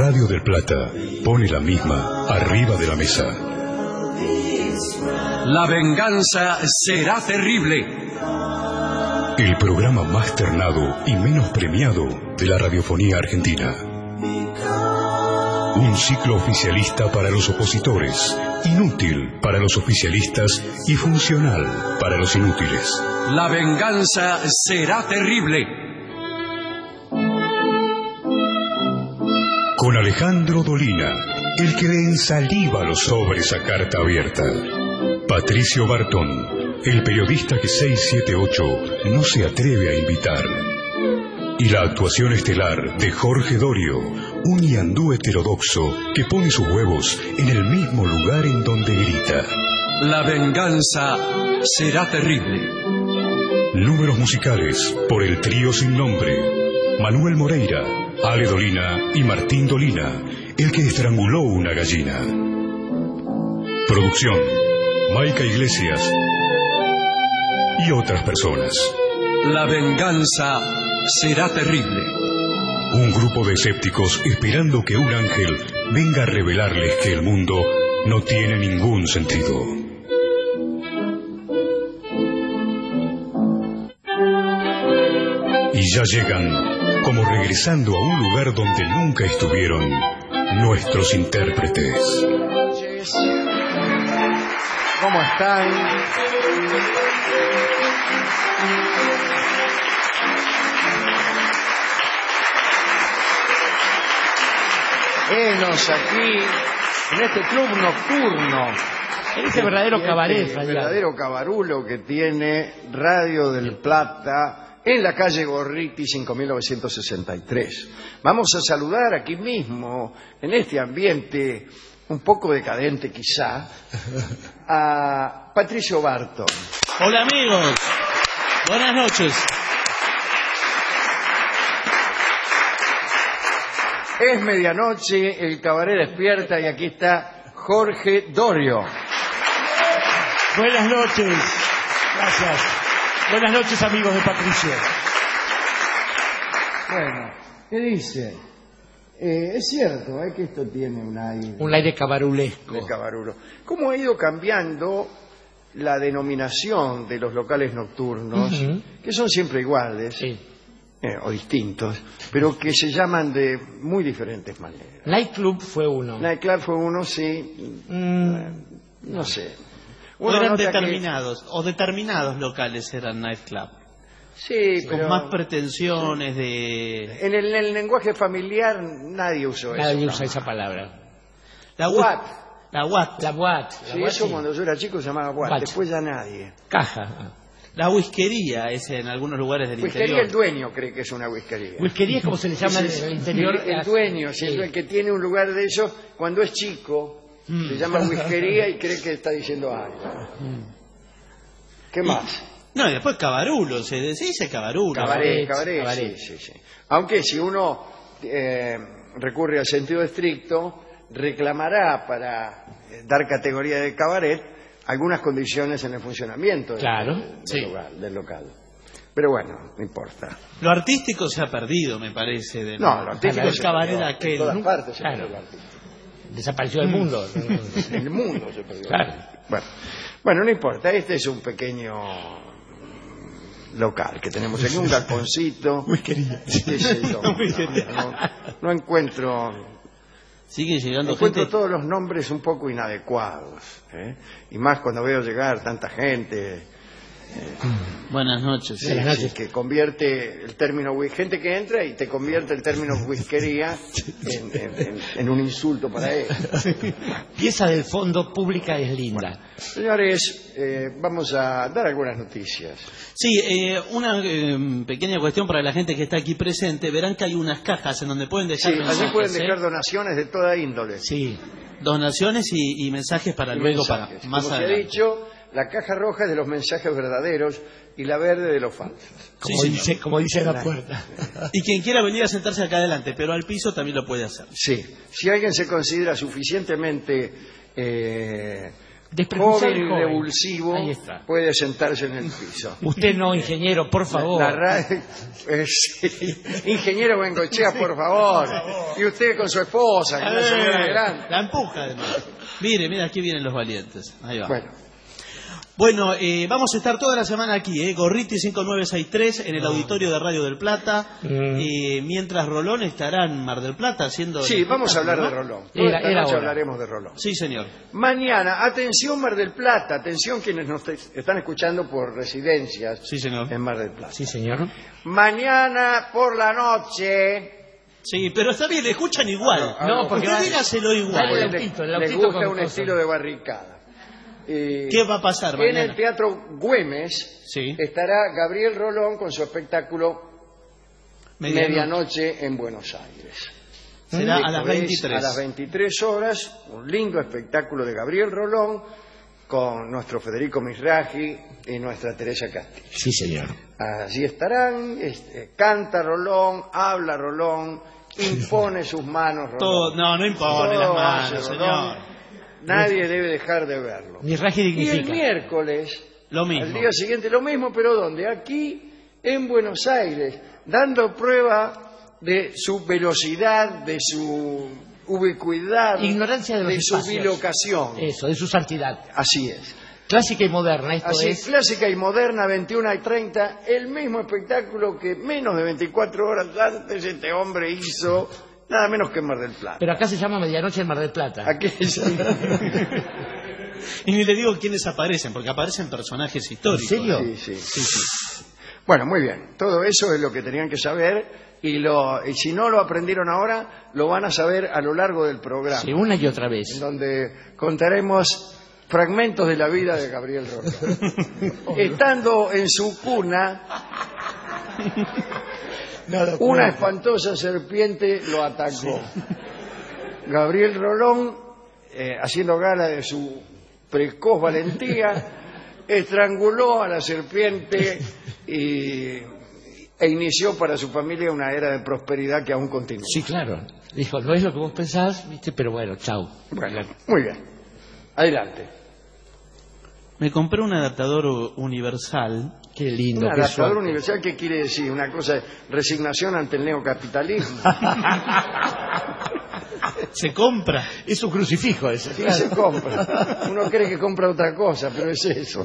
Radio del Plata pone la misma arriba de la mesa. La venganza será terrible. El programa más ternado y menos premiado de la radiofonía argentina. Un ciclo oficialista para los opositores, inútil para los oficialistas y funcional para los inútiles. La venganza será terrible. Con Alejandro Dolina, el que le ensaliva los sobres a carta abierta. Patricio Bartón, el periodista que 678 no se atreve a invitar. Y la actuación estelar de Jorge Dorio, un ñandú heterodoxo que pone sus huevos en el mismo lugar en donde grita. La venganza será terrible. Números musicales por el trío sin nombre. Manuel Moreira, Ale Dolina y Martín Dolina, el que estranguló una gallina. Producción, Maica Iglesias y otras personas. La venganza será terrible. Un grupo de escépticos esperando que un ángel venga a revelarles que el mundo no tiene ningún sentido. Y ya llegan, como regresando a un lugar donde nunca estuvieron, nuestros intérpretes. ¿Cómo están? Enos aquí, en este club nocturno. En este verdadero cabaret. El verdadero cabarulo que tiene Radio del Plata en la calle Gorriti 5963. Vamos a saludar aquí mismo, en este ambiente un poco decadente quizá, a Patricio Bartón. Hola amigos, buenas noches. Es medianoche, el cabaret despierta y aquí está Jorge Dorio. Buenas noches. Gracias. Buenas noches, amigos de Patricio. Bueno, ¿qué dice? Es cierto, que esto tiene un aire cabarulesco. De cabarulo. ¿Cómo ha ido cambiando la denominación de los locales nocturnos, que son siempre iguales, sí, o distintos, pero que se llaman de muy diferentes maneras? Nightclub fue uno. Nightclub fue uno, sí. No sé. O eran determinados, o determinados locales eran nightclub. Sí, con pero más pretensiones de... En el lenguaje familiar nadie usó eso. Nadie usa esa palabra. La What. La Watt. Sí, eso cuando yo era chico se llamaba Watt. Después ya nadie. Caja. La whiskería es en algunos lugares del interior. El dueño cree que es una whiskería. Whiskería es como se le llama en el interior. El dueño, sí, el que tiene un lugar de eso, cuando es chico, se llama whiskería y cree que está diciendo algo. ¿Qué más? No, y después cabarulo, se dice cabarulo. Cabaret. Sí. Aunque si uno recurre al sentido estricto, reclamará para dar categoría de cabaret algunas condiciones en el funcionamiento del local. Pero bueno, no importa. Lo artístico se ha perdido, me parece. Lo artístico se cabaret aquel. En todas partes se perdió lo artístico. Desapareció del mundo. El mundo se perdió. Claro. Bueno, no importa. Este es un pequeño local que tenemos aquí, un galponcito. No encuentro. Sigue llegando encuentro gente. Todos los nombres un poco inadecuados, y más cuando veo llegar tanta gente. Buenas noches. Buenas noches. Que convierte el término gente que entra y te convierte el término whiskería en un insulto para él. Pieza del fondo pública es linda. Señores, vamos a dar algunas noticias. Sí, una pequeña cuestión para la gente que está aquí presente. Verán que hay unas cajas en donde pueden dejar mensajes. Allí pueden dejar donaciones de toda índole. Sí. Donaciones y mensajes para luego, para más como adelante. Se ha dicho, la caja roja es de los mensajes verdaderos y la verde de los falsos. Como dice la puerta. Y quien quiera venir a sentarse acá adelante, pero al piso también lo puede hacer. Sí. Si alguien se considera suficientemente joven y revulsivo, Ahí está. puede sentarse en el piso. Usted no, ingeniero, por favor. Ingeniero Bengochea, por favor. Y usted con su esposa, que es una señora grande. La empuja, además. Mire, aquí vienen los valientes. Ahí va. Bueno, vamos a estar toda la semana aquí, Gorriti 5963 en el auditorio de Radio del Plata, mientras Rolón estará en Mar del Plata haciendo... sí, vamos a hablar de Rolón. Toda esta noche hablaremos de Rolón. Sí, señor. Mañana, atención Mar del Plata, atención quienes nos están escuchando por residencias Sí, señor. en Mar del Plata. Sí, señor. Mañana por la noche... Sí, pero está bien, le escuchan igual. No, porque usted dígaselo igual. Dale, Les autito gusta con un cosas. estilo de barricada. ¿Qué va a pasar En mañana? el Teatro Güemes Sí. estará Gabriel Rolón con su espectáculo Medianoche en Buenos Aires. Será a Esto las es 23. A las 23 horas, un lindo espectáculo de Gabriel Rolón con nuestro Federico Misraji y nuestra Teresa Castillo. Sí, señor. Allí estarán, canta Rolón, habla Rolón, impone sus manos Rolón. No impone Todo las hace manos, Rolón. señor. Nadie debe dejar de verlo. Misraji Y el dignifica. miércoles, Lo mismo. al día siguiente, lo mismo, pero ¿dónde? Aquí, en Buenos Aires, dando prueba de su velocidad, de su ubicuidad, Ignorancia de los su espacios. bilocación. Eso, de su santidad. Así es. Clásica y moderna, esto Así es. clásica y moderna, 21:30, el mismo espectáculo que menos de 24 horas antes este hombre hizo, nada menos que en Mar del Plata. Pero acá se llama Medianoche en Mar del Plata. Aquí Y ni le digo quiénes aparecen, porque aparecen personajes históricos. ¿En serio? Sí. Bueno, muy bien. Todo eso es lo que tenían que saber y si no lo aprendieron ahora, lo van a saber a lo largo del programa, Sí, una y otra en vez. donde contaremos fragmentos de la vida de Gabriel Rolón. Estando en su cuna, una espantosa serpiente lo atacó. Gabriel Rolón, haciendo gala de su precoz valentía, estranguló a la serpiente e inició para su familia una era de prosperidad que aún continúa. Sí, claro. Dijo, no es lo que vos pensás, ¿viste? Pero bueno, chau. Bueno, muy bien. Adelante. Me compré un adaptador universal. Qué lindo. Un qué adaptador suerte. universal, ¿qué quiere decir? Una cosa de resignación ante el neocapitalismo. Se compra. Es un crucifijo ese. Sí, se compra. Uno cree que compra otra cosa, pero es eso.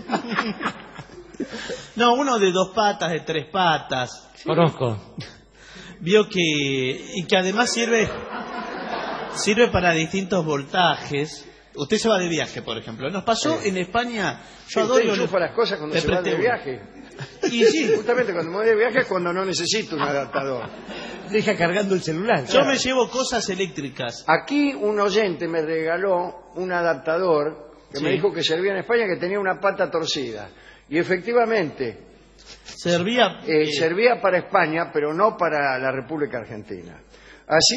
No, uno de 2 patas, de 3 patas. Conozco. Vio que además sirve para distintos voltajes. Usted se va de viaje, por ejemplo. Nos pasó en España. Yo Usted adoro enchufa las cosas cuando le se va presté de uno. viaje. Y sí, Justamente cuando me voy de viaje es cuando no necesito un adaptador. Deja cargando el celular. yo me llevo cosas eléctricas. Aquí un oyente me regaló un adaptador que me Sí. dijo que servía en España, que tenía una pata torcida. Y efectivamente, Servía. servía para España, pero no para la República Argentina. Así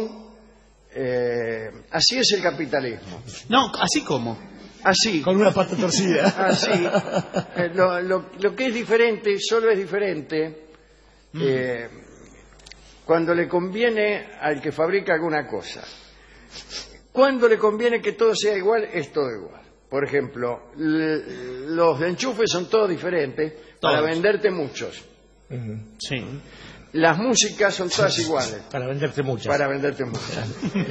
así es el capitalismo. No, así como. Así. Con una pata torcida. Así. Lo que es diferente, solo es diferente cuando le conviene al que fabrica alguna cosa. Cuando le conviene que todo sea igual, es todo igual. Por ejemplo, los enchufes son todos diferentes para Todos. venderte muchos. Sí. Las músicas son todas iguales Para venderte muchas. para venderte muchas.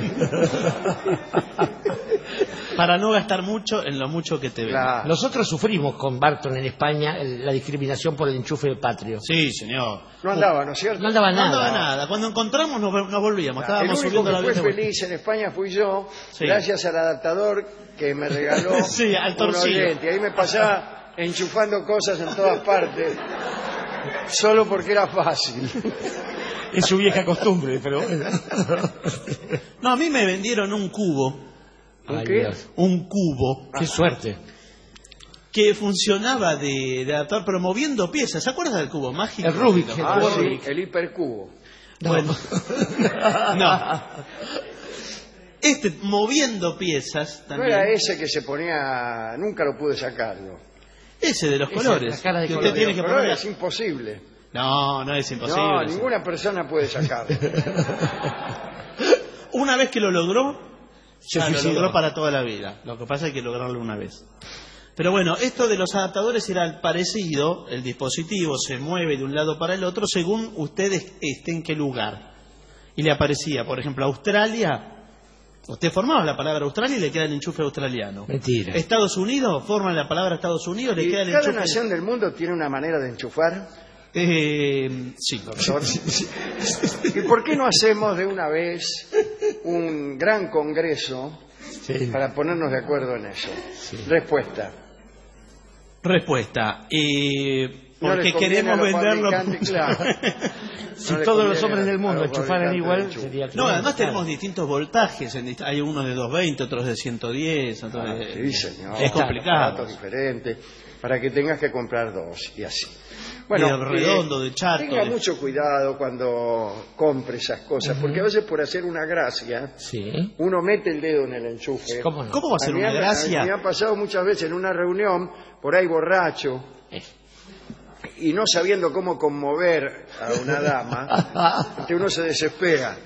Para no gastar mucho en lo mucho que te ven. Claro. Nosotros sufrimos con Barton en España la discriminación por el enchufe patrio. Sí, señor. No andaba, ¿no es cierto? No andaba No nada. andaba nada. Cuando encontramos nos volvíamos. El Estábamos único subiendo que la fue avión de vuelta. feliz en España fui yo, Sí. gracias al adaptador que me regaló Sí, al un torcido. oyente. Ahí me pasaba enchufando cosas en todas partes, solo porque era fácil. Es su vieja costumbre, pero bueno. No, a mí me vendieron un cubo. ¿Un Ay, qué? Dios. Un cubo Qué suerte. que funcionaba de adaptador, pero moviendo piezas. ¿Se acuerda del cubo mágico? El Rubik. Ah, El sí, Rubik. el hipercubo. Bueno. No. Moviendo piezas No también. era ese que se ponía, nunca lo pude sacarlo. Ese de los Ese, colores. la cara de que colores. usted tiene que Pero poner. es imposible. No, no es imposible. No, ninguna persona puede sacarlo. Una vez que lo logró, Lo logró para toda la vida. Lo que pasa es que lograrlo una vez. Pero bueno, esto de los adaptadores era parecido. El dispositivo se mueve de un lado para el otro según usted esté en qué lugar. Y le aparecía, por ejemplo, Australia. Usted formaba la palabra Australia y le queda el enchufe australiano. Mentira. Estados Unidos, forman la palabra Estados Unidos, le queda el enchufe. ¿Cada nación del mundo tiene una manera de enchufar? Sí. Doctor. ¿Y por qué no hacemos de una vez un gran congreso para ponernos de acuerdo en eso? Respuesta. Porque queremos venderlo. Claro. Si todos los hombres del mundo enchufaran igual, sería... No, además tenemos distintos voltajes. Hay unos de 220, otros de 110. Otros Sí, señor. Es complicado. Aparatos diferentes, para que tengas que comprar dos y así. Bueno, de redondo, de chato. Tenga mucho cuidado cuando compre esas cosas, porque a veces por hacer una gracia, uno mete el dedo en el enchufe. ¿Cómo no? ¿Cómo va a ser una gracia? Me ha pasado muchas veces en una reunión, por ahí borracho, y no sabiendo cómo conmover a una dama, uno se desespera.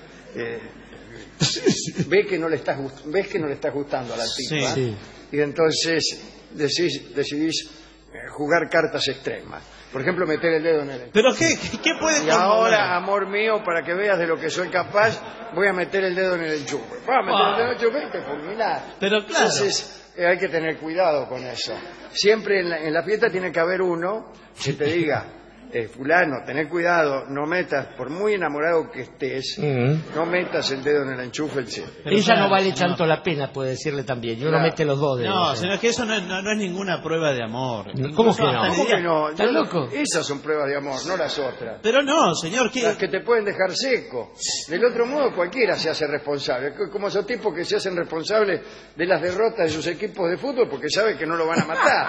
Ves que no le está gustando a la tipa, y entonces decidís jugar cartas extremas. Por ejemplo, meter el dedo en el enchufe. ¿Pero qué puede Y ahora, amor mío, para que veas de lo que soy capaz, voy a meter el dedo en el enchufe. Vas a meter el dedo en el enchufe y te fulminás. Pero claro. Entonces, hay que tener cuidado con eso. Siempre en la fiesta tiene que haber uno que te diga, fulano, tener cuidado, no metas, por muy enamorado que estés, no metas el dedo en el enchufe. Ella no vale tanto la pena, puede decirle también. Y uno mete los dos dedos. No, sino que eso no es ninguna prueba de amor. ¿Cómo que no? ¿Cómo que no? ¿Estás loco? Esas son pruebas de amor, no las otras. Pero no, señor, Las que te pueden dejar seco. Del otro modo, cualquiera se hace responsable. Como esos tipos que se hacen responsables de las derrotas de sus equipos de fútbol porque saben que no lo van a matar.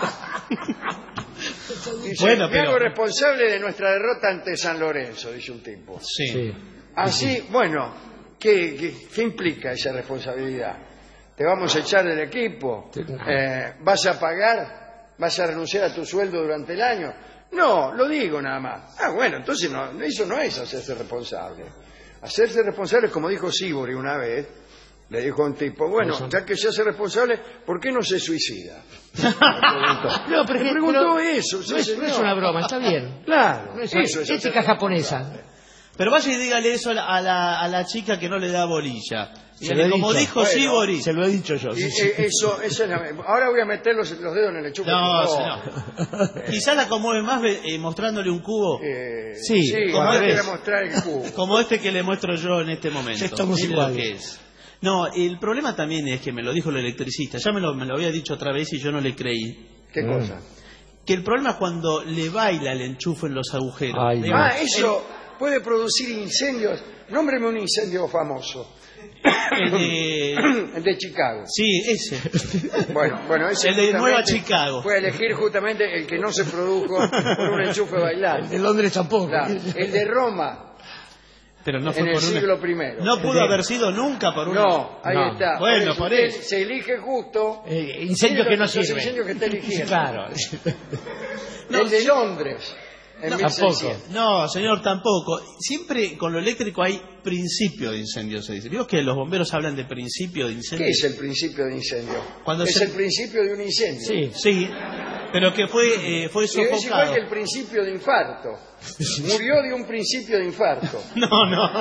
Dice, bueno, me hago responsable de nuestra derrota ante San Lorenzo, dice un tipo. Sí. Así, bueno, ¿qué implica esa responsabilidad? ¿Te vamos a echar del equipo? ¿Vas a pagar? ¿Vas a renunciar a tu sueldo durante el año? No, lo digo nada más. Bueno, entonces eso no es hacerse responsable. Hacerse responsable es como dijo Sibori una vez. Le dijo a un tipo, bueno, ya que se hace responsable, ¿por qué no se suicida? No, pero me preguntó eso. No es una broma, está bien. Claro, no es eso es ética japonesa. Pero vaya y dígale eso a la chica que no le da bolilla. Como dijo bueno, Sibori. Se lo he dicho yo. Eso es ahora voy a meter los dedos en el enchufe. No. Quizás la conmueve más mostrándole un cubo. Como voy a mostrar el cubo. Como este que le muestro yo en este momento. Estamos iguales. No, el problema también es que me lo dijo el electricista. Ya me lo había dicho otra vez y yo no le creí. ¿Qué cosa? Que el problema es cuando le baila el enchufe en los agujeros. Eso puede producir incendios. Nómbreme un incendio famoso. El de Chicago. Sí, ese. Bueno, ese el de Nueva Chicago. Puede elegir justamente el que no se produjo por un enchufe bailando. El de Londres tampoco. Claro. El de Roma. Pero no fue en el por siglo I. No pudo haber sido nunca por una. No, ahí está. Bueno, por eso. Se elige justo. Incendio que no sirve. El incendio que está eligiendo. Claro. El de Londres. Tampoco. No, señor, tampoco. Siempre con lo eléctrico hay principio de incendio, se dice. ¿Vio que los bomberos hablan de principio de incendio? ¿Qué es el principio de incendio? Es el principio de un incendio. Sí. Pero que fue sofocado. Es igual que el principio de infarto. Murió de un principio de infarto. No.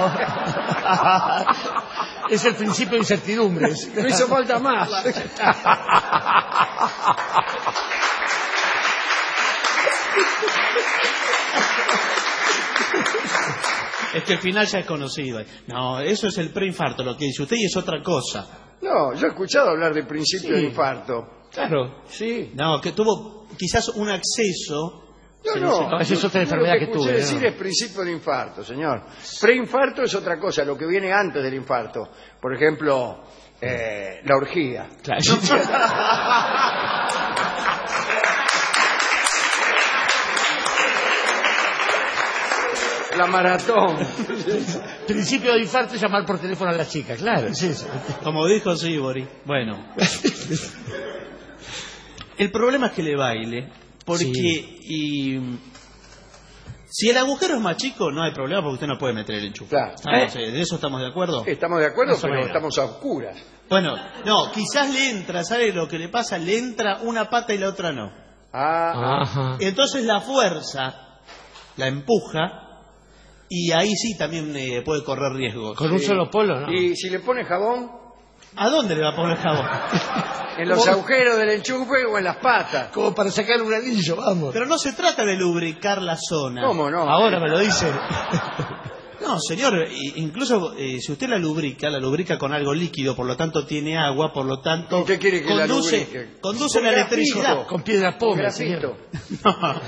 Es el principio de incertidumbre. No hizo falta más. Es que el final ya es conocido. No, eso es el preinfarto, lo que dice usted, y es otra cosa. No, yo he escuchado hablar de principio de infarto. Claro. Sí. No, que tuvo quizás un acceso. No, esa es otra enfermedad que tuve. Decir es principio de infarto, señor. Preinfarto es otra cosa, lo que viene antes del infarto. Por ejemplo, la orgía. Claro. La maratón. Principio de infarto es llamar por teléfono a las chicas, claro. Sí. Como dijo Sibori. Bueno. El problema es que le baile, porque Si el agujero es más chico, no hay problema porque usted no puede meter el enchufe. Claro. ¿De eso estamos de acuerdo? Estamos de acuerdo, Más o pero menos. estamos a oscuras. Bueno, no, quizás le entra, ¿sabe lo que le pasa? Le entra una pata y la otra no. Ajá. Entonces la fuerza la empuja y ahí sí también puede correr riesgos. Con un solo polo, ¿no? Y si le pone jabón, ¿A dónde le va a poner jabón? en los agujeros del enchufe o en las patas. Como para sacar un anillo, vamos. Pero no se trata de lubricar la zona. ¿Cómo no? Ahora me lo dicen. No, señor, incluso si usted la lubrica con algo líquido, por lo tanto tiene agua, por lo tanto ¿Usted quiere que la lubrique? conduce Con la grafito. electricidad. Con piedra Con pobre, grafito. señor.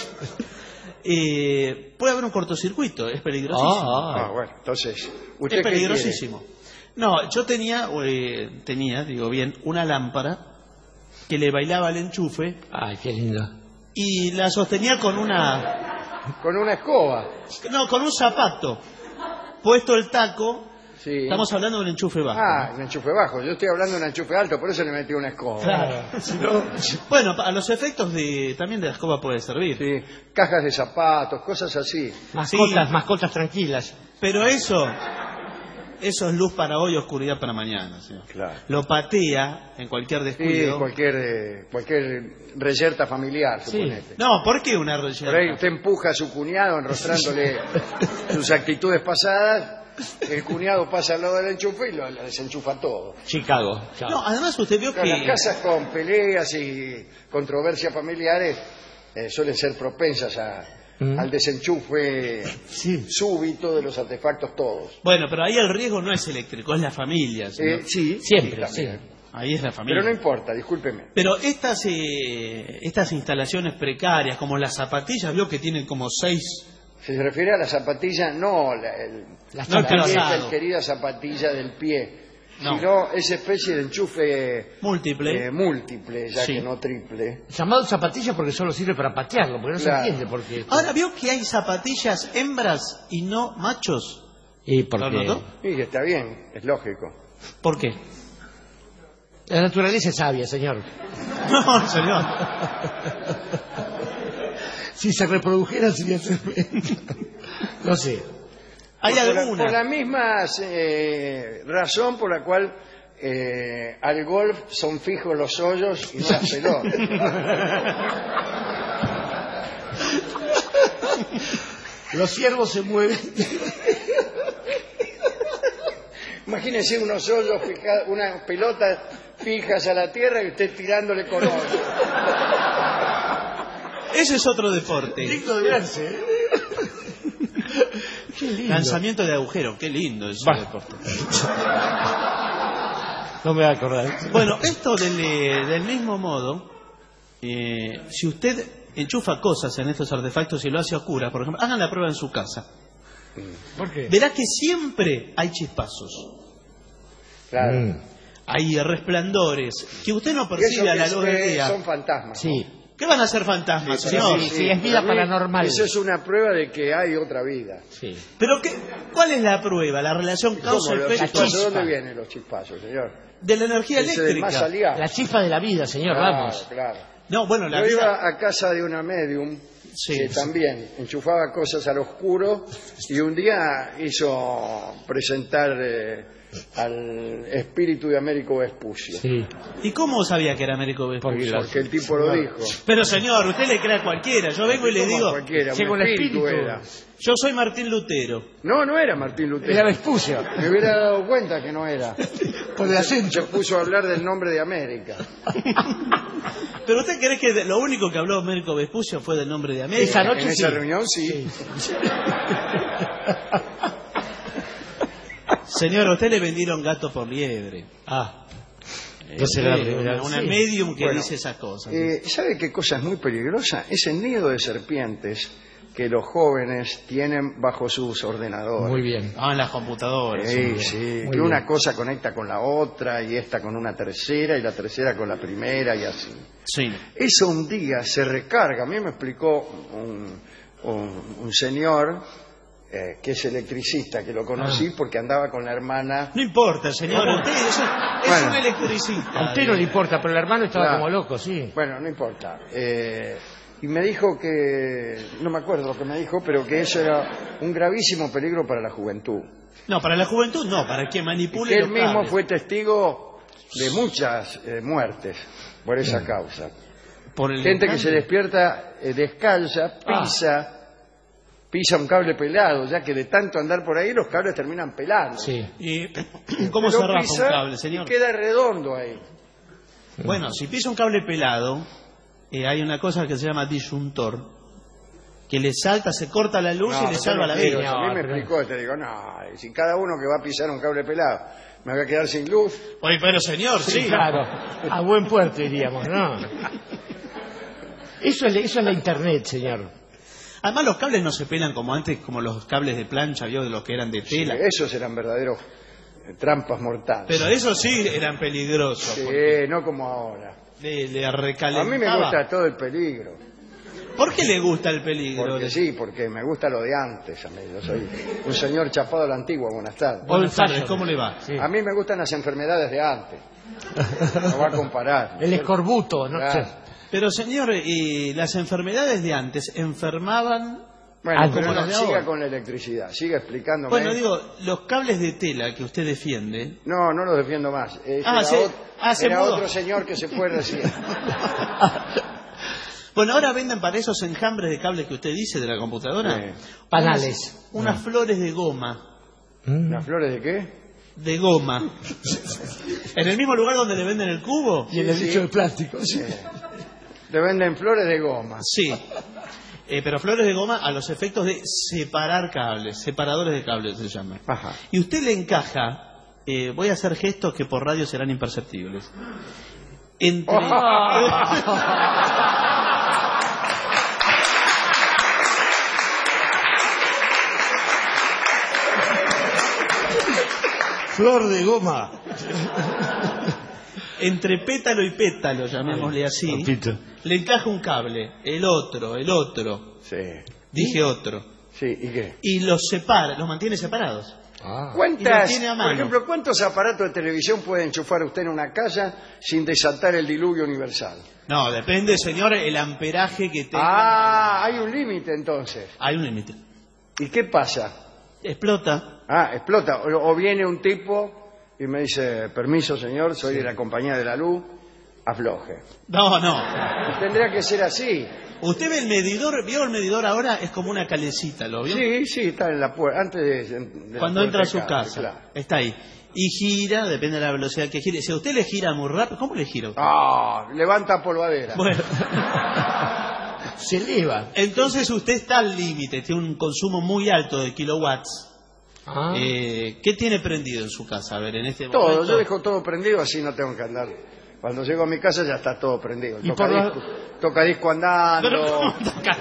Puede haber un cortocircuito, es peligrosísimo. Ah, bueno, entonces, ¿usted Es qué peligrosísimo. No, yo tenía, digo bien, una lámpara que le bailaba el enchufe Ay, qué lindo. y la sostenía con quiere? Con una escoba. con un zapato. Puesto el taco, Sí. estamos hablando de un enchufe bajo. Ah, un enchufe bajo. Yo estoy hablando de un enchufe alto, por eso le metí una escoba. Claro. Si no, Bueno, a los efectos también de la escoba puede servir. Sí, cajas de zapatos, cosas así. mascotas tranquilas. Pero eso es luz para hoy, oscuridad para mañana. ¿Sí? Claro. Lo patea en cualquier Sí, descuido. cualquier reyerta familiar, Sí. suponete. No, ¿por qué una Por ahí reyerta? usted empuja a su cuñado enrostrándole sus actitudes pasadas, el cuñado pasa al lado del enchufe y lo desenchufa todo. Chicago. Chao. No, además usted vio Claro, las que... casas con peleas y controversias familiares suelen ser propensas al desenchufe Sí. súbito de los artefactos todos. Bueno, pero ahí el riesgo no es eléctrico, es la familia. ¿Sí? Sí, Siempre, sí, también. sí. Ahí es la familia. Pero no importa, discúlpeme. Pero estas instalaciones precarias, como las zapatillas, vio que tienen como 6... Si se refiere a la zapatilla, no Las No, el la vieja calzado. y querida zapatilla del pie, No. sino esa especie de enchufe Múltiple. múltiple, ya Sí. que no triple. Llamado zapatilla porque solo sirve para patearlo, porque no Claro. se entiende por qué. Ahora, ¿vio que hay zapatillas hembras y no machos? ¿Y ¿Lo por qué? notó? Y está bien, es lógico. ¿Por qué? La naturaleza es sabia, señor. No, señor. Si se reprodujera sería no sé. Hay Por algunas. la misma razón por la cual al golf son fijos los hoyos y no las pelotas. Los ciervos se mueven. Imagínese unos hoyos fijados, unas pelotas fijas a la tierra y usted tirándole con hoyos. Ese es otro deporte. Digno de verse, ¿eh? Qué lindo. Lanzamiento de agujero. Qué lindo ese Bah. deporte. No me voy a acordar. Bueno, esto del mismo modo, si usted enchufa cosas en estos artefactos y lo hace a oscuras, por ejemplo, hagan la prueba en su casa. ¿Por qué? Verá que siempre hay chispazos. Claro. Hay resplandores que usted no Y eso percibe a la que luz del día. son fantasmas. Sí. ¿Qué van a ser fantasmas, Sí, señor? sí, es vida para mí paranormal. Eso es una prueba de que hay otra vida. Sí. Pero ¿cuál es la prueba? La relación ¿Cómo los causa-efecto chispazos? ¿De chispa. dónde vienen los chispazos, señor? de la energía Ese del más eléctrica. aliado. La chispa de la vida, señor, vamos. Claro. No, bueno, la Yo vida... iba a casa de una medium Sí, que sí. también enchufaba cosas al oscuro y un día hizo presentar al espíritu de Américo Vespucio. Sí. ¿Y cómo sabía que era Américo Vespucio? Porque el tipo lo dijo. Pero señor, usted le cree a cualquiera. Yo vengo y le Como digo, cualquiera, un Llegó el espíritu espíritu. era. yo soy Martín Lutero. No, no era Martín Era Lutero. Vespucio. Me hubiera dado cuenta que no era. Por el acento. Se puso a hablar del nombre de América. Pero usted cree que lo único que habló Américo Vespucio fue del nombre de Esa América. noche En esa sí. reunión sí. Señor, a usted le vendieron gato por liebre. Ah. No será la primera una vez. medium que Bueno, dice esas cosas. ¿Sabe qué cosa es muy peligrosa? Es el nido de serpientes que los jóvenes tienen bajo sus ordenadores. Muy bien. En las computadoras. Sí, sí, Muy que bien. una cosa conecta con la otra y esta con una tercera y la tercera con la primera y así. Sí. Eso un día se recarga. A mí me explicó un señor que es electricista, que lo conocí porque andaba con la hermana. No importa, señor. Usted es Bueno. un electricista. A usted no le importa, pero el hermano estaba Claro. como loco, sí. Bueno, no importa. y me dijo que, no me acuerdo lo que me dijo, pero que eso era un gravísimo peligro para la juventud. No, para la juventud no, para que Y manipule que él los mismo cables. fue testigo de muchas muertes por esa causa. Por el Gente que cable. se despierta descalza, pisa un cable pelado, ya que de tanto andar por ahí los cables terminan pelando. Sí. ¿Y cómo Lo se rafa pisa un cable, y señor? queda redondo ahí. Bueno, si pisa un cable pelado, hay una cosa que se llama disyuntor, que le salta, se corta la luz y le yo salva no la quiero vida. eso. A mí me pero- explicó, te digo, no, si cada uno que va a pisar un cable pelado me va a quedar sin luz. Oye, pero señor, sí. Claro, a buen puerto iríamos, ¿no? Eso es la internet, señor. Además los cables no se pelan como antes, como los cables de plancha, ¿vio? De los que eran de Sí, tela. esos eran verdaderos trampas mortales. Pero esos sí eran peligrosos. Sí, porque no como ahora. le A recalentaba. mí me gusta todo el peligro. ¿Por qué le gusta el peligro? Porque sí, porque me gusta lo de antes. A mí, yo soy un señor chapado a la antigua. Buenas tardes. Buenas tardes, Old ¿cómo le va? Sí. A mí me gustan las enfermedades de antes. No va a comparar. El escorbuto, no Claro. sé. Pero señor, las enfermedades de antes enfermaban. Bueno, Ah, pero como las no, de siga ahora. con la electricidad. Siga explicándome. Bueno, digo, los cables de tela que usted defiende. No, no los defiendo más. Se Era mudó. otro señor que se fue recién. Bueno, ahora venden para esos enjambres de cables que usted dice de la computadora. Panales. Unas flores de goma. ¿Las flores de qué? De goma. En el mismo lugar donde le venden el cubo. Y el bicho de plástico. Sí. Te venden flores de goma. Sí. Pero flores de goma a los efectos de separar cables, separadores de cables se llaman. Ajá. Y usted le encaja, voy a hacer gestos que por radio serán imperceptibles. Entre... Flor de goma. Entre pétalo y pétalo, llamémosle así, Papito. le encaja un cable, el otro, Sí. dije otro, Sí, ¿y qué? y los separa, los mantiene separados. Ah. Y ¿Cuántas, lo tiene a mano. por ejemplo, cuántos aparatos de televisión puede enchufar usted en una casa sin desatar el diluvio universal? No, depende, señor, el amperaje que tenga. Ah, hay un límite entonces. Hay un límite. ¿Y qué pasa? Explota. Ah, explota. O viene un tipo y me dice, permiso señor, soy de la compañía de la luz, afloje. No, no. Tendría que ser así. Usted ve el medidor, ¿vio el medidor ahora? Es como una calecita, ¿lo vio? Sí, sí, está en la puerta, antes de la Cuando puerta entra a de su casa. claro. Está ahí. Y gira, depende de la velocidad que gire. Si a usted le gira muy rápido, ¿cómo le gira? Ah, levanta polvadera. Bueno, Se eleva. entonces usted está al límite, tiene un consumo muy alto de kilowatts. Ah. ¿Qué tiene prendido en su casa? A ver, en este Todo, momento. yo dejo todo prendido, así no tengo que andar. Cuando llego a mi casa ya está todo prendido. Y por la- Toca disco andando. Pero ¿cómo toca?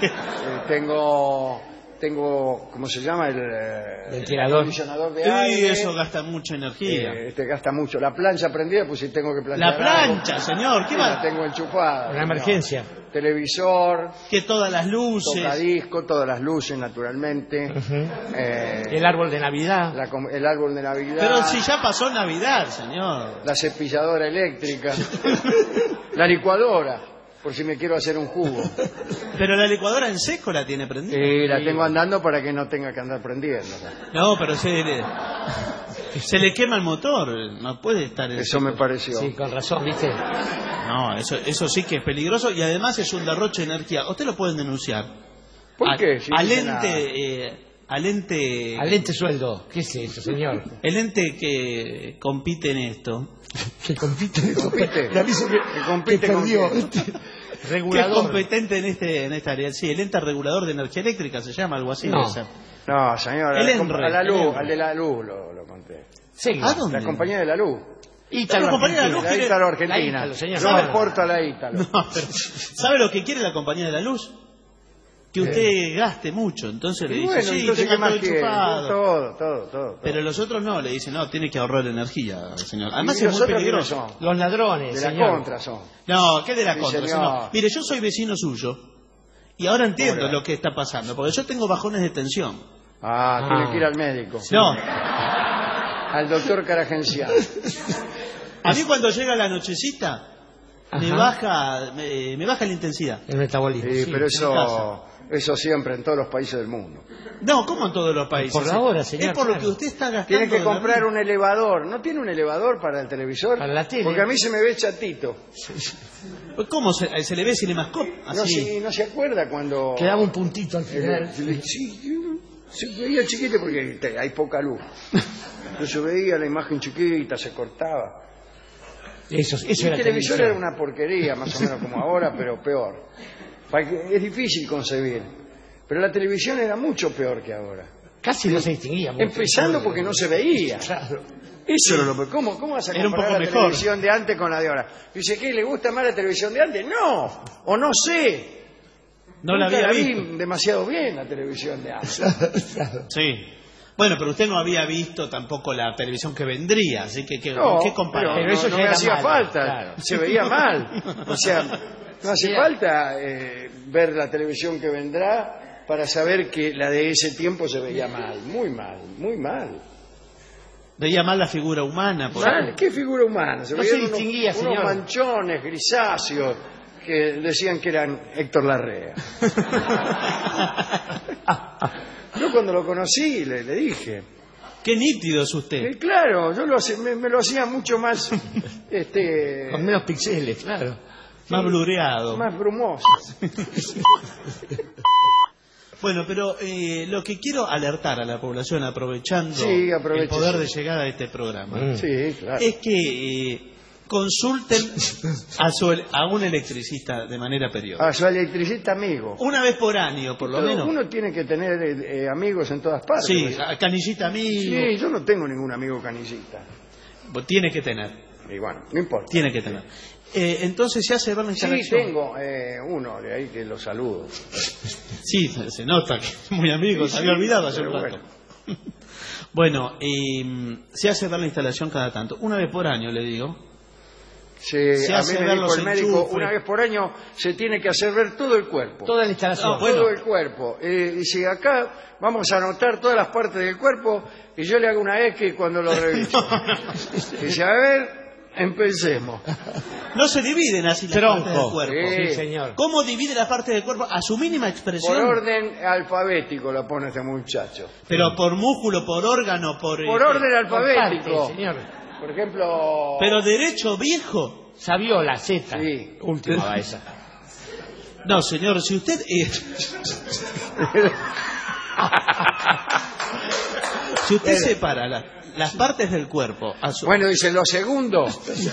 Tengo, ¿cómo se llama? El Ventilador. acondicionador de Sí, aire. eso gasta mucha energía. Gasta mucho. La plancha prendida, pues si tengo que planchar. La plancha, algo, señor, ¿qué la va? tengo enchufada. Una emergencia. No. Televisor, Que todas las luces. tocadisco, todas las luces, naturalmente. El árbol de Navidad. El árbol de Navidad. Pero si ya pasó Navidad, señor. La cepilladora eléctrica. La licuadora, por si me quiero hacer un jugo. Pero la licuadora en seco la tiene prendida. La tengo andando para que no tenga que andar prendiendo. No, pero se le quema el motor. No puede estar en Eso seco. me pareció. Sí, con razón, ¿viste? No, eso sí que es peligroso y además es un derroche de energía. Usted lo pueden denunciar. ¿Por qué? Si Al dice ente, Al ente sueldo. ¿Qué es eso, señor? el ente que compite en esto, Que compite. compite. Le aviso que compite que con perdió. quién. que es Regulador. competente en esta área. Sí, el ente regulador de energía eléctrica se llama, algo así. No. debe ser. No, señor, El a Enre, la luz, el Enre. al de la luz lo conté. Siga. ¿A dónde? La compañía de la luz. Ítalo La compañía de la Argentina. luz La quiere- Ítalo La Argentina. Ítalo, señor. Yo ¿Sabe? me porto a la Ítalo. No, pero, ¿sabe lo que quiere la compañía de la luz? Que usted gaste mucho. Entonces le Y dice, bueno, sí, entonces, tenga ¿qué más todo quiere? enchufado. Todo. Pero los otros no, le dicen, no, tiene que ahorrar energía, señor. Además ¿Y es los muy otros quiénes peligroso. son? Los ladrones, De la señor. contra son. No, ¿qué de la Sí, contra? señor. No. Mire, yo soy vecino suyo y ahora entiendo Ahora. lo que está pasando, porque yo tengo bajones de tensión. Tiene que ir al médico. No, Al doctor Caragencial. a mí cuando llega la nochecita, me baja la intensidad. El metabolismo. Sí, sí. pero en eso siempre en todos los países del mundo. No, ¿cómo en todos los países? Por la hora, señor, Es por lo claro. que usted está gastando. Tiene que de la comprar vida. un elevador. ¿No tiene un elevador para el televisor? Para la tele. Porque a mí se me ve chatito. ¿Cómo se le ve Cinemascope? Así. No se acuerda cuando... Quedaba un puntito al final. Sí, se veía chiquito porque hay poca luz. Entonces veía la imagen chiquita, se cortaba. Eso El era televisor televisión. era una porquería, más o menos como ahora, pero peor. Es difícil concebir. Pero la televisión era mucho peor que ahora. Casi no se distinguía mucho. Empezando porque no se veía. Claro. Eso era lo peor. ¿Cómo vas a Era un comparar poco la mejor. televisión de antes con la de ahora? Dice, ¿qué? ¿Le gusta más la televisión de antes? No, o no sé. No la Nunca había vi visto. demasiado bien la televisión de antes. Sí. Bueno, pero usted no había visto tampoco la televisión que vendría, así que No, ¿qué compara? pero eso no ya me era hacía malo, falta, claro. se veía mal. O sea, no hace Sí. falta ver la televisión que vendrá para saber que la de ese tiempo se veía mal, muy mal, muy mal. Veía mal la figura humana, por Mal, ejemplo. ¿qué figura humana? Se No veían se distinguía, unos señor. manchones grisáceos que decían que eran Héctor Larrea. Yo cuando lo conocí le dije, Qué nítido es usted. claro, yo me lo hacía mucho más, Con menos píxeles, claro. Más blureado. más brumoso. Bueno, pero lo que quiero alertar a la población, aprovechando Sí, el aproveche, poder sí. de llegada de este programa, Sí, claro. es que consulten a un electricista de manera periódica. A su electricista amigo. Una vez por año, por lo menos. Uno tiene que tener amigos en todas partes. Sí, a Canillita amigo. Sí, yo no tengo ningún amigo canillita. Tiene que tener. Y bueno, no importa. Tiene que tener. Entonces se hace ver la Sí, instalación. tengo uno de ahí que lo saludo. Sí, se nota que es muy amigo, Sí, se había sí, olvidado hace un pero rato. Bueno, se hace ver la instalación cada tanto. Una vez por año, le digo. Se Se a hace mí me ver dijo los el médico, enchufes. una vez por año se tiene que hacer ver todo el cuerpo. Toda la instalación. Ah, bueno. Todo el cuerpo. Dice, acá vamos a anotar todas las partes del cuerpo y yo le hago una X cuando lo reviso. Dice, a ver, empecemos. No se dividen así las Tronco. partes del cuerpo. Sí. Sí, señor. ¿Cómo divide las partes del cuerpo? A su mínima Por expresión. orden alfabético lo pone este muchacho. Pero por músculo, por órgano, por... Por orden alfabético. Parte, señor. Por ejemplo... Pero derecho viejo. Saviola, Z. Sí. Última va esa. No, señor, si usted... si usted separa las partes del cuerpo a su... Bueno, dice, lo segundo.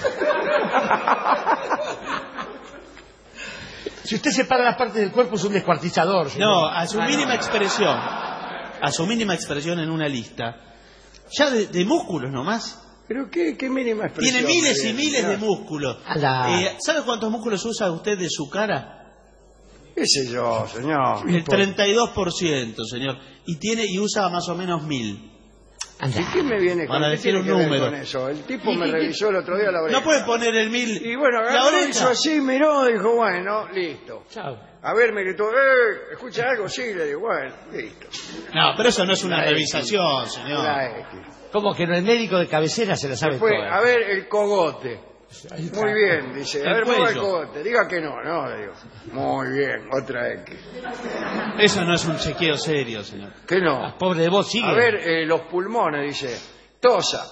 Si usted separa las partes del cuerpo es un descuartizador. señor. No, a su mínima expresión. A su mínima expresión en una lista. Ya de músculos nomás. Pero qué mínima expresión. Tiene miles y tiene, miles ¿no? de músculos. Ala. ¿Sabe cuántos músculos usa usted de su cara? ¿Qué sé yo, señor? El 32%, señor. Y usa más o menos 1000. Anda. ¿Y qué me viene con, Para qué decir tiene un que ver número. con eso? El tipo me revisó el otro día la oreja. No puede poner el 1000. Y bueno, la agarró, hizo oreja. así, miró, dijo, bueno, listo. Chao. A ver, me gritó, ¿escucha algo? Sí, le digo, bueno, listo. No, pero eso no es una Una revisación, señor. Una X. Como que no, el médico de cabecera se la sabe Después, toda. a ver, el cogote. Ahí está. Muy bien, dice. A El ver, mueva el cuello. cogote. Diga que no, le digo. Muy bien, otra X. Eso no es un chequeo serio, señor. ¿Qué no? Pobre de vos, sigue. A ver, los pulmones, dice. Tosa.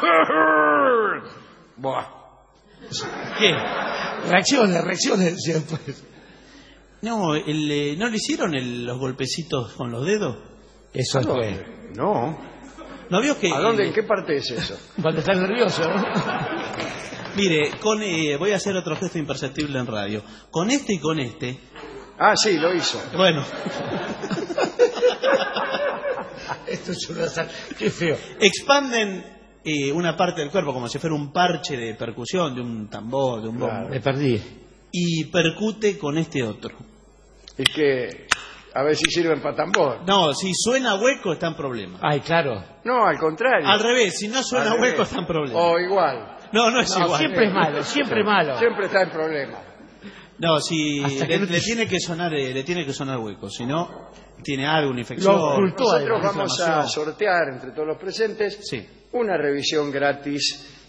Buah. ¿Qué? Reacciones siempre. No, ¿no le hicieron los golpecitos con los dedos? Eso ¿A es dónde? bueno. No. ¿No vio que... ¿A dónde? ¿En qué parte es eso? Cuando estás nervioso, ¿no? Mire, voy a hacer otro gesto imperceptible en radio. Con este y con este... Ah, sí, lo hizo. Bueno, Esto es una qué feo. expanden una parte del cuerpo como si fuera un parche de percusión, de un tambor, de un bombo. Claro. Me perdí. Y percute con este otro. Y que, a ver si sirven para tambor. No, si suena hueco está en problema. Ay, claro. No, al contrario. Al revés, si no suena Al hueco revés. está en problema. O igual. No, no es No, igual. siempre es malo, siempre malo. Siempre está en problema. No, si Hasta que le, no te- le tiene que sonar hueco, si no tiene algo, una infección. Lo ocultó. Nosotros además, vamos a inflamación. sortear entre todos los presentes Sí. una revisión gratis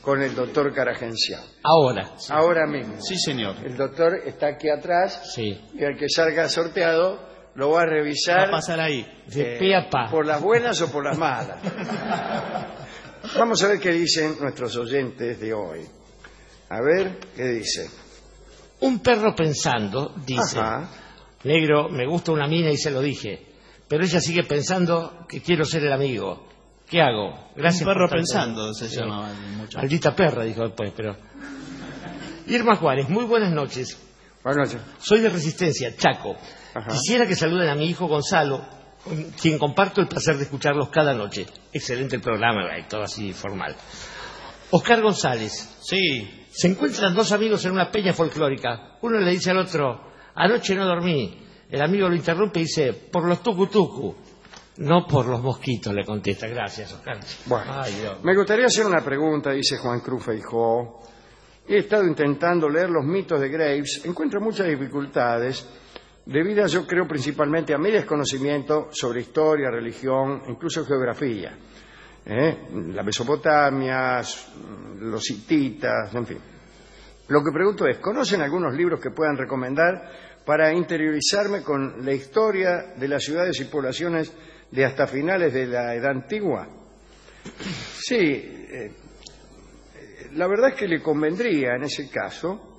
con el doctor Caragencián. Ahora. Ahora mismo. Sí, señor. El doctor está aquí atrás Sí. y el que salga sorteado lo va a Va revisar a pasar ahí. De pe a pa. por las buenas o por las malas. Vamos a ver qué dicen nuestros oyentes de hoy. A ver, ¿qué dice? Un perro pensando dice: Ajá. negro, me gusta una mina y se lo dije, pero ella sigue pensando que quiero ser el amigo. ¿Qué hago? Gracias. Un perro por tanto. pensando se Sí. llamaba el muchacho. Maldita perra, dijo después, pero... Irma Juárez, muy buenas noches. Buenas noches. Soy de Resistencia, Chaco. Ajá. Quisiera que saluden a mi hijo Gonzalo, con quien comparto el placer de escucharlos cada noche. Excelente el programa, y todo así formal. Oscar González. Sí. Se encuentran dos amigos en una peña folclórica. Uno le dice al otro: anoche no dormí. El amigo lo interrumpe y dice: por los tucutucu. No por los mosquitos, le contesta. Gracias, Oscar. Bueno, Ay, Dios. me gustaría hacer una pregunta, dice Juan Cruz Feijó. He estado intentando leer los mitos de Graves. Encuentro muchas dificultades, debidas, yo creo, principalmente a mi desconocimiento sobre historia, religión, incluso geografía. La Mesopotamia, los hititas, en fin. Lo que pregunto es, ¿conocen algunos libros que puedan recomendar para interiorizarme con la historia de las ciudades y poblaciones de hasta finales de la Edad Antigua? Sí, la verdad es que le convendría en ese caso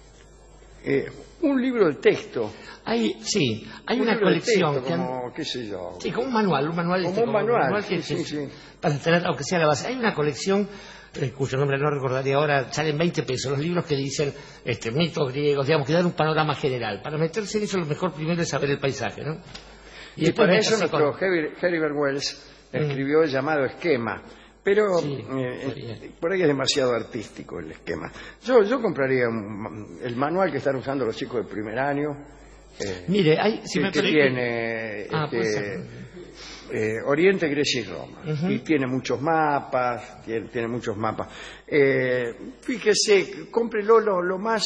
un libro de texto. Hay Un una libro de colección texto, que como, qué sé yo. sí, como un manual Como un manual, que, sí. para tener, aunque sea la base. Hay una colección cuyo nombre no recordaría ahora, salen 20 pesos, los libros que dicen mitos griegos, digamos, que dan un panorama general. Para meterse en eso, lo mejor primero es saber el paisaje, ¿no? Y después para eso meterse nuestro Heribert Wells escribió el llamado esquema. Pero Sí, por ahí es demasiado artístico el esquema. Yo compraría el manual que están usando los chicos de primer año. Mire, si me que permite... tiene Oriente, Grecia y Roma. Y tiene muchos mapas, tiene muchos mapas. Fíjese, cómprelo lo más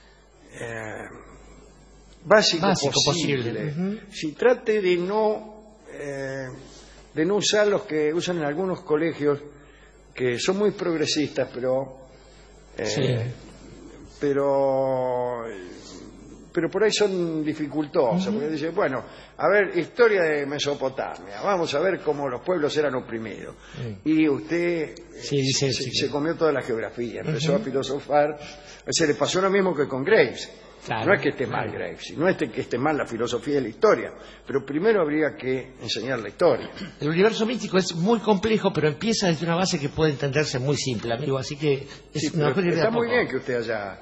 básico posible. Si trate de no usar los que usan en algunos colegios que son muy progresistas, pero por ahí son dificultosos, porque dicen, bueno, a ver, historia de Mesopotamia, vamos a ver cómo los pueblos eran oprimidos. Y usted se comió toda la geografía, empezó a filosofar, se le pasó lo mismo que con Graves. Claro, no es que esté mal Graves, no es que esté mal la filosofía de la historia, pero primero habría que enseñar la historia. El universo místico es muy complejo, pero empieza desde una base que puede entenderse muy simple, amigo, así que es una mejor idea. Está muy bien que usted haya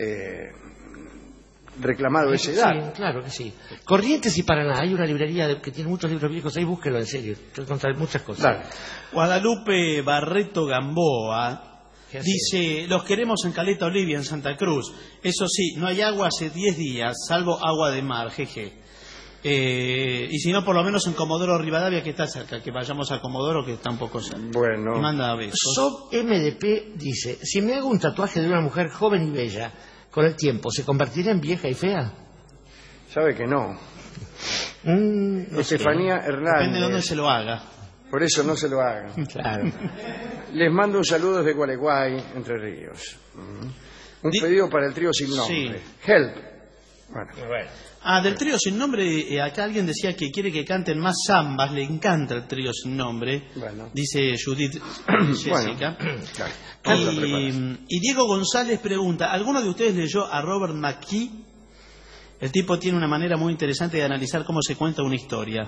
reclamado ese dato. Sí, claro que sí. Corrientes y Paraná, hay una librería que tiene muchos libros viejos, ahí búsquelo en serio, te encontrar muchas cosas. Claro. Guadalupe Barreto Gamboa ¿Qué dice: los queremos en Caleta Olivia, en Santa Cruz. Eso sí, no hay agua hace 10 días, salvo agua de mar, jeje. Y si no, por lo menos en Comodoro Rivadavia, que está cerca, que vayamos a Comodoro, que está un poco cerca. Bueno. Y manda besos. Sob MDP dice: si me hago un tatuaje de una mujer joven y bella, con el tiempo, ¿se convertirá en vieja y fea? Sabe que no. No sé. Estefanía Hernández. Depende de dónde se lo haga. Por eso no se lo hagan. Claro. Les mando un saludo desde Gualeguay, Entre Ríos. Un pedido para el trío sin nombre. Sí. Help. Bueno. Del trío sin nombre, acá alguien decía que quiere que canten más zambas, le encanta el trío sin nombre, Bueno. dice Judith Jessica. Claro. Y Diego González pregunta: ¿alguno de ustedes leyó a Robert McKee? El tipo tiene una manera muy interesante de analizar cómo se cuenta una historia.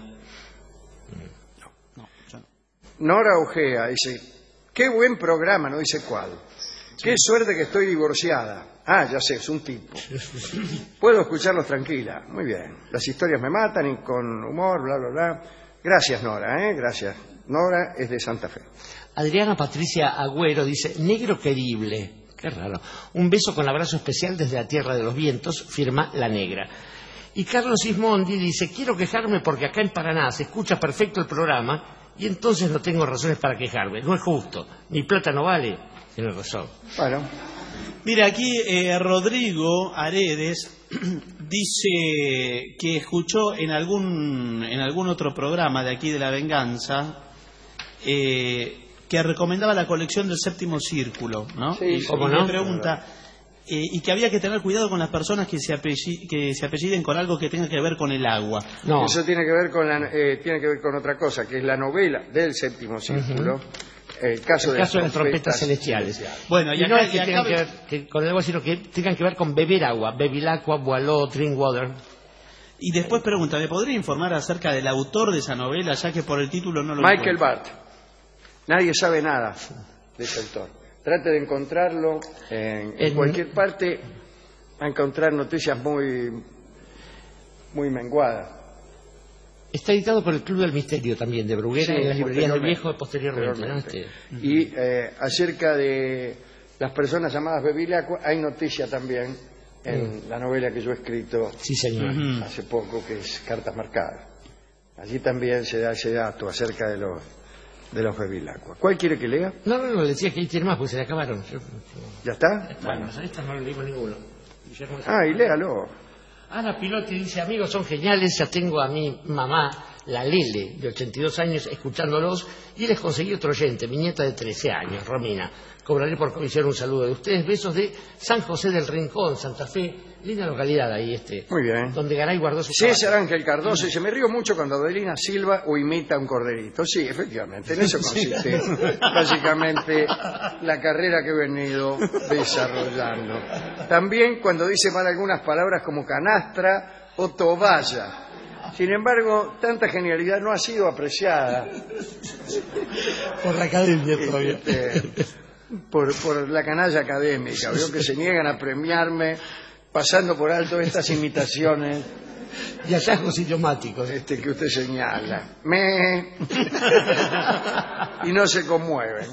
No, yo no. Nora Ojea dice, qué buen programa, no dice cuál. Qué suerte que estoy divorciada. Ah, ya sé, es un tipo. Puedo escucharlos tranquila. Muy bien. Las historias me matan y con humor, bla, bla, bla. Gracias, Nora, Gracias. Nora es de Santa Fe. Adriana Patricia Agüero dice: negro querible. Qué raro. Un beso con abrazo especial desde la Tierra de los Vientos, firma La Negra. Y Carlos Ismondi dice: quiero quejarme porque acá en Paraná se escucha perfecto el programa y entonces no tengo razones para quejarme. No es justo. Mi plata no vale. Tiene razón. Bueno. Mira, aquí Rodrigo Aredes dice que escuchó en algún otro programa de aquí de La Venganza que que recomendaba la colección del Séptimo Círculo, ¿no? Sí, y ¿cómo me no? pregunta, y que había que tener cuidado con las personas que se apelliden con algo que tenga que ver con el agua. No, Eso tiene que ver con otra cosa, que es la novela del Séptimo Círculo, el caso de las trompetas celestiales. Bueno, Y no es que tengan que ver con el agua, sino que tengan que ver con beber agua. Bevilacqua, Boileau, Drink Water. Y después pregunta, ¿me podría informar acerca del autor de esa novela, ya que por el título no lo Michael encuentro? Barth. Nadie sabe nada de ese autor. Trate de encontrarlo en cualquier parte. Va a encontrar noticias muy menguadas. Está editado por el Club del Misterio también, de Bruguera, Sí, en las librerías del posteriormente. Viejo posteriormente. ¿no? Y acerca de las personas llamadas Bevilacqua hay noticia también en la novela que yo he escrito Sí, señor. hace poco, que es Cartas Marcadas. Allí también se da ese dato acerca de los Bevilacqua. ¿Cuál quiere que lea? No, decía que ahí tiene más, porque se le acabaron. ¿Ya está? Bueno, esta no le digo ninguno. Y léalo. Ana Pilotti dice, amigos, son geniales, ya tengo a mi mamá, la Lele, de 82 años, escuchándolos, y les conseguí otro oyente, mi nieta de 13 años, Romina. Cobraré por comisión un saludo de ustedes. Besos de San José del Rincón, Santa Fe. Linda localidad ahí, Muy bien. donde Garay guardó su César Ángel Cardoso dice, me río mucho cuando Adelina silba o imita un corderito. Sí, efectivamente, en eso consiste básicamente la carrera que he venido desarrollando. También cuando dice mal algunas palabras como canastra o toballa. Sin embargo, tanta genialidad no ha sido apreciada por la academia todavía. Por la canalla académica. Veo que se niegan a premiarme pasando por alto estas imitaciones Y hallazgos idiomáticos. que usted señala. Y no se conmueven.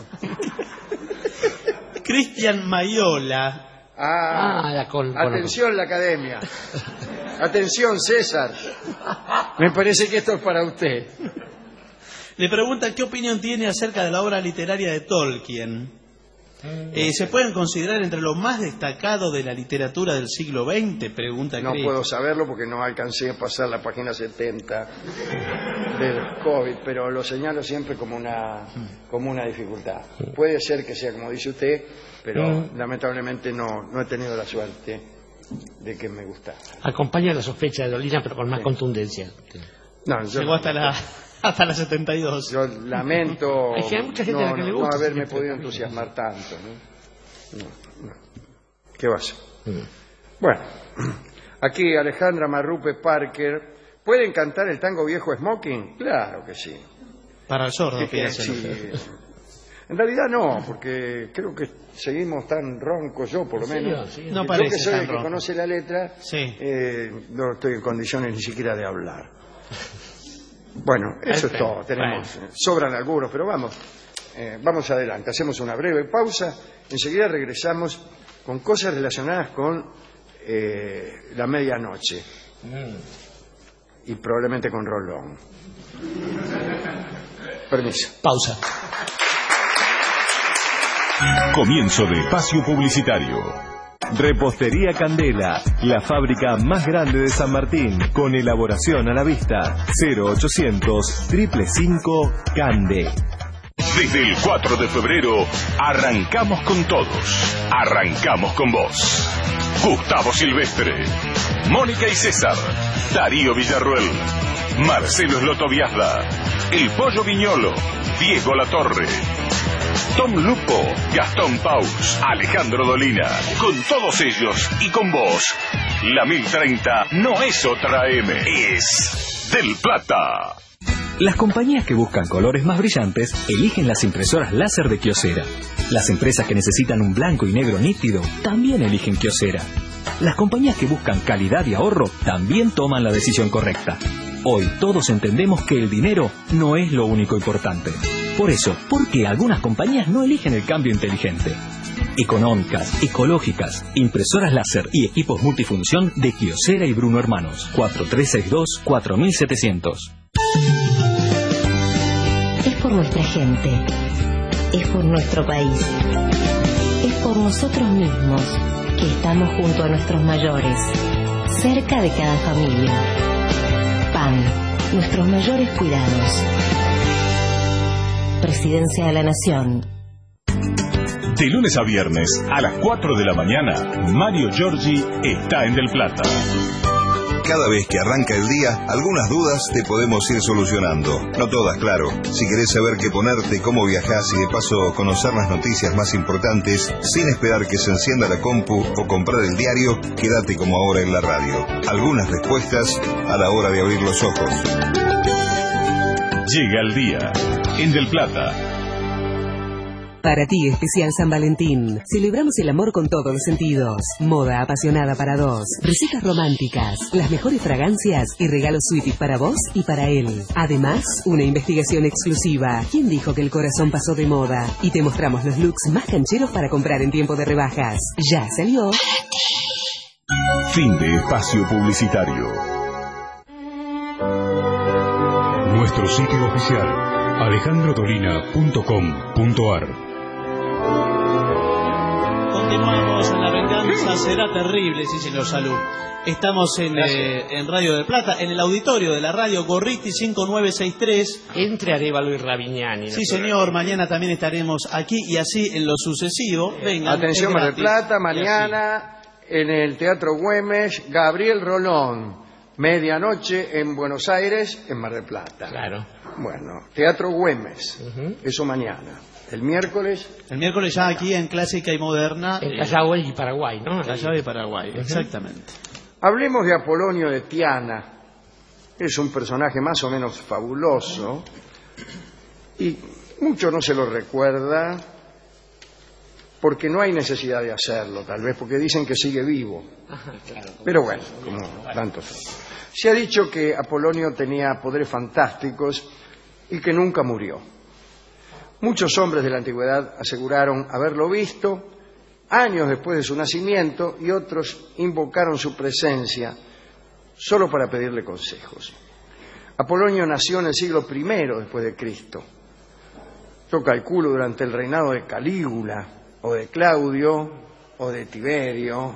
Cristian Mayola. Atención la academia. Atención César. Me parece que esto es para usted. Le pregunta qué opinión tiene acerca de la obra literaria de Tolkien. ¿Se pueden considerar entre lo más destacado de la literatura del siglo XX? Pregunta No Chris. puedo saberlo porque no alcancé a pasar la página 70 del COVID, pero lo señalo siempre como una dificultad. Puede ser que sea como dice usted, pero lamentablemente no he tenido la suerte de que me gustara. Acompaña la sospecha de Dolina, pero con más contundencia. No, yo Llegó hasta la 72. Yo lamento Es que hay mucha gente a la que le gusta. no haberme podido entusiasmar tanto. No. ¿Qué va a ser? Bueno, aquí Alejandra Marrupe Parker. ¿Pueden cantar el tango viejo Smoking? Claro que sí. Para el sordo, Sí, fíjese. En realidad no, porque creo que seguimos tan roncos, yo por lo menos. Sí, No Yo parece que soy tan el que ronco. conoce la letra, Sí. no estoy en condiciones ni siquiera de hablar. Bueno, eso es todo. Tenemos, sobran algunos, pero vamos adelante. Hacemos una breve pausa. Enseguida regresamos con cosas relacionadas con la medianoche y probablemente con Rolón. Permiso. Pausa. Comienzo de espacio publicitario. Repostería Candela, la fábrica más grande de San Martín, con elaboración a la vista. 0800 555 Cande. Desde el 4 de febrero, arrancamos con todos. Arrancamos con vos. Gustavo Silvestre, Mónica y César, Darío Villarruel, Marcelo Slotoviazda, El Pollo Viñolo, Diego Latorre, Tom Lupo, Gastón Paus, Alejandro Dolina. Con todos ellos y con vos, la 1030 no es otra M, es Del Plata. Las compañías que buscan colores más brillantes eligen las impresoras láser de Kyocera. Las empresas que necesitan un blanco y negro nítido también eligen Kyocera. Las compañías que buscan calidad y ahorro también toman la decisión correcta. Hoy todos entendemos que el dinero no es lo único importante. Por eso, ¿por qué algunas compañías no eligen el cambio inteligente? Económicas, ecológicas, impresoras láser y equipos multifunción de Kyocera y Bruno Hermanos. 4362-4700. Es por nuestra gente, es por nuestro país, es por nosotros mismos que estamos junto a nuestros mayores, cerca de cada familia. PAN, nuestros mayores cuidados. Presidencia de la Nación. De lunes a viernes, a las 4 de la mañana, Mario Giorgi está en Del Plata. Cada vez que arranca el día, algunas dudas te podemos ir solucionando. No todas, claro. Si querés saber qué ponerte, cómo viajás y de paso conocer las noticias más importantes, sin esperar que se encienda la compu o comprar el diario, quédate como ahora en la radio. Algunas respuestas a la hora de abrir los ojos. Llega el día en Del Plata. Para ti, especial San Valentín. Celebramos el amor con todos los sentidos. Moda apasionada para dos. Recetas románticas. Las mejores fragancias y regalos sweeties para vos y para él. Además, una investigación exclusiva. ¿Quién dijo que el corazón pasó de moda? Y te mostramos los looks más cancheros para comprar en tiempo de rebajas. Ya salió. Fin de espacio publicitario. Nuestro sitio oficial, alejandrodolina.com.ar. Continuamos en La Venganza Será Terrible, sí señor, salud. Estamos en Radio del Plata, en el auditorio de la radio Gorriti 5963. Entre Arévalo y Ravignani. Sí señor, mañana también estaremos aquí y así en lo sucesivo. Vengan, atención, Mar del Plata, mañana en el Teatro Güemes, Gabriel Rolón, medianoche en Buenos Aires, en Mar del Plata. Claro. Bueno, Teatro Güemes, eso mañana. El miércoles ya aquí en Clásica y Moderna. En Callao y Paraguay, ¿no? Callao y Paraguay, exactamente. Hablemos de Apolonio de Tiana. Es un personaje más o menos fabuloso y mucho no se lo recuerda porque no hay necesidad de hacerlo, tal vez porque dicen que sigue vivo. Ajá, claro, pero bueno, como tantos. Se ha dicho que Apolonio tenía poderes fantásticos y que nunca murió. Muchos hombres de la antigüedad aseguraron haberlo visto años después de su nacimiento y otros invocaron su presencia solo para pedirle consejos. Apolonio nació en el siglo I después de Cristo. Yo calculo durante el reinado de Calígula o de Claudio o de Tiberio,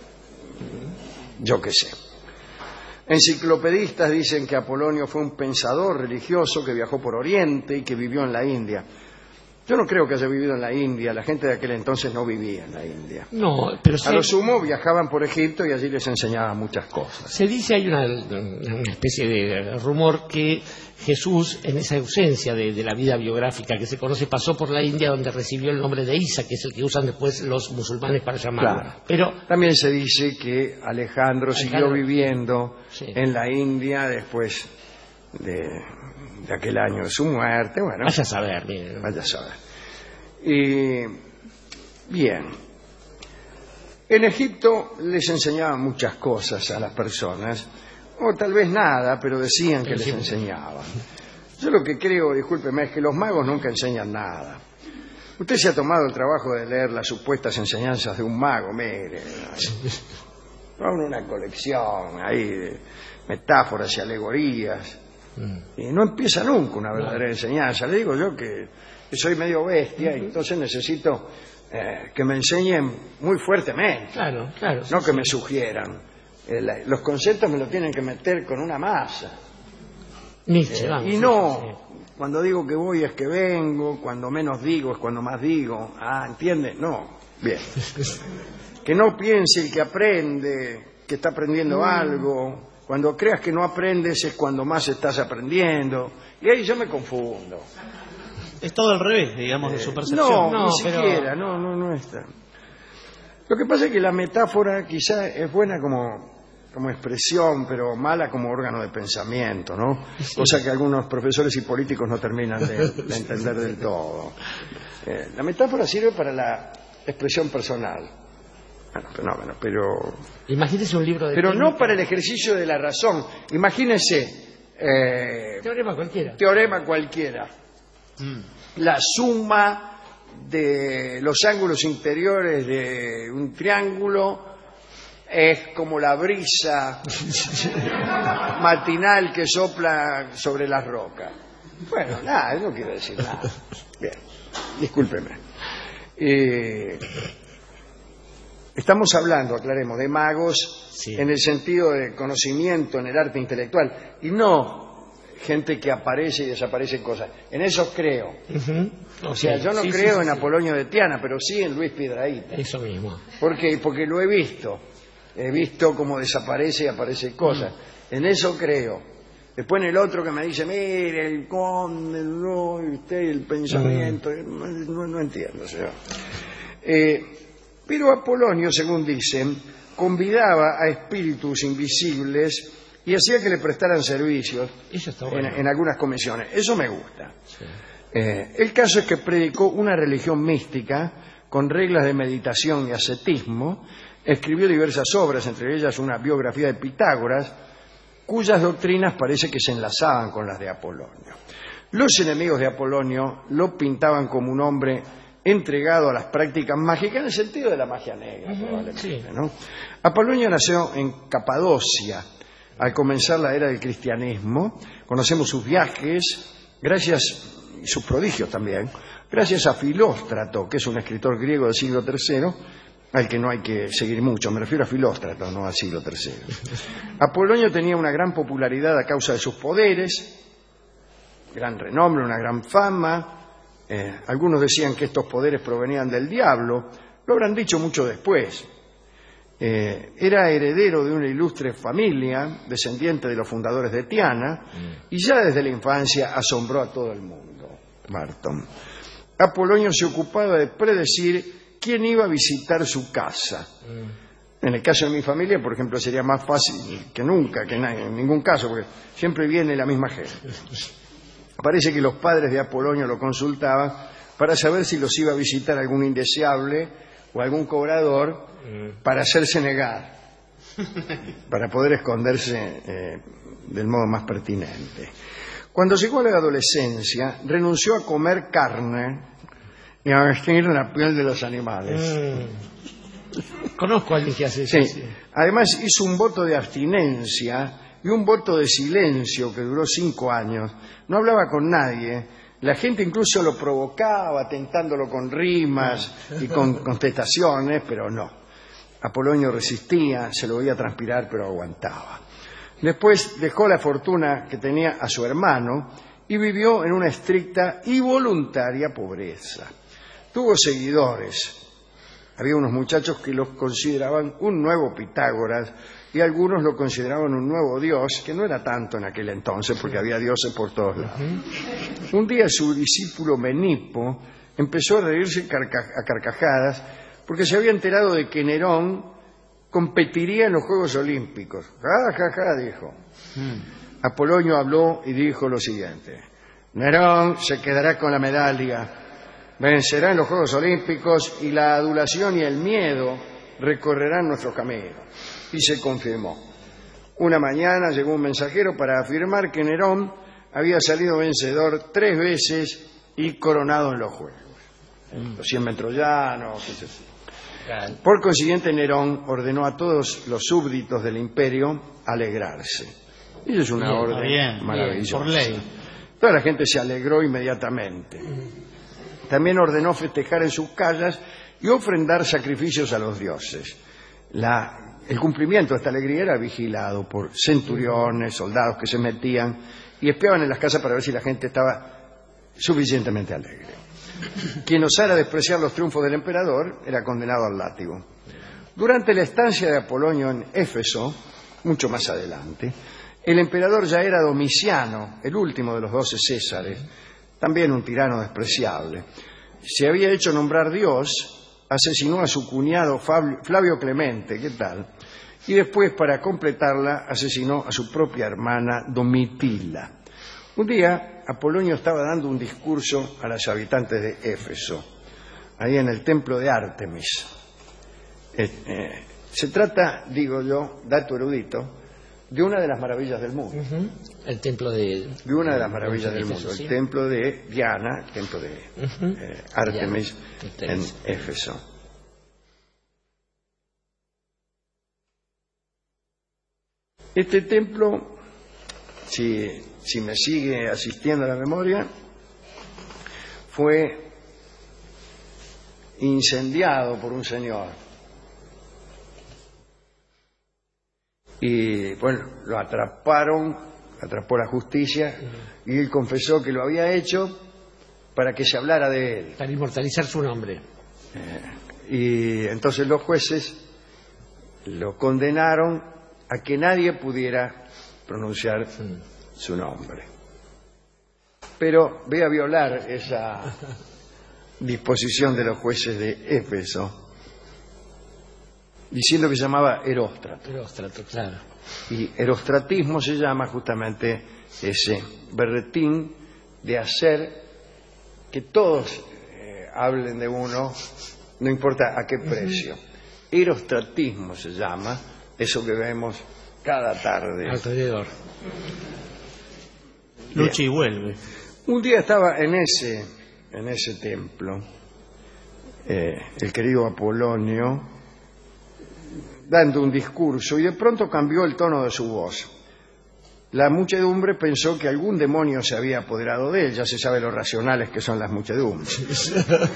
yo qué sé. Enciclopedistas dicen que Apolonio fue un pensador religioso que viajó por Oriente y que vivió en la India. Yo no creo que haya vivido en la India, la gente de aquel entonces no vivía en la India. No, pero a lo sumo viajaban por Egipto y allí les enseñaban muchas cosas. Se dice, hay una especie de rumor que Jesús, en esa ausencia de la vida biográfica que se conoce, pasó por la India donde recibió el nombre de Isa, que es el que usan después los musulmanes para llamarlo. Claro. Pero también se dice que Alejandro siguió viviendo en la India después de aquel año de su muerte. Bueno, vaya a saber, bien. Vaya a saber. Y bien, en Egipto les enseñaban muchas cosas a las personas, o tal vez nada, pero decían que les enseñaban. Yo lo que creo, discúlpeme, es que los magos nunca enseñan nada. Usted se ha tomado el trabajo de leer las supuestas enseñanzas de un mago, mire, con una colección ahí de metáforas y alegorías. Y no empieza nunca una verdadera enseñanza. Le digo yo que soy medio bestia y entonces necesito que me enseñen muy fuertemente. Claro, no que me sugieran. Los conceptos me lo tienen que meter con una masa. Nietzsche, y no, cuando digo que voy es que vengo, cuando menos digo es cuando más digo. ¿Entiende? No. Bien. Que no piense el que aprende, que está aprendiendo algo. Cuando creas que no aprendes es cuando más estás aprendiendo. Y ahí yo me confundo. Es todo al revés, digamos, de su percepción. No, ni siquiera, no está. Lo que pasa es que la metáfora quizá es buena como expresión, pero mala como órgano de pensamiento, ¿no? Sí. Cosa que algunos profesores y políticos no terminan de entender del todo. La metáfora sirve para la expresión personal. Bueno, pero... Imagínese un libro de... Pero técnica. No para el ejercicio de la razón. Imagínese... Teorema cualquiera. La suma de los ángulos interiores de un triángulo es como la brisa matinal que sopla sobre las rocas. Bueno, nada, no quiero decir nada. Bien, discúlpeme. Estamos hablando, aclaremos, de magos en el sentido de conocimiento en el arte intelectual y no gente que aparece y desaparece cosas. En eso creo. O sea, yo no Sí, creo sí, en sí. Apolonio de Tiana, pero sí en Luis Piedrahíta. Eso mismo. ¿Por qué? Porque lo he visto. He visto cómo desaparece y aparece cosas. En eso creo. Después en el otro que me dice, mire, el conde, no, y usted, el pensamiento, no entiendo, señor. Pero Apolonio, según dicen, convidaba a espíritus invisibles y hacía que le prestaran servicios Eso está bueno. en algunas comisiones. Eso me gusta. Sí. El caso es que predicó una religión mística con reglas de meditación y ascetismo, escribió diversas obras, entre ellas una biografía de Pitágoras, cuyas doctrinas parece que se enlazaban con las de Apolonio. Los enemigos de Apolonio lo pintaban como un hombre entregado a las prácticas mágicas en el sentido de la magia negra, probablemente, sí. ¿no? Apolonio nació en Capadocia al comenzar la era del cristianismo. Conocemos sus viajes, y sus prodigios también, gracias a Filóstrato, que es un escritor griego del siglo III, al que no hay que seguir mucho, me refiero a Filóstrato, no al siglo III. Apolonio tenía una gran popularidad a causa de sus poderes, gran renombre, una gran fama. Algunos decían que estos poderes provenían del diablo, lo habrán dicho mucho después. Era heredero de una ilustre familia, descendiente de los fundadores de Tiana, y ya desde la infancia asombró a todo el mundo. Barton. Apolonio se ocupaba de predecir quién iba a visitar su casa. En el caso de mi familia, por ejemplo, sería más fácil que nunca, que en ningún caso, porque siempre viene la misma gente. Parece que los padres de Apolonio lo consultaban para saber si los iba a visitar algún indeseable o algún cobrador para hacerse negar, para poder esconderse del modo más pertinente. Cuando llegó a la adolescencia, renunció a comer carne y a vestir la piel de los animales. Conozco a alguien que hace eso. Sí. Además hizo un voto de abstinencia y un voto de silencio que duró 5 años. No hablaba con nadie. La gente incluso lo provocaba, tentándolo con rimas y con contestaciones, pero no. Apolonio resistía, se lo veía transpirar, pero aguantaba. Después dejó la fortuna que tenía a su hermano y vivió en una estricta y voluntaria pobreza. Tuvo seguidores. Había unos muchachos que los consideraban un nuevo Pitágoras y algunos lo consideraban un nuevo dios, que no era tanto en aquel entonces porque había dioses por todos lados. Un día su discípulo Menipo empezó a reírse a carcajadas porque se había enterado de que Nerón competiría en los Juegos Olímpicos. ¡Ja, ja, ja!, dijo. Apolonio habló y dijo lo siguiente: Nerón se quedará con la medalla, vencerá en los Juegos Olímpicos y la adulación y el miedo recorrerán nuestros caminos. Y se confirmó. Una mañana llegó un mensajero para afirmar que Nerón había salido vencedor 3 veces y coronado en los Juegos. Los 100 metros llanos, etc. Por consiguiente, Nerón ordenó a todos los súbditos del imperio alegrarse. Y eso es una orden maravillosa. Por ley. Toda la gente se alegró inmediatamente. También ordenó festejar en sus calles y ofrendar sacrificios a los dioses. El cumplimiento de esta alegría era vigilado por centuriones, soldados que se metían y espiaban en las casas para ver si la gente estaba suficientemente alegre. Quien osara despreciar los triunfos del emperador era condenado al látigo. Durante la estancia de Apolonio en Éfeso, mucho más adelante, el emperador ya era Domiciano, el último de los 12 Césares, también un tirano despreciable. Se había hecho nombrar Dios, asesinó a su cuñado Flavio Clemente, ¿qué tal? Y después, para completarla, asesinó a su propia hermana Domitila. Un día, Apolonio estaba dando un discurso a los habitantes de Éfeso, ahí en el templo de Ártemis. Se trata, digo yo, dato erudito, de una de las maravillas del mundo. El templo de una de las maravillas del Éfeso, mundo, sí. el templo de Diana, el templo de Ártemis en Éfeso. Este templo, si me sigue asistiendo a la memoria, fue incendiado por un señor. Y bueno, lo atraparon atrapó la justicia y él confesó que lo había hecho para que se hablara de él. Para inmortalizar su nombre. Y entonces los jueces lo condenaron a que nadie pudiera pronunciar su nombre. Pero ve a violar esa disposición de los jueces de Éfeso, diciendo que se llamaba Eróstrato. Eróstrato, claro. Y erostratismo se llama justamente ese berretín de hacer que todos hablen de uno, no importa a qué precio. Erostratismo se llama eso que vemos cada tarde. Alrededor. Lucha y vuelve. Un día estaba en ese templo el querido Apolonio dando un discurso y de pronto cambió el tono de su voz. La muchedumbre pensó que algún demonio se había apoderado de él. Ya se sabe lo racionales que son las muchedumbres.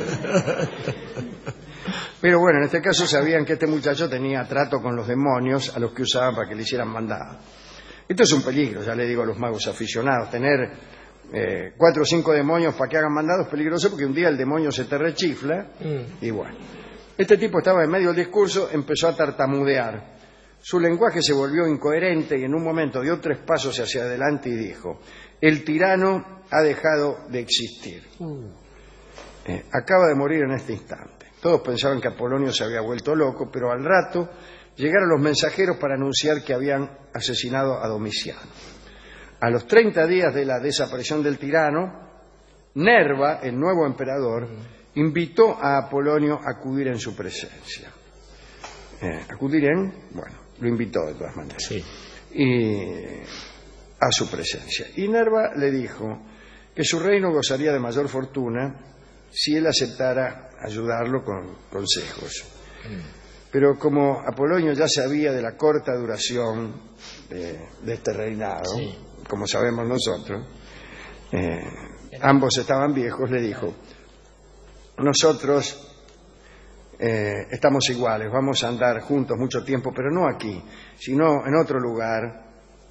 Pero bueno, en este caso sabían que este muchacho tenía trato con los demonios a los que usaban para que le hicieran mandado. Esto es un peligro, ya le digo a los magos aficionados. Tener 4 o 5 demonios para que hagan mandados es peligroso porque un día el demonio se te rechifla y bueno. Este tipo estaba en medio del discurso, empezó a tartamudear. Su lenguaje se volvió incoherente y en un momento dio 3 pasos hacia adelante y dijo: el tirano ha dejado de existir. Acaba de morir en este instante. Todos pensaban que Apolonio se había vuelto loco, pero al rato llegaron los mensajeros para anunciar que habían asesinado a Domiciano. A los 30 días de la desaparición del tirano, Nerva, el nuevo emperador, invitó a Apolonio a acudir en su presencia. Lo invitó de todas maneras. Sí. Y a su presencia. Y Nerva le dijo que su reino gozaría de mayor fortuna si él aceptara ayudarlo con consejos. Pero como Apolonio ya sabía de la corta duración de este reinado, como sabemos nosotros, ambos estaban viejos, le dijo: nosotros estamos iguales, vamos a andar juntos mucho tiempo, pero no aquí, sino en otro lugar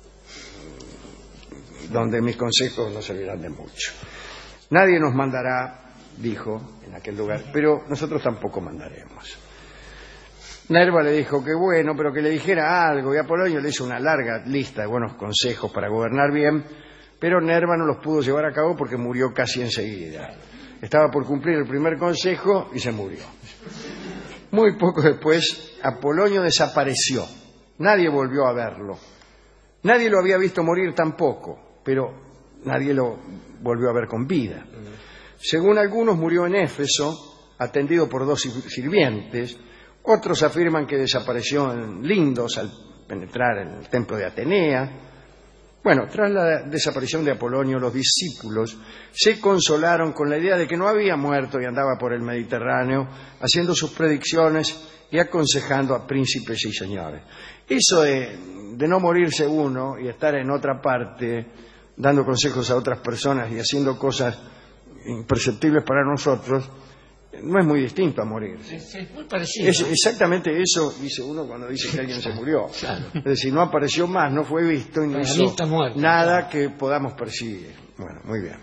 donde mis consejos no servirán de mucho. Nadie nos mandará, dijo, en aquel lugar, pero nosotros tampoco mandaremos. Nerva le dijo que bueno, pero que le dijera algo, y Apolonio le hizo una larga lista de buenos consejos para gobernar bien, pero Nerva no los pudo llevar a cabo porque murió casi enseguida. Estaba por cumplir el primer consejo y se murió. Muy poco después, Apolonio desapareció. Nadie volvió a verlo. Nadie lo había visto morir tampoco, pero nadie lo volvió a ver con vida. Según algunos, murió en Éfeso, atendido por 2 sirvientes. Otros afirman que desapareció en Lindos al penetrar en el templo de Atenea. Bueno, tras la desaparición de Apolonio, los discípulos se consolaron con la idea de que no había muerto y andaba por el Mediterráneo haciendo sus predicciones y aconsejando a príncipes y señores. Eso de no morirse uno y estar en otra parte dando consejos a otras personas y haciendo cosas imperceptibles para nosotros no es muy distinto a morirse. Es muy parecido. Es exactamente eso dice uno cuando dice que alguien se murió. Claro. Es decir, no apareció más, no fue visto y no hizo nada que podamos percibir. Bueno, muy bien.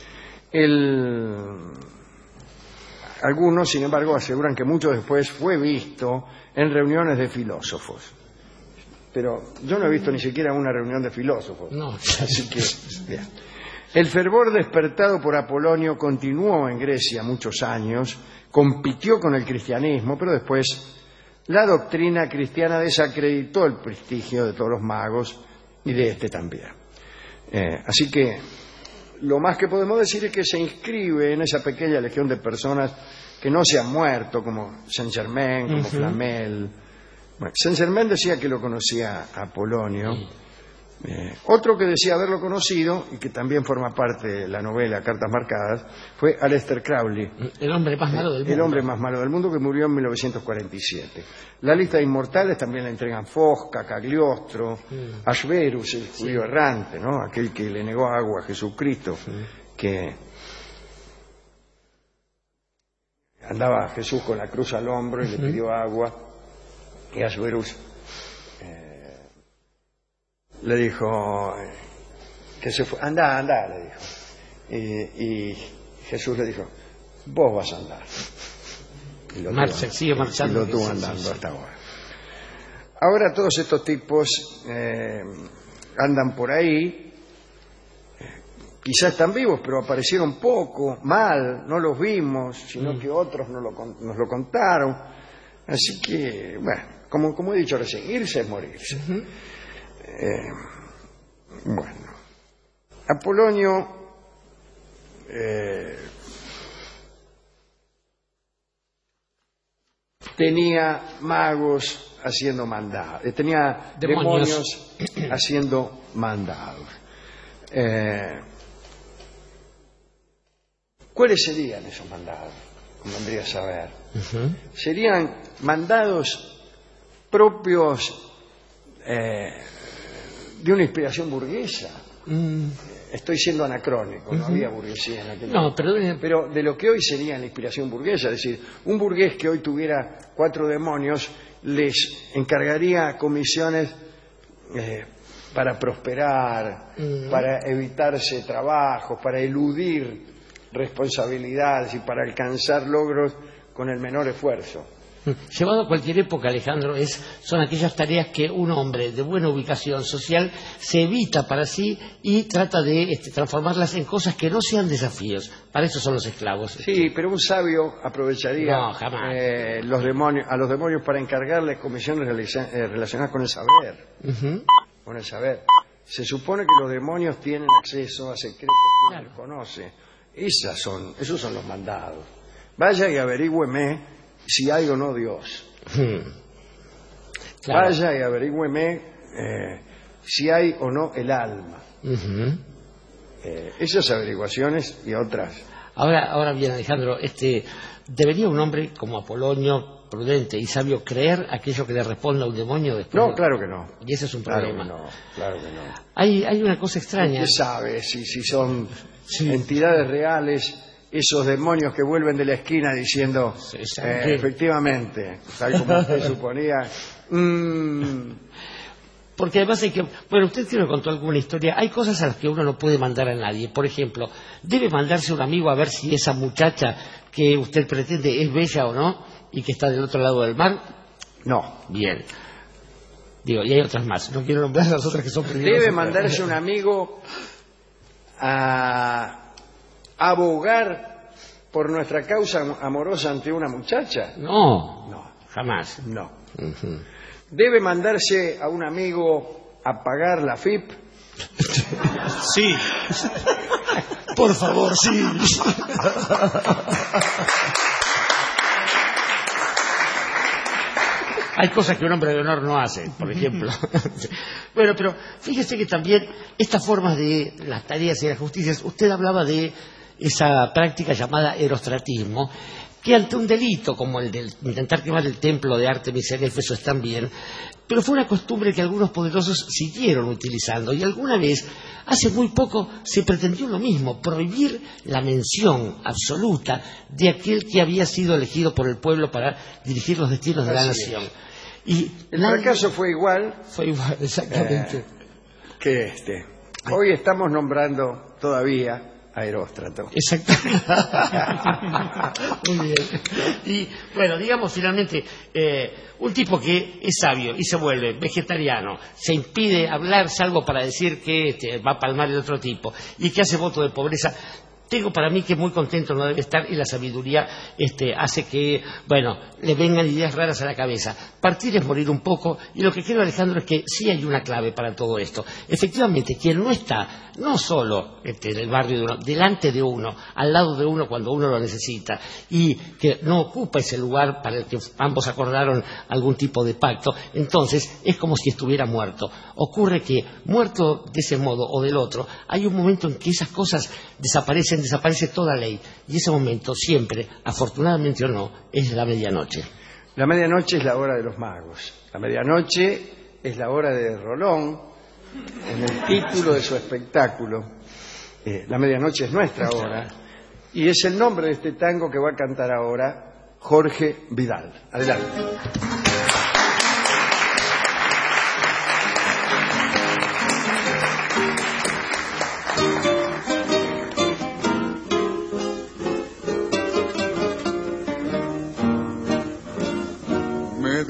Algunos, sin embargo, aseguran que mucho después fue visto en reuniones de filósofos. Pero yo no he visto ni siquiera una reunión de filósofos. No. Así que, bien. El fervor despertado por Apolonio continuó en Grecia muchos años, compitió con el cristianismo, pero después la doctrina cristiana desacreditó el prestigio de todos los magos y de este también. Así que lo más que podemos decir es que se inscribe en esa pequeña legión de personas que no se han muerto, como Saint-Germain, como Flamel. Bueno, Saint-Germain decía que lo conocía a Apolonio. Otro que decía haberlo conocido, y que también forma parte de la novela Cartas Marcadas, fue Aleister Crowley. El hombre más malo del mundo. El hombre más malo del mundo, que murió en 1947. La lista de inmortales también la entregan Fosca, Cagliostro, Ashverus, el judío errante, ¿no? Aquel que le negó agua a Jesucristo, que andaba a Jesús con la cruz al hombro y le pidió agua, y Ashverus le dijo: que se fue. Anda, le dijo. Y Jesús le dijo, vos vas a andar. Y lo sigue marchando. Y lo tuvo andando hasta ahora. Ahora todos estos tipos andan por ahí, quizás están vivos, pero aparecieron poco, mal, no los vimos, sino que otros nos lo contaron. Así que, bueno, como he dicho recién, irse es morirse. Bueno, Apolonio tenía magos haciendo mandados, tenía demonios haciendo mandados. ¿Cuáles serían esos mandados? Convendría saber. Serían mandados propios de una inspiración burguesa. Estoy siendo anacrónico, no había burguesía en aquel momento. Pero de lo que hoy sería la inspiración burguesa, es decir, un burgués que hoy tuviera 4 demonios les encargaría comisiones para prosperar, para evitarse trabajos, para eludir responsabilidades y para alcanzar logros con el menor esfuerzo. Llevado a cualquier época, Alejandro, son aquellas tareas que un hombre de buena ubicación social se evita para sí y trata de transformarlas en cosas que no sean desafíos. Para eso son los esclavos. Sí, pero un sabio aprovecharía a los demonios para encargarles comisiones relacionadas con el saber. Con el saber. Se supone que los demonios tienen acceso a secretos que uno desconoce. Esos son los mandados. Vaya y averígüeme si hay o no Dios. Vaya y averígüeme si hay o no el alma. Esas averiguaciones y otras. Ahora bien, Alejandro, ¿debería un hombre como Apolonio, prudente y sabio, creer aquello que le responda a un demonio después? No, claro que no. Y ese es un problema. Claro que no. Hay una cosa extraña. ¿Qué sabe si son entidades reales esos demonios que vuelven de la esquina diciendo efectivamente, tal como usted suponía? Porque además usted que me contó alguna historia, hay cosas a las que uno no puede mandar a nadie. Por ejemplo, ¿debe mandarse un amigo a ver si esa muchacha que usted pretende es bella o no y que está del otro lado del mar? No. Bien. Y hay otras más, no quiero nombrar las otras que son peligrosas. ¿Debe mandarse un amigo a abogar por nuestra causa amorosa ante una muchacha? No, jamás. No. ¿Debe mandarse a un amigo a pagar la FIP? Sí. Por favor, sí. Hay cosas que un hombre de honor no hace, por ejemplo. Bueno, pero fíjese que también estas formas de las tareas y las justicias, usted hablaba de esa práctica llamada erostratismo, que ante un delito como el de intentar quemar el templo de Artemis en Éfeso están bien, pero fue una costumbre que algunos poderosos siguieron utilizando, y alguna vez, hace muy poco, se pretendió lo mismo, prohibir la mención absoluta de aquel que había sido elegido por el pueblo para dirigir los destinos de la nación. Y el fracaso fue igual. Fue igual, exactamente. Que hoy estamos nombrando todavía a Eróstrato. Exactamente. Muy bien. Y bueno, digamos finalmente, un tipo que es sabio y se vuelve vegetariano, se impide hablar salvo para decir que va a palmar el otro tipo y que hace voto de pobreza. Tengo para mí que muy contento no debe estar, y la sabiduría hace que, le vengan ideas raras a la cabeza. Partir es morir un poco, y lo que creo, Alejandro, es que sí hay una clave para todo esto. Efectivamente, quien no está, no solo en el barrio de uno, delante de uno, al lado de uno cuando uno lo necesita, y que no ocupa ese lugar para el que ambos acordaron algún tipo de pacto, entonces es como si estuviera muerto. Ocurre que, muerto de ese modo o del otro, hay un momento en que esas cosas desaparecen, desaparece toda ley, y ese momento siempre, afortunadamente o no, es la medianoche. La medianoche es la hora de los magos. La medianoche es la hora de Rolón, en el título de su espectáculo. La medianoche es nuestra hora, y es el nombre de este tango que va a cantar ahora Jorge Vidal. Adelante.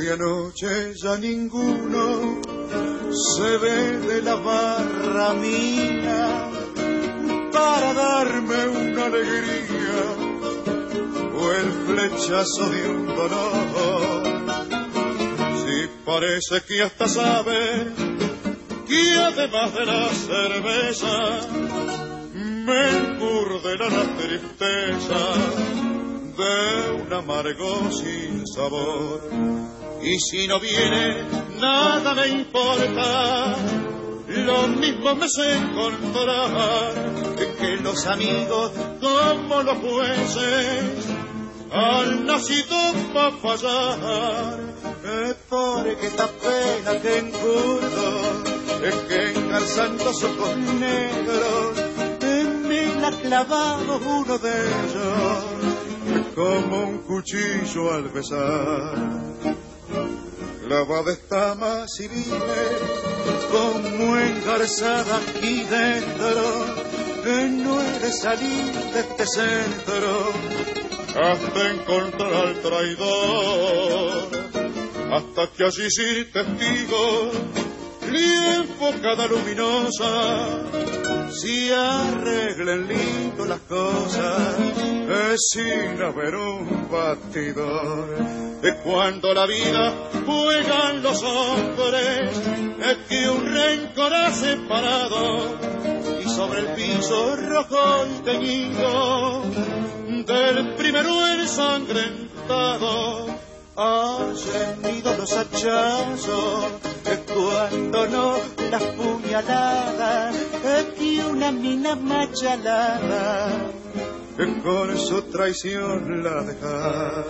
Medianoche ya ninguno se ve de la barra mía para darme una alegría o el flechazo de un dolor. Si parece que hasta sabe que además de la cerveza me encurdena la tristeza de un amargo sin sabor. Y si no viene, nada me importa, lo mismo me sé encontrar que los amigos como los jueces han nacido para fallar. Porque esta pena que encurdo es que engarzando sus ojos negros me la ha clavado uno de ellos como un cuchillo al besar. Clavada está más y vive como engarzada aquí dentro, que no he de salir de este centro hasta encontrar al traidor, hasta que allí sin testigos ni enfocada luminosa si arreglen lindo las cosas sin haber un batidor. Es cuando la vida juegan los hombres, es que un rencor ha separado y sobre el piso rojo y teñido del primero ensangrentado hacen nido los hachazos. Es cuando no las puñaladas, es que una mina machalada con su traición la deja.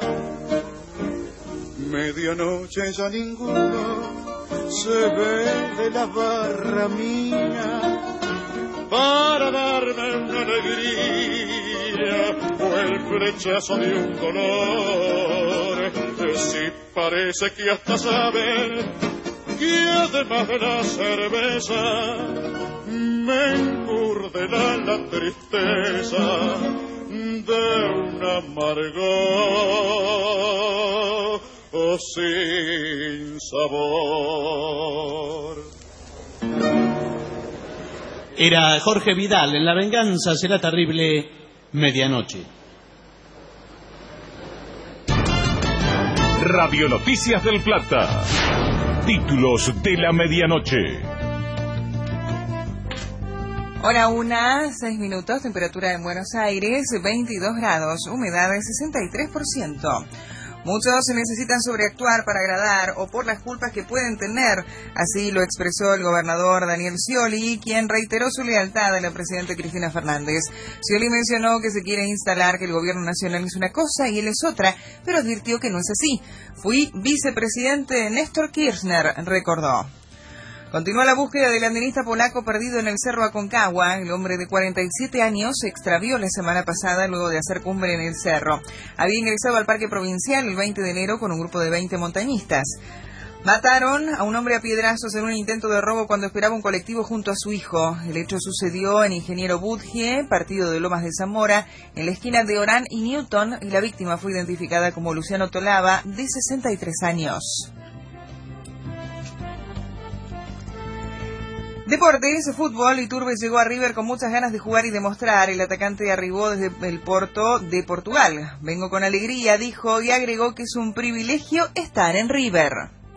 Medianoche ya ninguno se ve de la barra mía para darme una alegría o el flechazo de un dolor. Si parece que hasta saber que además de la cerveza me encurdena la tristeza de un amargo sin sabor. Era Jorge Vidal en La venganza será terrible, medianoche. Radio Noticias del Plata. Títulos de la medianoche. Hora 1:06, temperatura en Buenos Aires, 22 grados, humedad del 63%. Muchos necesitan sobreactuar para agradar o por las culpas que pueden tener. Así lo expresó el gobernador Daniel Scioli, quien reiteró su lealtad a la presidenta Cristina Fernández. Scioli mencionó que se quiere instalar que el gobierno nacional es una cosa y él es otra, pero advirtió que no es así. Fui vicepresidente de Néstor Kirchner, recordó. Continúa la búsqueda del andinista polaco perdido en el Cerro Aconcagua. El hombre de 47 años se extravió la semana pasada luego de hacer cumbre en el cerro. Había ingresado al Parque Provincial el 20 de enero con un grupo de 20 montañistas. Mataron a un hombre a piedrazos en un intento de robo cuando esperaba un colectivo junto a su hijo. El hecho sucedió en Ingeniero Budge, partido de Lomas de Zamora, en la esquina de Orán y Newton, y la víctima fue identificada como Luciano Tolava, de 63 años. Deportes, fútbol. Iturbe llegó a River con muchas ganas de jugar y demostrar. El atacante arribó desde el Porto de Portugal. Vengo con alegría, dijo, y agregó que es un privilegio estar en River.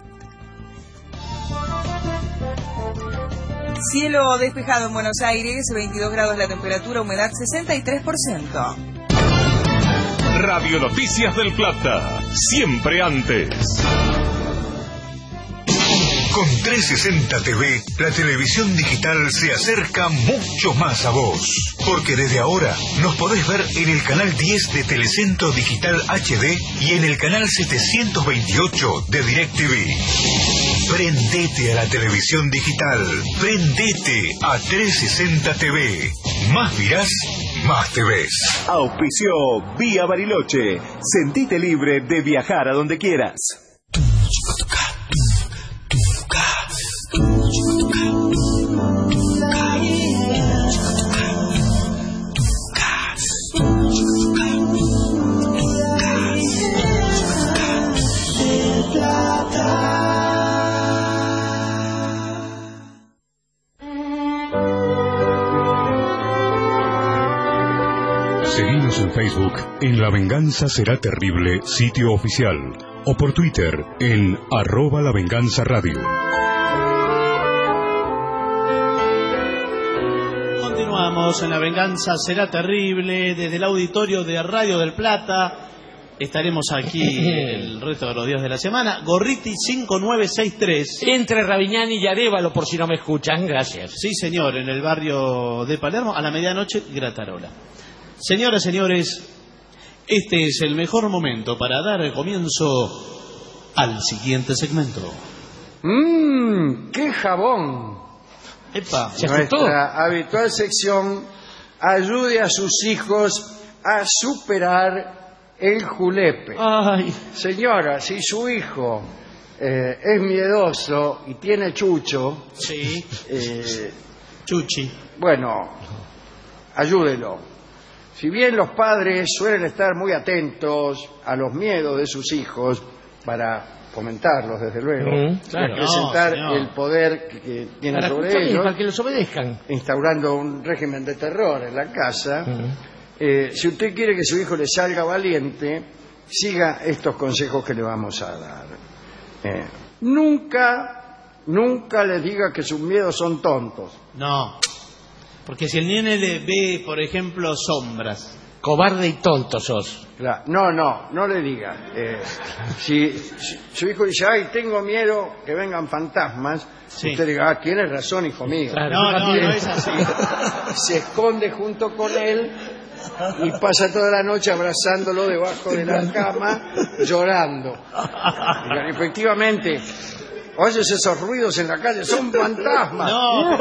Cielo despejado en Buenos Aires, 22 grados la temperatura, humedad 63%. Radio Noticias del Plata, siempre antes. Con 360 TV, la televisión digital se acerca mucho más a vos. Porque desde ahora nos podés ver en el canal 10 de Telecentro Digital HD y en el canal 728 de DirecTV. Prendete a la televisión digital. Prendete a 360 TV. Más mirás, más te ves. Auspició Vía Bariloche. Sentite libre de viajar a donde quieras. Plata. Facebook en La Venganza Será Terrible, sitio oficial, o por Twitter en @lavenganzaradio. Continuamos en La Venganza Será Terrible desde el auditorio de Radio del Plata. Estaremos aquí el resto de los días de la semana. Gorriti 5963. Entre Ravignani y Arévalo, por si no me escuchan. Gracias. Sí, señor, en el barrio de Palermo, a la medianoche, Gratarola. Señoras, señores, este es el mejor momento para dar comienzo al siguiente segmento. ¡Qué jabón! Epa, nuestra habitual sección ayude a sus hijos a superar el julepe. Ay. Señora, si su hijo es miedoso y tiene chucho, sí, chuchi, bueno, ayúdelo. Si bien los padres suelen estar muy atentos a los miedos de sus hijos para fomentarlos, desde luego, claro. y acrecentar el poder que tienen sobre ellos, para que los obedezcan, instaurando un régimen de terror en la casa. Si usted quiere que su hijo le salga valiente, siga estos consejos que le vamos a dar. Nunca les diga que sus miedos son tontos. No, porque si el nene le ve, por ejemplo, sombras. Cobarde y tonto sos. Claro. No le diga. Si su hijo dice, ay, tengo miedo que vengan fantasmas, sí, usted diga, tienes razón, hijo mío. Claro, no es así. Se esconde junto con él y pasa toda la noche abrazándolo debajo de la cama, llorando. Y, efectivamente, oyes esos ruidos en la calle, son fantasmas. No.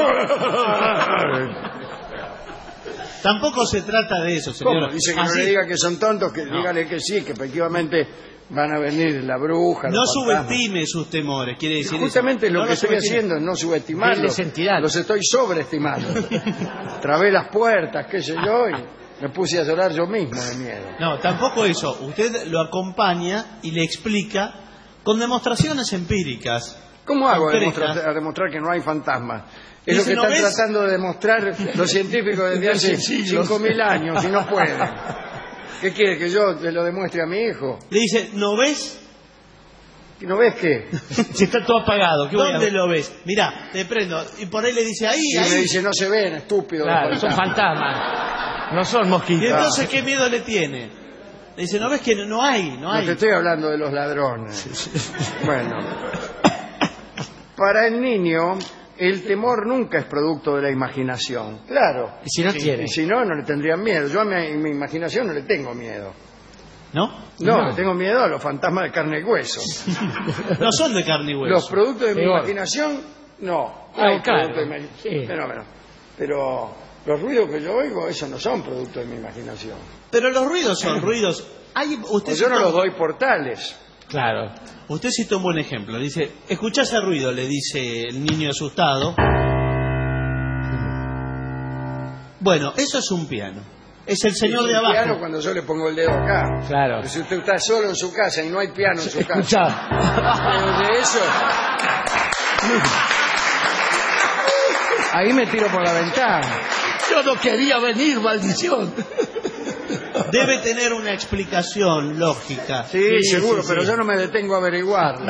Tampoco se trata de eso, señor. ¿Cómo? Dice que no le diga que son tontos, que dígale que sí, que efectivamente van a venir la bruja. No subestime sus temores, quiere decir. Justamente eso. Lo que estoy haciendo es no subestimarlos. Los estoy sobreestimando. Trabé las puertas, qué sé yo, y me puse a llorar yo mismo de miedo. No, tampoco eso. Usted lo acompaña y le explica con demostraciones empíricas. ¿Cómo hago a demostrar que no hay fantasmas? Es lo que están tratando de demostrar los científicos desde hace 5.000 años y no pueden. ¿Qué quiere? ¿Que yo te lo demuestre a mi hijo? Le dice, ¿no ves? ¿No ves qué? Si está todo apagado. ¿Dónde lo ves? Mirá, te prendo. Y por ahí le dice, ahí, y ahí. me dice, no se ven, estúpido. Claro, son fantasmas. No son mosquitos. ¿Y entonces qué miedo le tiene? Le dice, ¿no ves que no hay? No te estoy hablando de los ladrones. Bueno. Para el niño, el temor nunca es producto de la imaginación. Claro. ¿Y si no quiere? Y si no le tendrían miedo. Yo a mi imaginación no le tengo miedo. ¿No? No, le tengo miedo a los fantasmas de carne y hueso. No son de carne y hueso. Los productos de mi imaginación, no. Hay claro. productos de mi imaginación. Pero los ruidos que yo oigo, esos no son productos de mi imaginación. Pero los ruidos son ruidos. Yo no los doy por tales. Claro. Usted cita un buen ejemplo. Dice, escuchá ese ruido, le dice el niño asustado. Bueno, eso es un piano. Es el señor de abajo. Piano cuando yo le pongo el dedo acá. Claro. Pero si usted está solo en su casa y no hay piano en su casa. Escuchá. Pero de eso. Ahí me tiro por la ventana. Yo no quería venir, maldición. Debe tener una explicación lógica. Sí, seguro, pero yo no me detengo a averiguarla.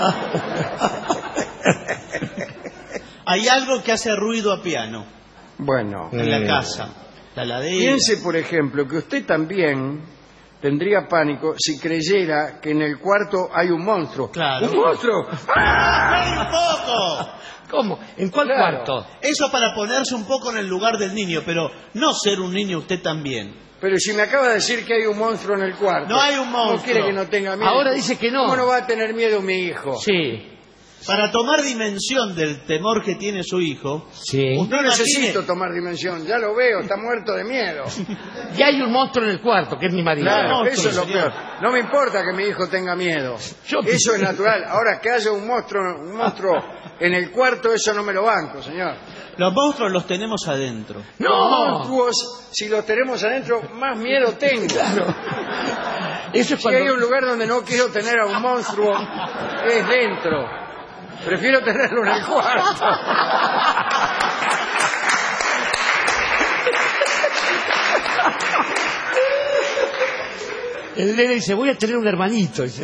Hay algo que hace ruido a piano. Bueno. En la casa. La ladera. Piense, por ejemplo, que usted también tendría pánico si creyera que en el cuarto hay un monstruo. Claro. ¡Un monstruo! ¡Ah! ¡Ven un poco! ¿Cómo? ¿En cuál cuarto? Eso para ponerse un poco en el lugar del niño, pero no ser un niño usted también. Pero si me acaba de decir que hay un monstruo en el cuarto. No hay un monstruo. ¿Cómo quiere que no tenga miedo? Ahora dice que no. ¿Cómo no va a tener miedo mi hijo? Sí. Para tomar dimensión del temor que tiene su hijo, sí. No necesito tomar dimensión, ya lo veo, está muerto de miedo. Ya hay un monstruo en el cuarto, que es mi marido. Claro, eso es lo peor. No me importa que mi hijo tenga miedo. Eso es natural. Ahora que haya un monstruo en el cuarto, eso no me lo banco, señor. Los monstruos los tenemos adentro. No. Los monstruos, si los tenemos adentro, más miedo tengo. Claro. Eso es si hay un lugar donde no quiero tener a un monstruo, es dentro. Prefiero tenerlo en el cuarto. El nene dice, voy a tener un hermanito. Dice.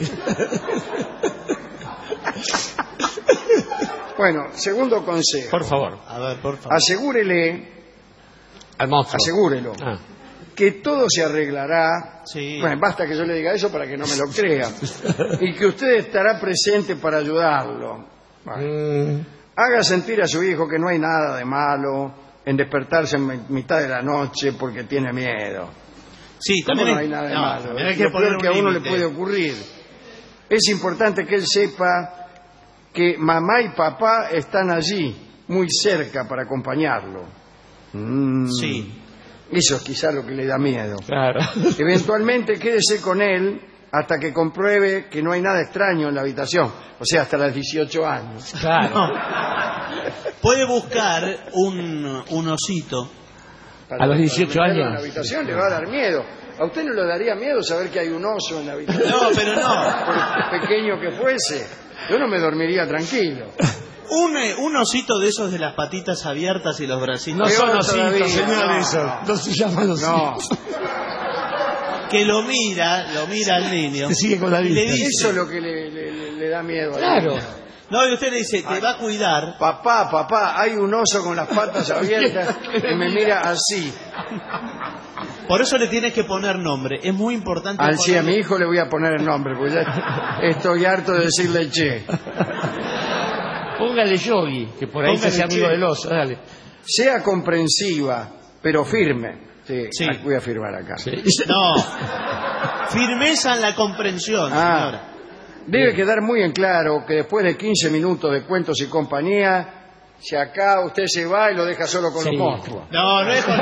Bueno, segundo consejo. Por favor. A ver, por favor. Asegúrele, Al monstruo. asegúrelo, Ah. que todo se arreglará. Sí. Bueno, basta que yo le diga eso para que no me lo crea. Y que usted estará presente para ayudarlo. Bueno. Haga sentir a su hijo que no hay nada de malo en despertarse en mitad de la noche porque tiene miedo. Sí, ¿Cómo también no hay nada de no, malo? también Es hay que lo poner peor un que a uno le límite. puede ocurrir. Es importante que él sepa que mamá y papá están allí, muy cerca, para acompañarlo. Sí. Eso es quizá lo que le da miedo. Claro. Eventualmente quédese con él hasta que compruebe que no hay nada extraño en la habitación. O sea, hasta los 18 años. Claro. Puede buscar un osito. Para- A los 18 para meterlo años. en la habitación le va a dar miedo. ¿A usted no le daría miedo saber que hay un oso en la habitación? No, pero no. Por pequeño que fuese. Yo no me dormiría tranquilo. Un osito de esos de las patitas abiertas y los bracitos. No son Peor ositos, todavía, señor, no. eso. No se llaman ositos. No, Que lo mira al niño. Se sigue con la y le vista. dice, eso es lo que le da miedo. a Claro. él. no, y usted le dice, te va a cuidar. Papá, hay un oso con las patas abiertas y me mira así. Por eso le tienes que poner nombre. Es muy importante. Sí, a ponerle- mi hijo le voy a poner el nombre, porque ya estoy harto de decirle che. Póngale Yogi, que por ahí se hace Póngale amigo che. del oso. Dale. Sea comprensiva, pero firme. Sí, Sí. voy a firmar acá. No. Firmeza en la comprensión, señora. Debe quedar muy en claro que después de 15 minutos de cuentos y compañía, si acá usted se va y lo deja solo con Sí. los monstruos. No, no es con...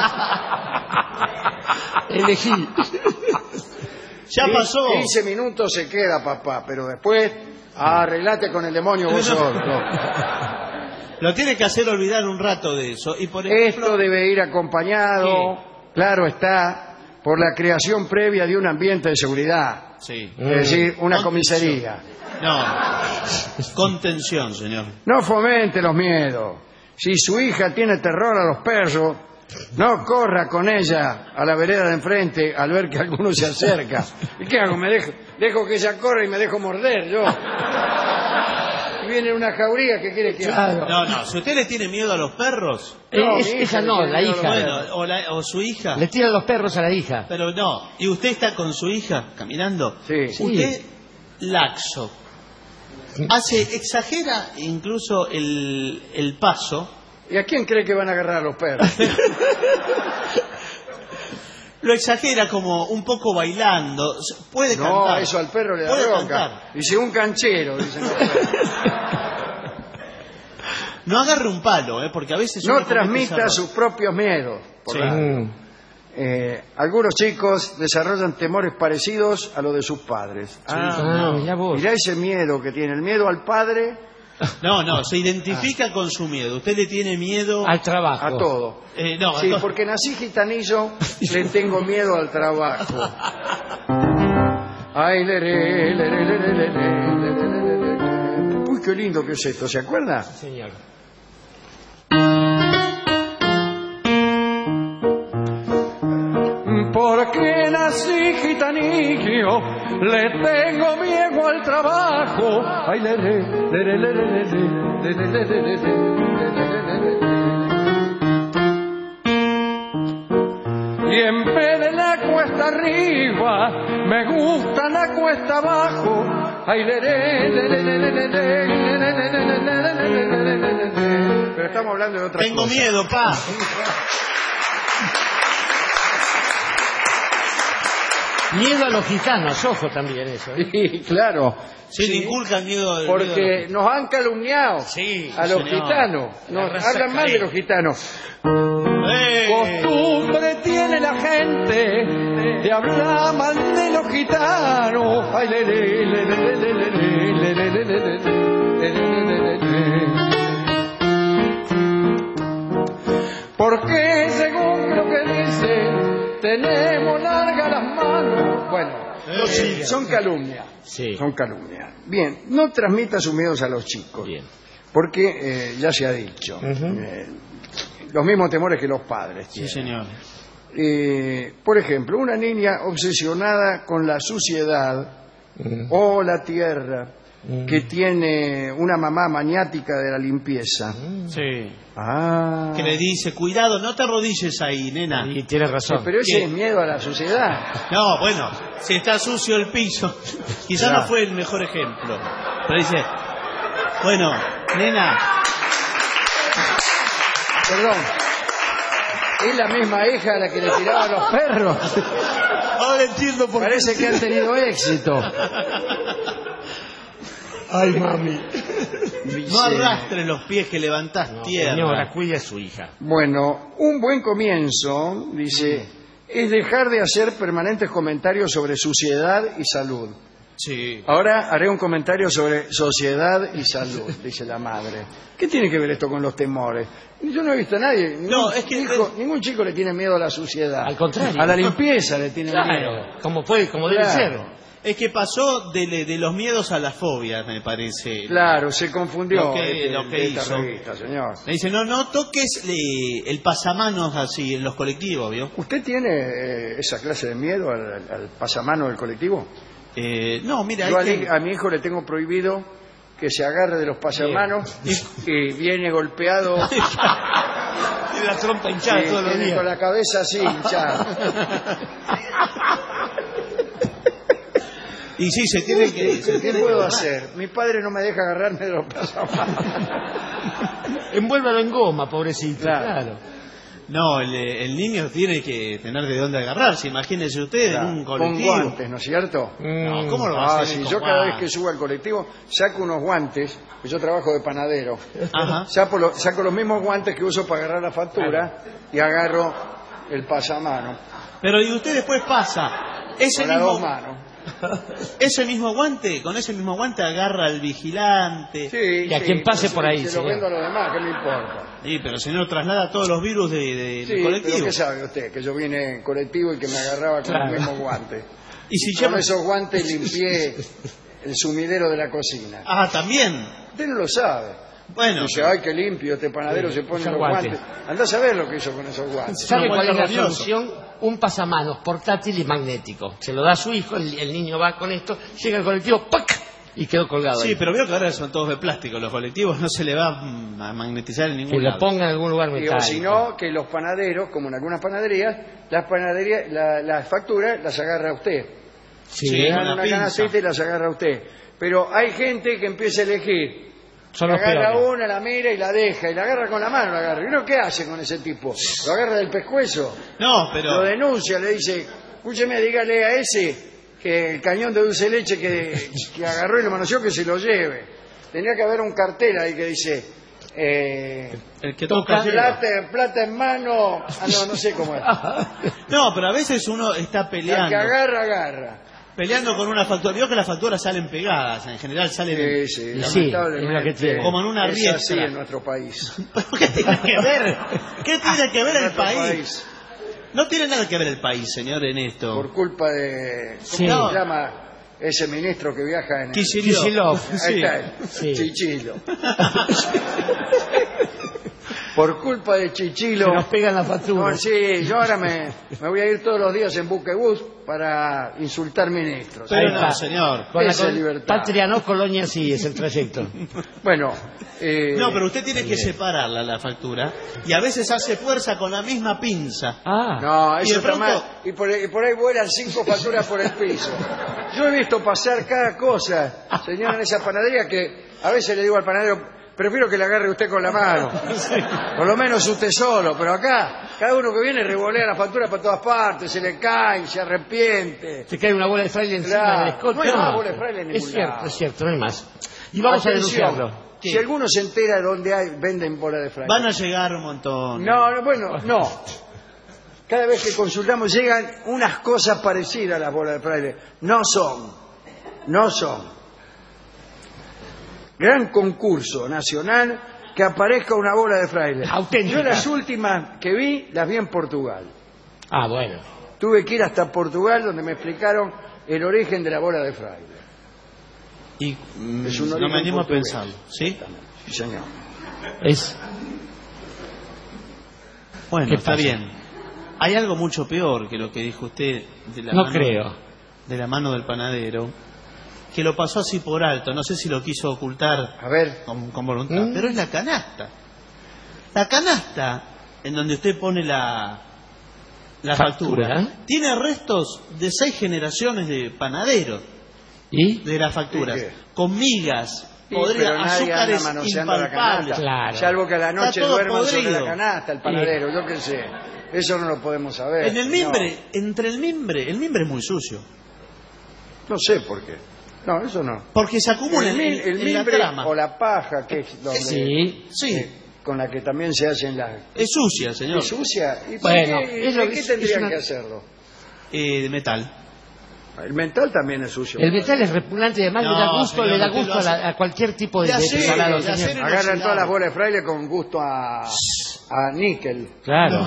Elegí. Ya pasó. 15 minutos se queda, papá, pero después arreglate con el demonio vos solo. Lo tiene que hacer olvidar un rato de eso. Y por ejemplo, Esto debe ir acompañado, claro está, por la creación previa de un ambiente de seguridad. sí. Es decir, una Contención. comisaría. No. Contención, señor. No fomente los miedos. Si su hija tiene terror a los perros, no corra con ella a la vereda de enfrente al ver que alguno se acerca. ¿Y qué hago? ¿Me dejo que ella corra y me dejo morder yo? Y viene una jauría que quiere que haga. No. Si usted le tiene miedo a los perros, No, mi Esa le no, tiene la miedo a los hija. perros. bueno, o su hija. Le tiran los perros a la hija. Pero no. Y usted está con su hija caminando. Sí. Usted laxo. Exagera incluso el paso. ¿Y a quién cree que van a agarrar a los perros? Lo exagera como un poco bailando. Puede No, cantar. eso al perro le da Puede bronca. cantar. Dice un canchero, dicen los perros. No agarre un palo, porque a veces... No uno comete transmita ese error. sus propios miedos. por Sí. radio. Algunos chicos desarrollan temores parecidos a los de sus padres. Mirá vos. Mirá ese miedo que tiene, el miedo al padre No, se identifica con su miedo. Usted le tiene miedo Al trabajo. a todo. no, a Sí, todo. porque nací gitanillo, le tengo miedo al trabajo. Ay, leré, leré, leré, leré, leré, leré, leré. Uy, qué lindo que es esto, ¿se acuerda? Señor. Porque nací gitanillo, le tengo miedo al trabajo. Ay, leré, leré, leré, leré, leré, leré, leré, leré. Y en vez de la cuesta arriba, me gusta la cuesta abajo. Ay, leré, leré, leré, leré, leré, leré, leré, leré, leré. Pero estamos hablando de otra Tengo cosa. miedo, pa. Miedo a los gitanos, ojo también eso. Sí, claro. Sí, le inculcan miedo al Porque nos han calumniado Sí, a los señor. gitanos. La Nos raza hablan mal de caída. los gitanos. Costumbre tiene la gente de hablar mal de los gitanos. Ay, le, le, le, le, le, le, le, le, le, le, le, le, le, le. Porque según lo que dice, tenemos largas las manos. Bueno, son calumnias. Sí. Son calumnias. Bien, no transmita sus miedos a los chicos. Bien. Porque ya se ha dicho. Los mismos temores que los padres Sí, tienen. señor. Por ejemplo, una niña obsesionada con la suciedad o la tierra, que tiene una mamá maniática de la limpieza. Sí. Ah. Que le dice, cuidado, no te arrodilles ahí, nena. Y tiene razón. Pero ese es miedo a la suciedad. No, bueno, si está sucio el piso, quizás no fue el mejor ejemplo. Pero dice, bueno, nena. Perdón. Es la misma hija a la que le tiraban los perros. Ahora entiendo por qué. Parece que han tenido éxito. Ay, mami. No arrastres los pies que levantás tierra. Señora, cuide a su hija. Bueno, un buen comienzo, dice, es dejar de hacer permanentes comentarios sobre suciedad y salud. Sí. Ahora haré un comentario sobre sociedad y salud, dice la madre. ¿Qué tiene que ver esto con los temores? Yo no he visto a nadie. Ningún chico le tiene miedo a la suciedad. Al contrario. A la limpieza le tiene miedo. Claro, como debe ser. Es que pasó de los miedos a las fobias, me parece. Claro, se confundió lo que esta hizo. revista, señor. Le dice, no toques el pasamanos así en los colectivos, ¿vio? ¿Usted tiene esa clase de miedo al pasamano del colectivo? No, mira. Yo a mi hijo le tengo prohibido que se agarre de los pasamanos y viene golpeado. Tiene la trompa hinchada todos los días. Con la cabeza así hinchada. Y sí, se tiene que... ¿Qué puedo hacer? Mi padre no me deja agarrarme de los pasamanos. Envuélvalo en goma, pobrecito. Claro. No, el niño tiene que tener de dónde agarrarse. Imagínese usted en un colectivo. Con guantes, ¿no es cierto? No, ¿cómo lo va a hacer? Si yo cada vez que subo al colectivo saco unos guantes, que yo trabajo de panadero. Ajá. Saco los mismos guantes que uso para agarrar la factura y agarro el pasamano. Pero y usted después pasa ese con las mismo... dos manos. Ese mismo guante, con ese mismo guante agarra al vigilante. Sí, y a quien pase por ahí, se lo vendo a los demás, ¿qué me importa? Sí, pero señor traslada todos los virus del colectivo. Pero ¿qué sabe usted? Que yo vine en colectivo y que me agarraba con los mismos guantes. Y si con esos guantes limpié el sumidero de la cocina. Ah, también. Usted no lo sabe. Bueno. Dice, ay, qué limpio, este panadero se pone los guantes. Andá a saber lo que hizo con esos guantes. ¿Sabe cuál es la solución? Un pasamanos portátil y magnético. Se lo da a su hijo, el niño va con esto, llega al colectivo, ¡pac! Y quedó colgado ahí. Sí, pero veo que ahora son todos de plástico. Los colectivos no se le va a magnetizar en ningún lado. Que lo ponga en algún lugar metálico. Si no, que los panaderos, como en algunas panaderías, las facturas las agarra usted. Sí, le dan una canastita y las agarra usted. Pero hay gente que empieza a elegir. Agarra una, la mira y la deja, y la agarra con la mano, la agarra. ¿Y uno qué hace con ese tipo? ¿Lo agarra del pescuezo? No, pero... Lo denuncia, le dice, escúcheme, dígale a ese que el cañón de dulce de leche que agarró y lo manoseó, que se lo lleve. Tendría que haber un cartel ahí que dice... el que toca plata en mano... no sé cómo es. No, pero a veces uno está peleando. El que agarra. Peleando con una factura. Vio que las facturas salen pegadas, en general salen lamentablemente, como en una riestra. Es así en nuestro país. ¿Qué tiene que ver? ¿Qué tiene que ver el país? No tiene nada que ver el país, señor, en esto. Por culpa de... ¿Cómo se llama ese ministro que viaja en... Kicillof. Ahí está, Chichilo. Por culpa de Chichilo... Se nos pegan la factura. No, sí, yo ahora me voy a ir todos los días en buquebús para insultar ministros. Pero no, señor. Con Patria no, Colonia sí, es el trayecto. Bueno... no, pero usted tiene que separarla, la factura, y a veces hace fuerza con la misma pinza. No, eso está mal. Y por ahí vuelan 5 facturas por el piso. Yo he visto pasar cada cosa, señor, en esa panadería, que a veces le digo al panadero, prefiero que le agarre usted con la mano. Por lo menos usted solo, pero acá, cada uno que viene revolea la factura para todas partes, se le cae, se arrepiente. Se cae una bola de fraile encima del escote. No hay una bola de fraile en ningún lado. Es cierto, no hay más. Y vamos a denunciarlo. Si alguno se entera de dónde venden bola de fraile. Van a llegar un montón. No. Cada vez que consultamos llegan unas cosas parecidas a las bolas de fraile. No son. Gran concurso nacional que aparezca una bola de fraile. Auténtica. Yo las últimas que vi, las vi en Portugal. Bueno. Tuve que ir hasta Portugal donde me explicaron el origen de la bola de fraile. Y no me animo a pensarlo. ¿Sí? Sí, señor. Bueno, está bien. Hay algo mucho peor que lo que dijo usted de la No mano, creo. de la mano del panadero, que lo pasó así por alto, no sé si lo quiso ocultar A ver. con voluntad, pero es la canasta. La canasta en donde usted pone la factura tiene restos de 6 generaciones de panaderos. ¿Y? De las facturas, ¿Y qué? con migas, Pero nadie anda azúcares manoseando la impalpables. canasta. Claro. Salvo que a la noche Está todo duerman sobre podrido. la canasta, el panadero, yo qué sé. Eso no lo podemos saber. En el mimbre, entre el mimbre es muy sucio. No sé por qué. No, eso no. Porque se acumula El en la mimbre trama. o la paja, que es donde, Sí, con la que también se hacen las... es sucia, señor. ¿Es sucia? ¿Y por Bueno, qué, eso ¿de qué es tendrían una- que hacerlo? De metal. El mental también es sucio. El metal es repugnante y además No, le da gusto, señor, le da usted gusto lo hace- a cualquier tipo de De acero, preparado, de señor. acero. Agarran inoxidable. todas las bolas de fraile con gusto a níquel. Claro.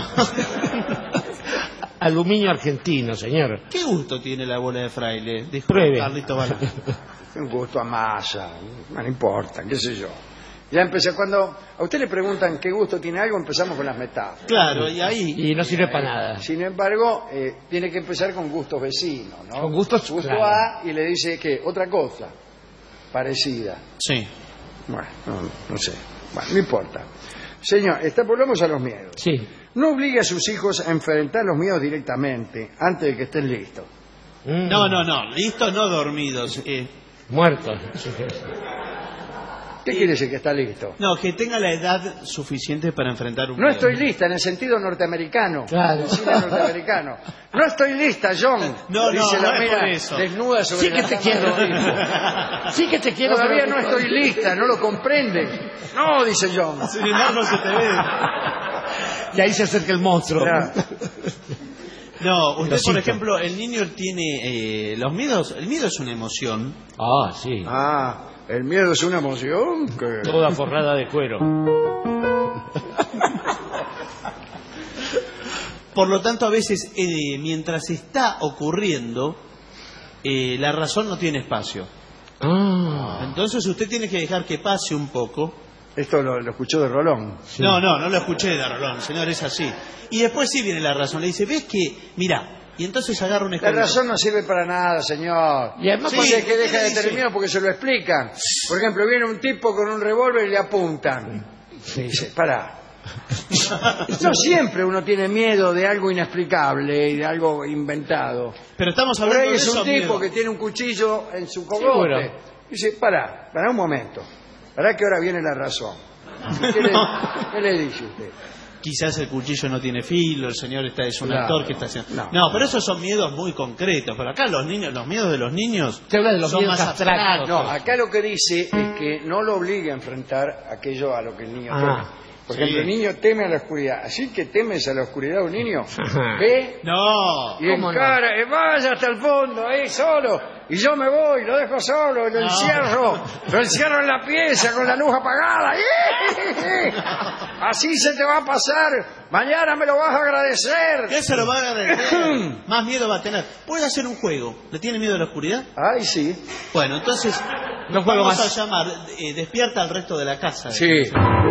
Aluminio argentino, señor. ¿Qué gusto tiene la bola de fraile? Dijo Pruebe. Carlito Balá. Un gusto a masa, no importa, qué sé yo. Ya empecé, cuando a usted le preguntan qué gusto tiene algo, empezamos con las metáforas. Claro, y ahí Y no sirve para nada. Sin embargo, tiene que empezar con gustos vecinos, ¿no? Con gustos, Gusto claro. A y le dice que otra cosa parecida. sí. Bueno, no sé. Bueno, no importa. Señor, volvemos a los miedos. Sí. No obligue a sus hijos a enfrentar los miedos directamente, antes de que estén listos. No, listos, no dormidos. Muertos. ¿Qué quiere decir que está listo? No, que tenga la edad suficiente para enfrentar un No miedo. estoy lista en el sentido norteamericano. Claro. En el cine norteamericano. No estoy lista, John. No, dice no la es mira por eso. desnuda sobre Sí que la te cama quiero. del tipo. Sí que te quiero. Todavía pero- no estoy lista, no lo comprende. No, dice John. Sin embargo, se te ve. Y ahí se acerca el monstruo. Ya. No, usted, por Cosito. ejemplo, el niño tiene los miedos. El miedo es una emoción. Ah, sí. Ah, el miedo es una emoción. Que... Toda forrada de cuero. Por lo tanto, a veces, mientras está ocurriendo, la razón no tiene espacio. Ah. Entonces usted tiene que dejar que pase un poco. Esto lo escuchó de Rolón. Sí. No lo escuché de Rolón, señor, es así. Y después sí viene la razón. Le dice, ¿ves que? Mirá. Y entonces agarra un La escobillón. razón no sirve para nada, señor. Y además, Sí, cuando- es que deja de dice? terminar porque se lo explican. Por ejemplo, viene un tipo con un revólver y le apuntan. Sí. Dice, pará. No siempre uno tiene miedo de algo inexplicable y de algo inventado. Pero estamos Por hablando ahí de es un esos tipo miedos. que tiene un cuchillo en su Seguro. cogote. Dice, pará un momento. Pará que ahora viene la razón. ¿Qué le dice usted? Quizás el cuchillo no tiene filo, el señor es un Claro. actor que está haciendo... No. No, pero esos son miedos muy concretos. Pero acá los miedos de los niños Usted habla de los son miedos más abstractos. No, acá lo que dice es que no lo obligue a enfrentar aquello a lo que el niño teme. Por sí. ejemplo, el niño teme a la oscuridad. Así que temes a la oscuridad un niño, ve No. y encara, vaya hasta el fondo, ahí solo, y yo me voy, lo dejo solo, lo encierro en la pieza con la luz apagada. Así se te va a pasar, mañana me lo vas a agradecer. ¿Qué se lo va a agradecer? Más miedo va a tener. Puede hacer un juego. ¿Le tiene miedo a la oscuridad? Ay, sí. Bueno, entonces No juego vamos más. a llamar despierta al resto de la casa. Sí.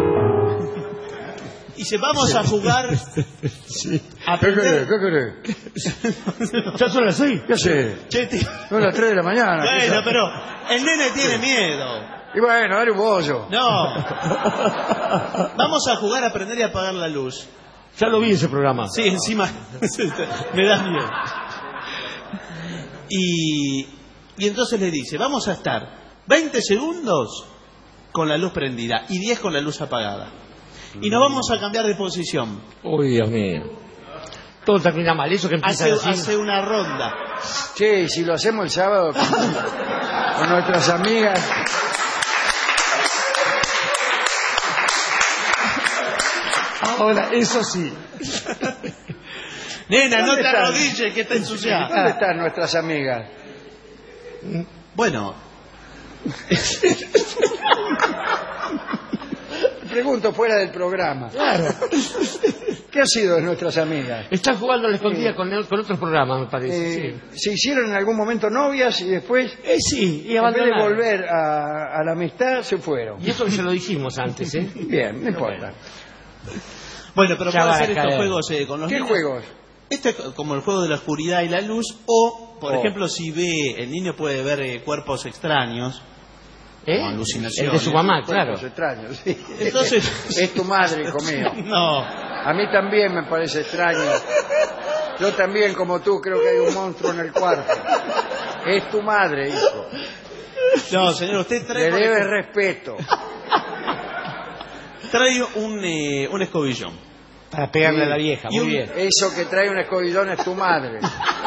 Y se vamos a jugar a ¿Qué querés? aprender. ¿Qué querés? ¿Ya son las 6? ¿Qué sé? Che, tío. Son las 3 de la mañana. ¿qué Bueno, sabes? pero el nene tiene miedo. Y bueno, dale un bollo. No. Vamos a jugar a aprender y apagar la luz. Ya lo vi ese programa. Sí, encima me da miedo. Y entonces le dice, vamos a estar 20 segundos con la luz prendida y 10 con la luz apagada. Y nos vamos a cambiar de posición. Uy, Dios mío. Todo termina mal. Eso que empieza así. Hace una ronda. Che, y si lo hacemos el sábado con nuestras amigas. Ahora, eso sí. Nena, no ¿Dónde te están? arrodilles, que está ¿Dónde ensuciada. están nuestras amigas? Bueno, Pregunto fuera del programa. Claro. ¿Qué ha sido de nuestras amigas? Están jugando a la escondida con otros programas, me parece. ¿Se hicieron en alún momento novias y después, Sí, y en vez de abandonaron. volver a la amistad, se fueron? Y eso que se lo dijimos antes, ¿eh? Bien, no importa. bueno, pero Ya puede va a hacer estos caer. juegos con los ¿Qué niños. juegos? Este es como el juego de la oscuridad y la luz, o, por ejemplo, si el niño puede ver cuerpos extraños, como alucinaciones. El de su mamá, claro. Cuerpos extraños, sí. Entonces... Es tu madre, hijo mío. No. A mí también me parece extraño. Yo también, como tú, creo que hay un monstruo en el cuarto. Es tu madre, hijo. No, señor, usted trae... Le debe respeto. Trae un escobillón. Para pegarle a la vieja, muy bien. Eso que trae un escobillón es tu madre.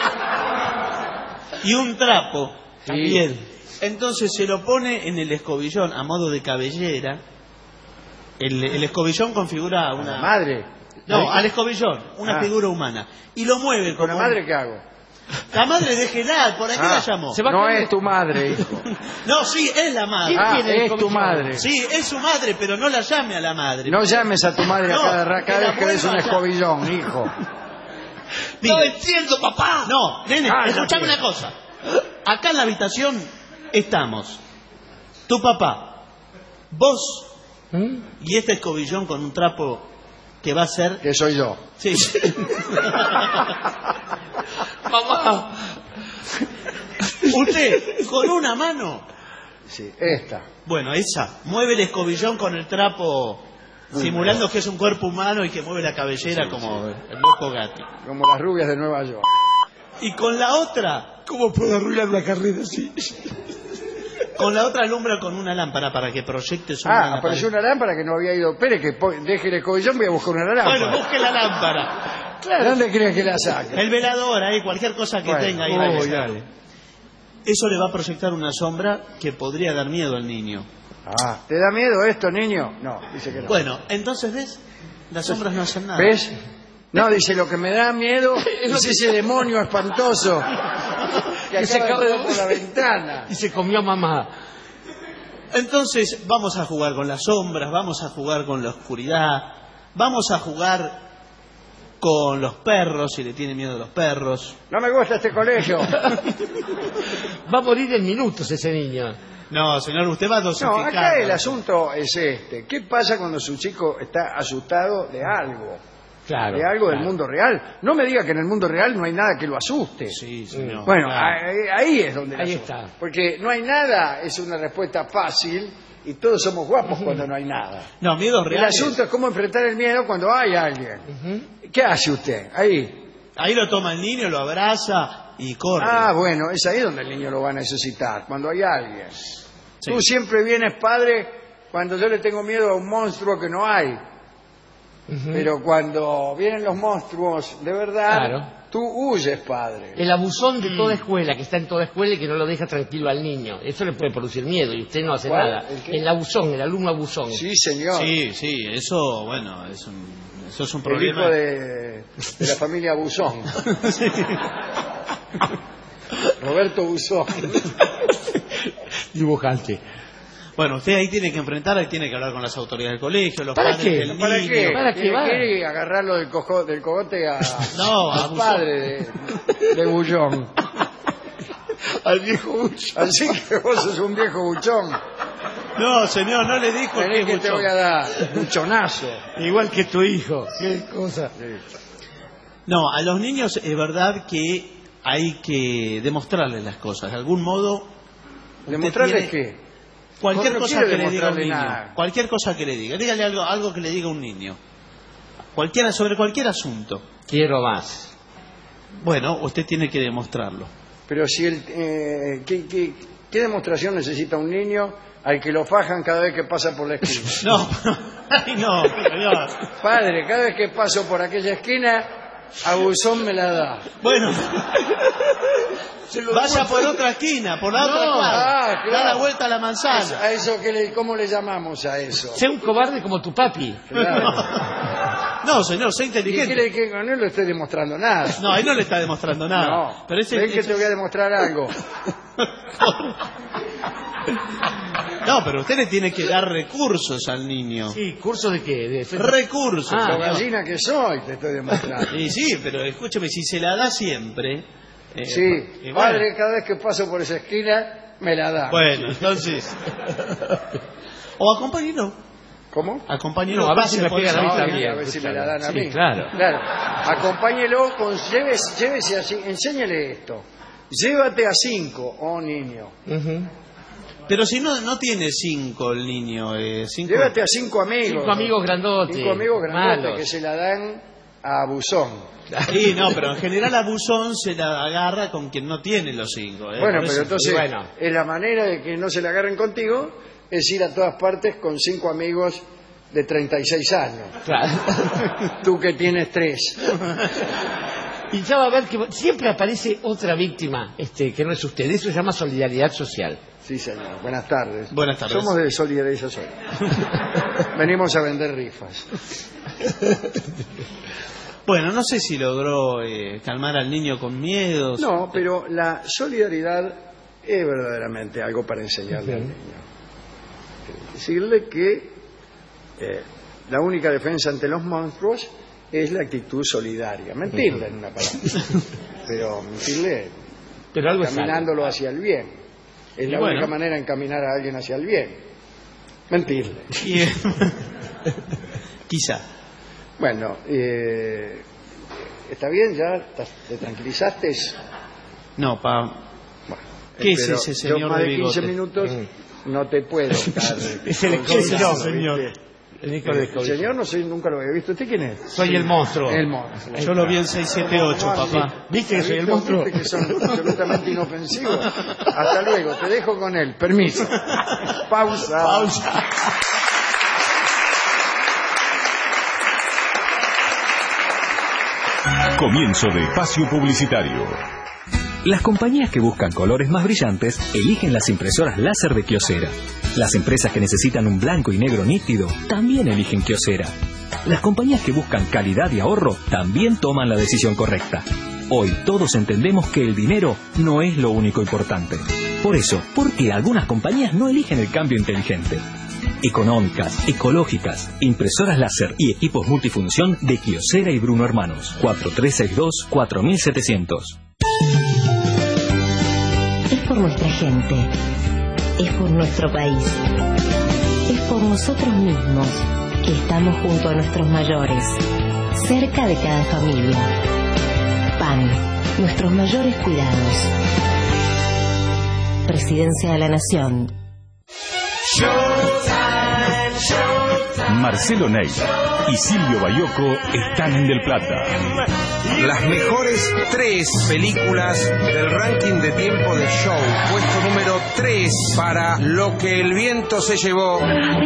Y un trapo, también. Entonces se lo pone en el escobillón a modo de cabellera. El escobillón configura una... ¿La madre? No, al escobillón, una figura humana. Y lo mueve ¿Con como... la madre qué hago? La madre déjela, ¿por qué la llamó? No es tu madre, hijo. No, sí, es la madre. Es tu madre. Sí, es su madre, pero no la llame a la madre. No llames a tu madre cada vez que ves un escobillón, hijo. No entiendo, papá. No, nene, escuchame una cosa. Acá en la habitación estamos. Tu papá, vos y este escobillón con un trapo que va a ser... Que soy yo. Sí. Mamá. Usted, con una mano... Sí, esta. Bueno, esa. Mueve el escobillón con el trapo, simulando que es un cuerpo humano y que mueve la cabellera como el loco Gatti. Como las rubias de Nueva York. Y con la otra... ¿Cómo puedo arruinar una carrera así? Con la otra alumbra con una lámpara para que proyecte su mano. Apareció una lámpara que no había ido. Espere que deje el escobillón, voy a buscar una lámpara. Bueno, busque la lámpara. Claro. ¿Dónde crees que la saque? El velador ahí, cualquier cosa que tenga ahí. Dale. Eso le va a proyectar una sombra que podría dar miedo al niño. ¿Te da miedo esto, niño? No, dice que no. Bueno, entonces, ¿ves? Las sombras no hacen nada. ¿Ves? No, dice, lo que me da miedo es ese demonio espantoso que se acaba de ver por la ventana. Y se comió a mamá. Entonces, vamos a jugar con las sombras, vamos a jugar con la oscuridad, vamos a jugar con los perros, si le tiene miedo a los perros. No me gusta este colegio. Va a morir en minutos ese niño. No, señor, usted va a dosificar. No, acá el asunto es este. ¿Qué pasa cuando su chico está asustado de algo? Claro. De algo del mundo real. No me diga que en el mundo real no hay nada que lo asuste. Sí, señor. Bueno, claro. ahí es donde ahí está. está. Porque no hay nada es una respuesta fácil y todos somos guapos cuando no hay nada. No, miedo real. El asunto es cómo enfrentar el miedo cuando hay alguien. ¿Qué hace usted? Ahí lo toma el niño, lo abraza y corre. Bueno, es ahí donde el niño lo va a necesitar, cuando hay alguien. Sí. Tú siempre vienes, padre, cuando yo le tengo miedo a un monstruo que no hay. Pero cuando vienen los monstruos de verdad, claro, tú huyes, padre. El abusón de toda escuela, que está en toda escuela y que no lo deja tranquilo al niño. Eso le puede producir miedo y usted no hace nada. El abusón, el alumno abusón. Sí, señor. Sí, eso, bueno, eso es un problema. El hijo de la familia Abusón. Sí. Roberto Abusón. Dibujante. Bueno, usted ahí tiene que enfrentar, ahí tiene que hablar con las autoridades del colegio, los ¿Para padres qué? del ¿Para niño. qué? ¿Para qué va? Quiere agarrarlo del cogote al Abusón. padre de Bullón. Al viejo buchón. Así que vos sos un viejo buchón. No, señor, no le dijo Vení que te voy a dar buchonazo. Igual que tu hijo. Qué cosa. No, a los niños es verdad que hay que demostrarles las cosas. De algún modo... ¿Demostrarles qué? Cualquier No cosa quiero que le diga a un demostrarle niño. nada. Cualquier cosa que le diga. Dígale algo que le diga a un niño. Sobre cualquier asunto. Quiero más. Bueno, usted tiene que demostrarlo. Pero si ¿qué demostración necesita un niño al que lo fajan cada vez que pasa por la esquina? No, ay, no, señor. Padre, cada vez que paso por aquella esquina, Abusón me la da. Bueno, vaya por otra esquina, por la otra cuadra. Claro. Da la vuelta a la manzana. ¿A eso cómo le llamamos a eso? Sé un cobarde como tu papi. Claro. No, señor, sé ¿Y inteligente. quiere que no le estoy demostrando nada? No, ahí no le está demostrando nada. No, Pero ven que te voy a demostrar algo. No, pero usted le tiene que dar recursos al niño. Sí, ¿curso de qué? Recursos. Lo señor. gallina que soy, te estoy demostrando. Y sí, pero escúcheme, si se la da siempre... Sí, y bueno. padre, cada vez que paso por esa esquina, me la da. Bueno, entonces... O acompáñelo. ¿Cómo? Acompáñelo. No, a ver si me pegan a mí No, también. a ver si me la dan a Sí, mí. claro. Acompáñelo, llévese así, enséñele esto. Llévate a 5, oh niño. Pero si no tiene 5 el niño. Llévate a 5 amigos. 5 amigos grandotes. 5 amigos grandotes malos. que se la dan a Buzón. Sí, no, pero en general a Buzón se la agarra con quien no tiene los 5. Bueno, Por pero eso- entonces es la manera de que no se la agarren contigo es ir a todas partes con 5 amigos de 36 años. Claro. Tú que tienes 3. Y ya va a ver que siempre aparece otra víctima que no es usted. Eso se llama solidaridad social. Sí, señor. Buenas tardes. Buenas tardes. Somos de Solidaridad Social. Venimos a vender rifas. Bueno, no sé si logró calmar al niño con miedos. No, pero la solidaridad es verdaderamente algo para enseñarle al niño. Decirle que la única defensa ante los monstruos es la actitud solidaria. Mentirle en una palabra. Pero mentirle Pero algo es caminándolo hacia el bien. Es la única manera de encaminar a alguien hacia el bien. Mentirle. Quizá. Bueno, ¿está bien ya? ¿Te tranquilizaste? No, Bueno, ¿qué es pero ese yo señor más de de 15 bigote? minutos no te puedo estar Es el consejando, señor. ¿viste? El señor no sé, nunca lo había visto. ¿Usted quién es? Soy el monstruo. El monstruo. Yo lo vi en 678, papá. ¿Viste que soy el monstruo? ¿Viste que son absolutamente inofensivos? Hasta luego, te dejo con él. Permiso. Pausa. Comienzo de espacio publicitario. Las compañías que buscan colores más brillantes eligen las impresoras láser de Kyocera. Las empresas que necesitan un blanco y negro nítido también eligen Kyocera. Las compañías que buscan calidad y ahorro también toman la decisión correcta. Hoy todos entendemos que el dinero no es lo único importante. Por eso, ¿por qué algunas compañías no eligen el cambio inteligente? Económicas, ecológicas, impresoras láser y equipos multifunción de Kyocera y Bruno Hermanos. 4362-4700. Es por nuestra gente, es por nuestro país, es por nosotros mismos que estamos junto a nuestros mayores, cerca de cada familia. PAN, nuestros mayores cuidados. Presidencia de la Nación. Marcelo Ney y Silvio Bayoco están en Del Plata. Las mejores 3 películas del ranking de tiempo de show. Puesto número 3 para Lo que el viento se llevó.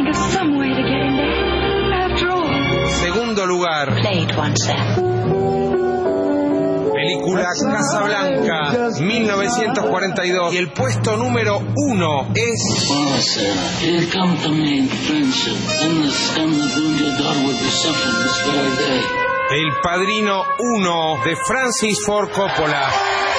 Segundo lugar, película Casablanca, 1942. Y el puesto número 1 es... El Padrino 1 de Francis Ford Coppola.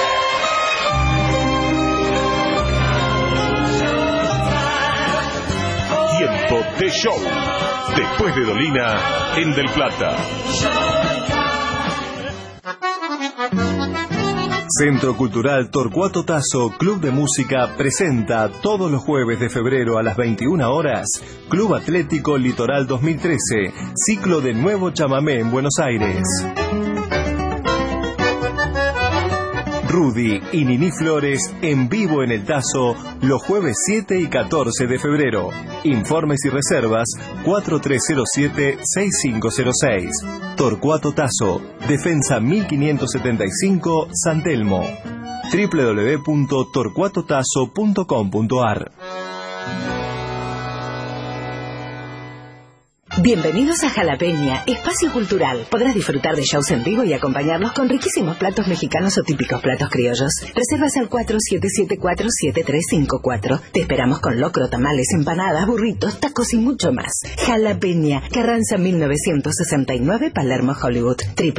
Tiempo de show. Después de Dolina, en Del Plata. Centro Cultural Torcuato Tasso, Club de Música, presenta todos los jueves de febrero a las 21 horas Club Atlético Litoral 2013, ciclo de nuevo chamamé en Buenos Aires. Rudy y Nini Flores en vivo en el Tazo los jueves 7 y 14 de febrero. Informes y reservas 4307-6506. Torcuato Tazo, Defensa 1575, San Telmo. www.torcuatotazo.com.ar. Bienvenidos a Jalapeña, espacio cultural. Podrás disfrutar de shows en vivo y acompañarlos con riquísimos platos mexicanos o típicos platos criollos. Reservas al 4774-7354. Te esperamos con locro, tamales, empanadas, burritos, tacos y mucho más. Jalapeña, Carranza 1969, Palermo, Hollywood.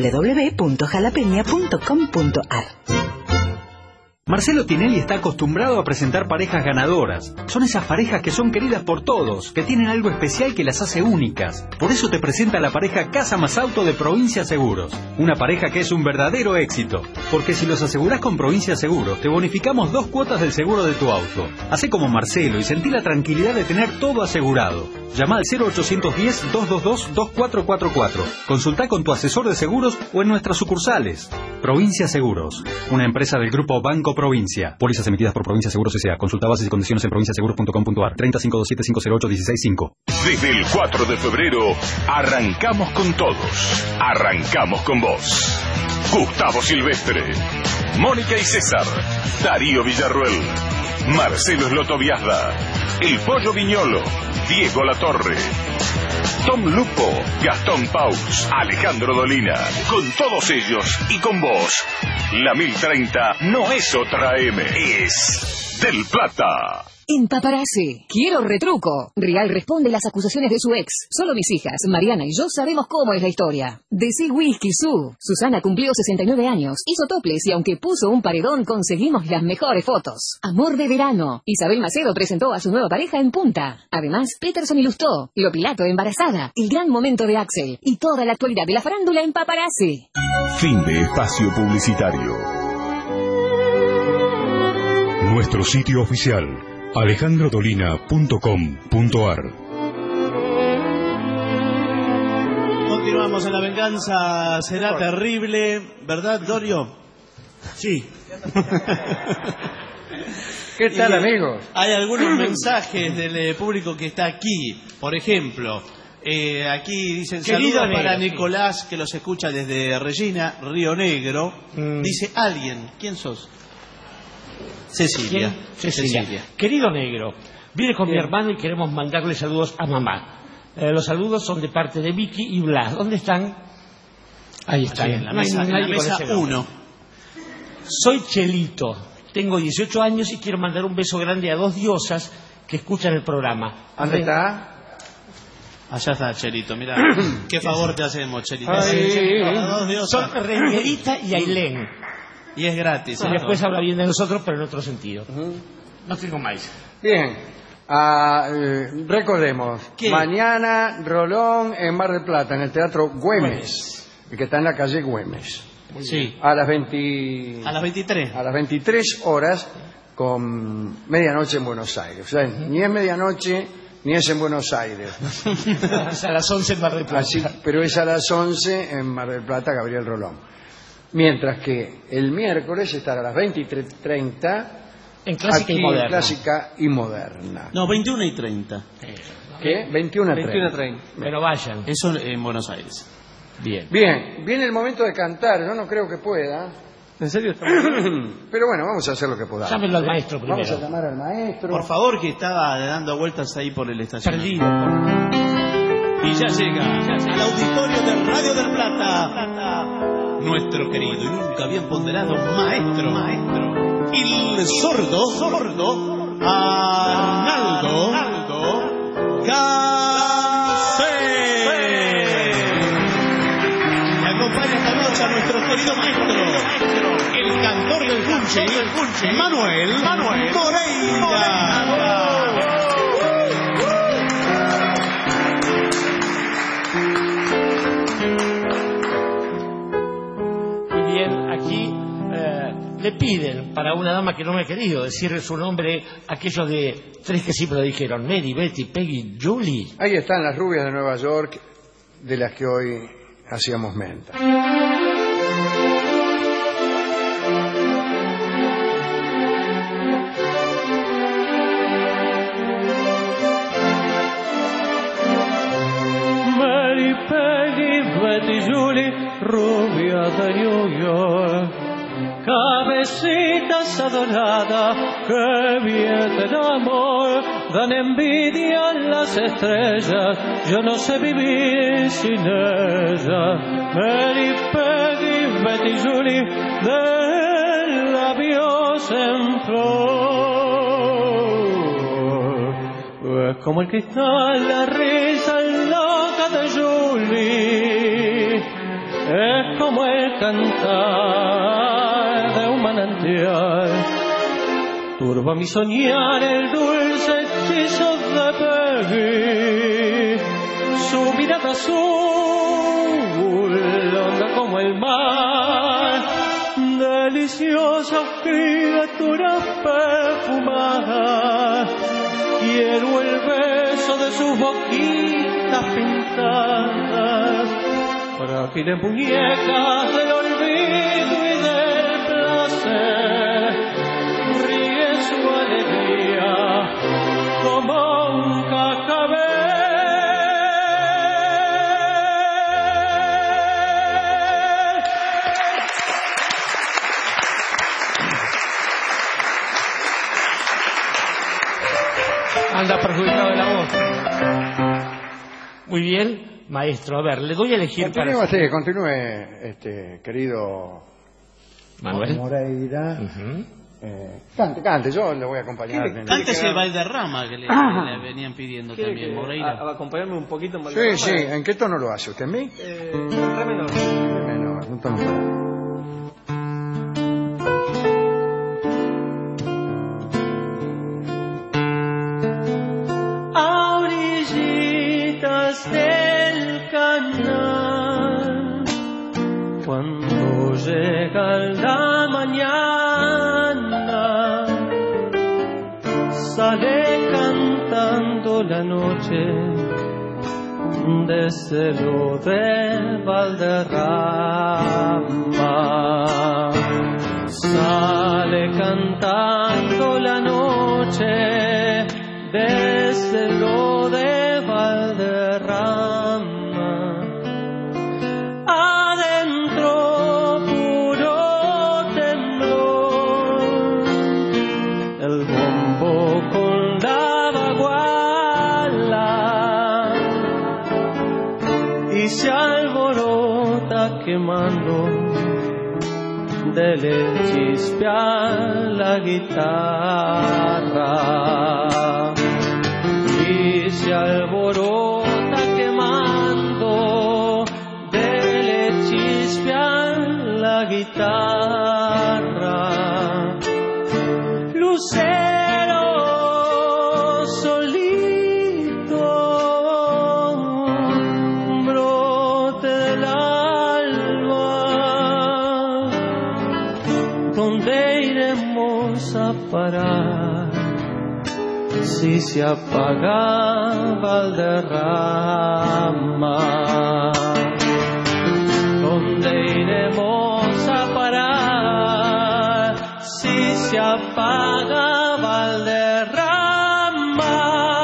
www.jalapeña.com.ar. Marcelo Tinelli está acostumbrado a presentar parejas ganadoras. Son esas parejas que son queridas por todos, que tienen algo especial que las hace únicas. Por eso te presenta la pareja Casa Más Auto de Provincia Seguros. Una pareja que es un verdadero éxito. Porque si los asegurás con Provincia Seguros, te bonificamos 2 cuotas del seguro de tu auto. Hacé como Marcelo y sentí la tranquilidad de tener todo asegurado. Llama al 0810-222-2444. Consulta con tu asesor de seguros o en nuestras sucursales. Provincia Seguros, una empresa del grupo Banco Provincia. Pólizas emitidas por Provincia Seguros S.A. Consulta bases y condiciones en provinciaseguros.com.ar. 3527-508-165. Desde el 4 de febrero, arrancamos con todos. Arrancamos con vos. Gustavo Silvestre, Mónica y César, Darío Villarruel, Marcelo Slotoviazda, El Pollo Viñolo, Diego Latorre, Tom Lupo, Gastón Paus, Alejandro Dolina. Con todos ellos y con vos, la 1030 no es otra M, es Del Plata. En Paparazzi, quiero retruco. Rial responde las acusaciones de su ex. Solo mis hijas, Mariana y yo, sabemos cómo es la historia. Decí whisky, Su. Susana cumplió 69 años, hizo toples y aunque puso un paredón, conseguimos las mejores fotos. Amor de verano. Isabel Macedo presentó a su nueva pareja en Punta. Además, Peterson y Lustó, Lo Pilato embarazada, el gran momento de Axel y toda la actualidad de la farándula en Paparazzi. Fin de espacio publicitario. Nuestro sitio oficial, alejandrodolina.com.ar. Continuamos en La Venganza Será Terrible, ¿verdad, Dorio? Sí. ¿Qué tal, amigos? Hay algunos mensajes del público que está aquí. Por ejemplo, aquí dicen saludos para Nicolás, que los escucha desde Regina, Río Negro. Dice alguien, ¿quién sos? Cecilia. Cecilia. Querido negro, vine con mi hermano y queremos mandarle saludos a mamá. Los saludos son de parte de Vicky y Blas. ¿Dónde están? Ahí están. En la mesa 1. Soy Chelito, tengo 18 años y quiero mandar un beso grande a 2 diosas que escuchan el programa. ¿Dónde está? Allá está, Chelito, mira. Qué favor te hacemos, Chelito. Son Renguerita y Ailén. Y es gratis. Y después habla bien de nosotros, pero en otro sentido. No tengo más. Bien. Recordemos. ¿Qué? Mañana, Rolón en Mar del Plata, en el Teatro Güemes. El que está en la calle Güemes. Sí. A las 23. A las 23 horas, con medianoche en Buenos Aires. O sea, ni es medianoche, ni es en Buenos Aires. Es a las 11 en Mar del Plata. Pero es a las 11 en Mar del Plata, Gabriel Rolón. Mientras que el miércoles estará a las 23:30 en Clásica y Moderna. Clásica y Moderna. No, 21:30. ¿Qué? 21:30. Pero vayan. Eso en Buenos Aires. Bien. Bien, viene el momento de cantar. Yo no creo que pueda. ¿En serio? Pero bueno, vamos a hacer lo que podamos. Llámenlo al maestro primero. Vamos a llamar al maestro. Por favor, que estaba dando vueltas ahí por el estacionamiento. Perdido. Y ya llega al auditorio de Radio del Plata, nuestro querido y nunca bien ponderado maestro, el sordo, Arnaldo Gansé. Me acompaña esta noche a nuestro querido maestro, el cantor del Punche, Manuel Moreira. Le piden para una dama que no me ha querido decir su nombre, aquellos de 3 que sí me lo dijeron: Mary, Betty, Peggy, Julie. Ahí están las rubias de Nueva York, de las que hoy hacíamos menta. Mary, Peggy, Betty, Julie, rubias de New York. Cabecitas adoradas que vierten amor, dan envidia a las estrellas, yo no sé vivir sin ellas. Mary, Peggy, Betty, Julie, de labios en flor. Es como el cristal, la risa loca de Julie, es como el cantar de un manantial. Turba mi soñar el dulce hechizo de Peggy, su mirada azul, honda como el mar, deliciosa criatura perfumada. Quiero el beso de su sus boquitas pintadas, frágiles muñecas del olvido y del placer, ríe su alegría como un cascabel. Anda perjudicado de la voz. Muy bien, maestro. A ver, le doy a elegir Continúe, querido Manuel Moreira. Cante, yo le voy a acompañar. Cántese el Valderrama que le venían pidiendo también, Moreira. Acompañarme un poquito en Valderrama. Sí, ¿en qué tono lo hace usted? ¿En mí? Re menor. Re menor, un tono menor. Del canal, cuando llega la mañana, sale cantando la noche desde lo de Valderrama. Sale cantando la noche desde lo de Valderrama, adentro puro temblor, el bombo con la baguala, y se alborota quemando de le chispea la guitarra. Y se alborota quemando de le chispea la guitarra. Lucero solito, brote del alba, ¿dónde iremos a parar si se apaga Valderrama? ¿Dónde iremos a parar si se apaga Valderrama?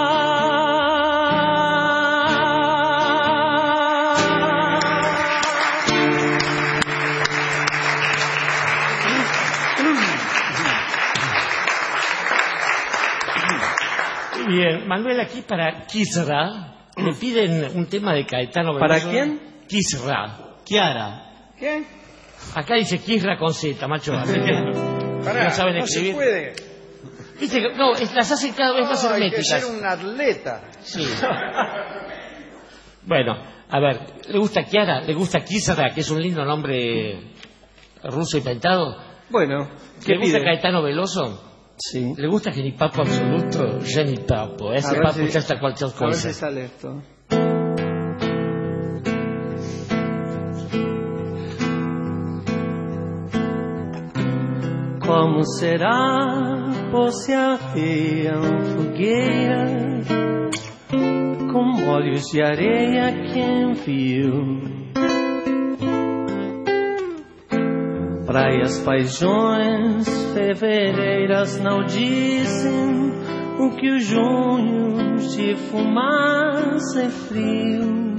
Bien, Manuel, aquí para Kisra me piden un tema de Caetano Veloso. ¿Para quién? Kisra. Kiara. ¿Qué? Acá dice Kisra con Z, macho. Así que no saben escribir. Se puede. Viste que, no, las hacen cada vez más herméticas. Hay que ser un atleta. Sí. Bueno, a ver, ¿le gusta Kiara? ¿Le gusta Kisra, que es un lindo nombre ruso inventado? Bueno, ¿le gusta Caetano Veloso? Sí. ¿Le gusta Genipapo absoluto? Genipapo. Ese papo ya está cualquier cosa. A ver si sale esto. Como será pôr-se a areia fogueira, com olhos de areia quem viu? Praias, paixões, fevereiras não dizem o que os junhos de fumaça e frio.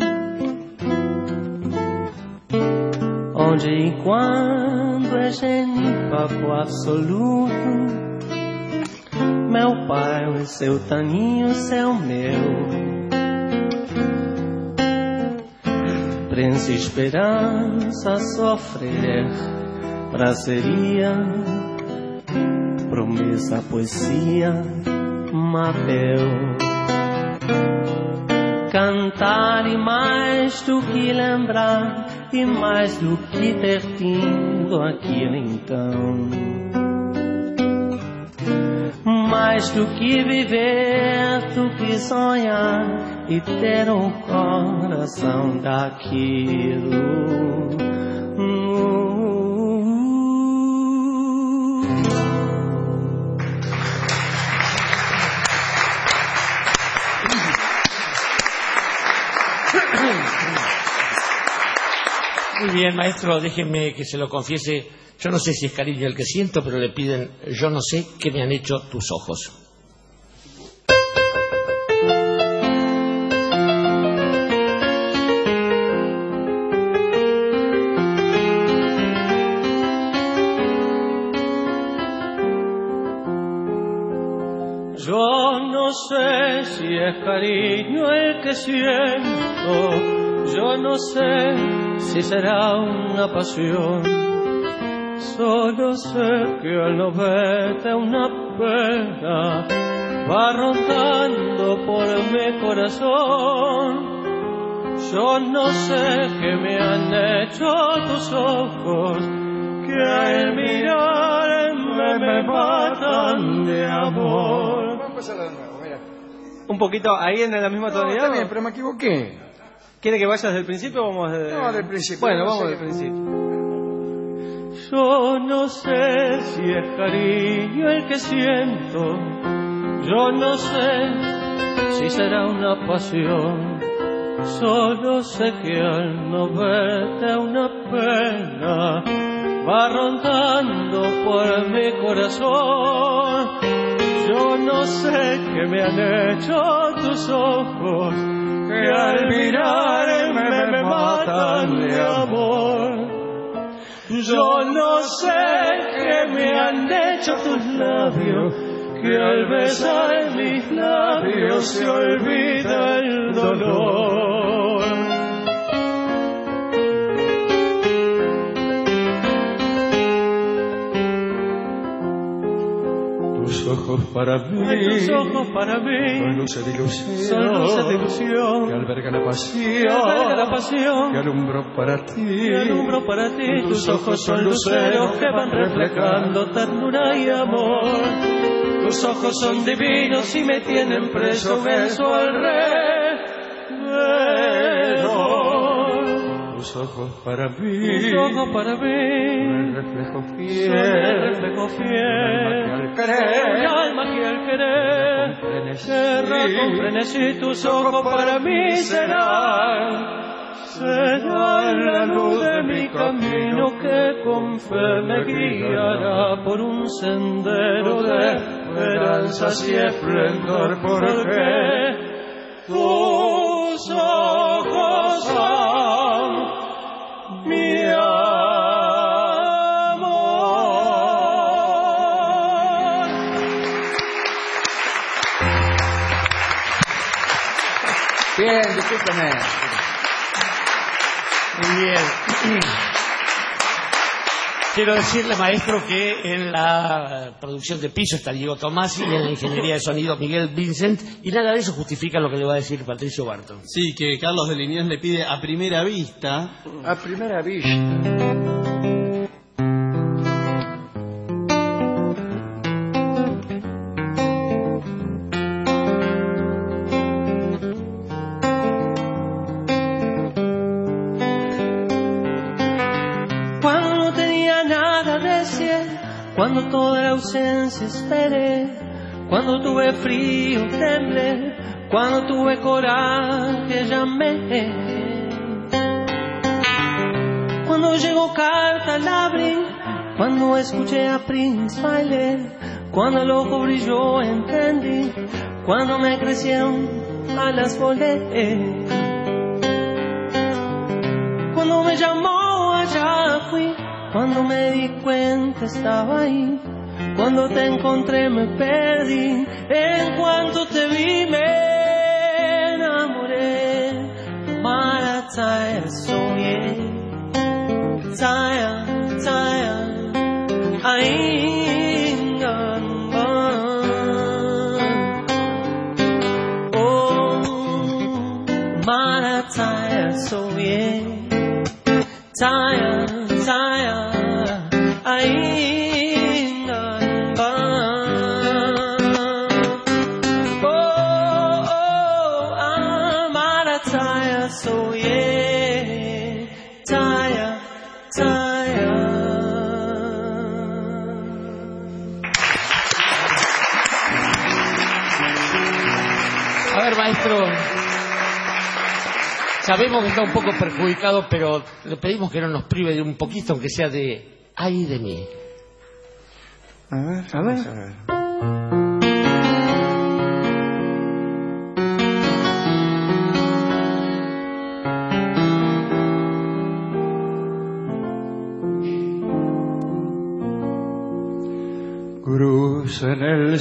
Onde e quando é genipapo absoluto, meu pai é seu taninho, seu meu. Prensa esperança sofrer, prazeria, promessa, poesia, Mabel. Cantar e mais do que lembrar, e mais do que ter tido aquilo então. Mais do que viver, do que sonhar e ter um coração daquilo. Muy bien, maestro, déjeme que se lo confiese. Yo no sé si es cariño el que siento, pero le piden, yo no sé qué me han hecho tus ojos. Yo no sé si es cariño el que siento, yo no sé si será una pasión. Solo sé que al no verte una pena va rondando por mi corazón. Yo no sé qué me han hecho tus ojos, que al mirarme me matan de amor. Vamos a pasarla de nuevo, mira. Un poquito ahí en la misma tonalidad. Está bien, pero me equivoqué. ¿Quiere que vayas desde el principio o vamos desde...? No, del principio. Bueno, no vamos sé del qué- principio. Yo no sé si es cariño el que siento, yo no sé si será una pasión. Solo sé que al no verte una pena va rondando por mi corazón. Yo no sé qué me han hecho tus ojos, que al mirarme me matan de amor. Yo no sé qué me han hecho tus labios, que al besar mis labios se olvida el dolor. Tus ojos para mí, tus ojos para mí, son luces de ilusión, son luces de ilusión, que albergan la pasión, que alumbro para ti, tus ojos son luceros que van reflejando ternura y amor. Tus ojos son divinos y me tienen preso en su alrededor. Tus ojos para mí, el reflejo fiel, un alma que al querer querrá con frenesí. Tus ojos para mí serán la luz de mi camino, que con fe me guiará por un sendero de esperanzas y esplendor, porque tus ojos son mi amor. Bien, discúlpeme. Muy bien. Quiero decirle, maestro, que en la producción de piso está Diego Tomasi y en la ingeniería de sonido Miguel Vincent, y nada de eso justifica lo que le va a decir Patricio Barton. Sí, que Carlos de Liniers le pide a primera vista. A primera vista. Cuando no tenía nada decir, cuando toda la ausencia esperé, cuando tuve frío temblé, cuando tuve coraje llamé, cuando llegó carta la abrí, cuando escuché a Prince bailé, cuando el ojo brilló entendí, cuando me crecieron alas volé, cuando me llamó allá fui, cuando me di cuenta estaba ahí, cuando te encontré me perdí, en cuanto te vi me enamoré. Marataya soñé, taya, taya, ainganba. Oh, Marataya soñé, taya, taya, ainganba. Oh, Marataya soñé, taya, taya. A ver, maestro, Sabemos que está un poco perjudicado, pero le pedimos que no nos prive de un poquito, aunque sea de ay de mí. A ver, a ver. Cruz en el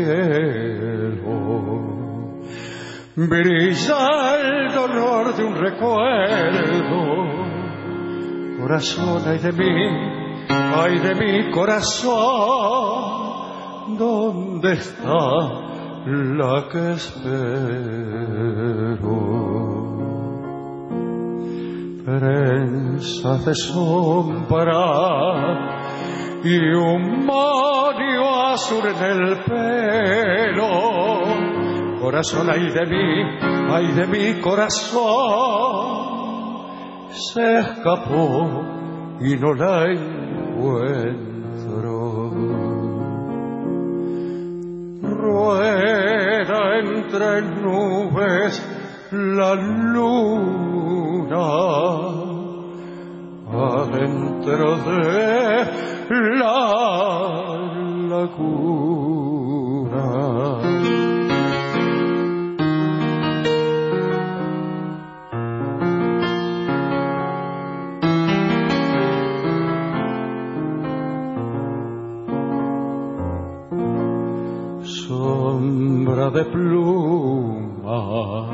cielo, brilla el dolor de un recuerdo. Corazón, ay de mi corazón, ¿dónde está la que espero? Trenzas de sombra y un moño azul en el pelo. Corazón, ay de mi corazón, se escapó y no la encuentro. Rueda entre nubes la luna adentro de la laguna. Sombra de pluma,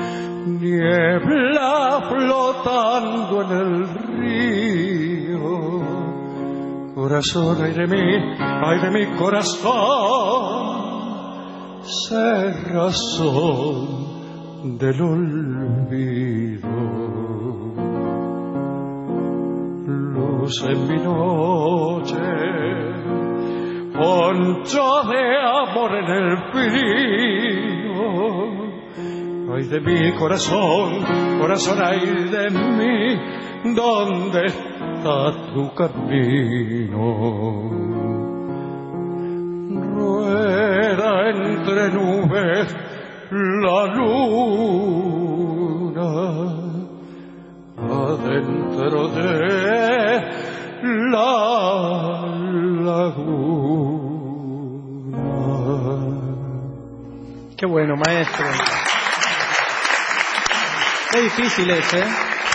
niebla flotando en el río. Corazón, ay de mi corazón, cerrazón del olvido. Luz en mi noche, poncho de amor en el frío. Ay de mi corazón, corazón, ay de mí, ¿dónde está tu camino? Rueda entre nubes la luna adentro de la laguna. Qué bueno, maestro. Qué difícil es, ¿eh?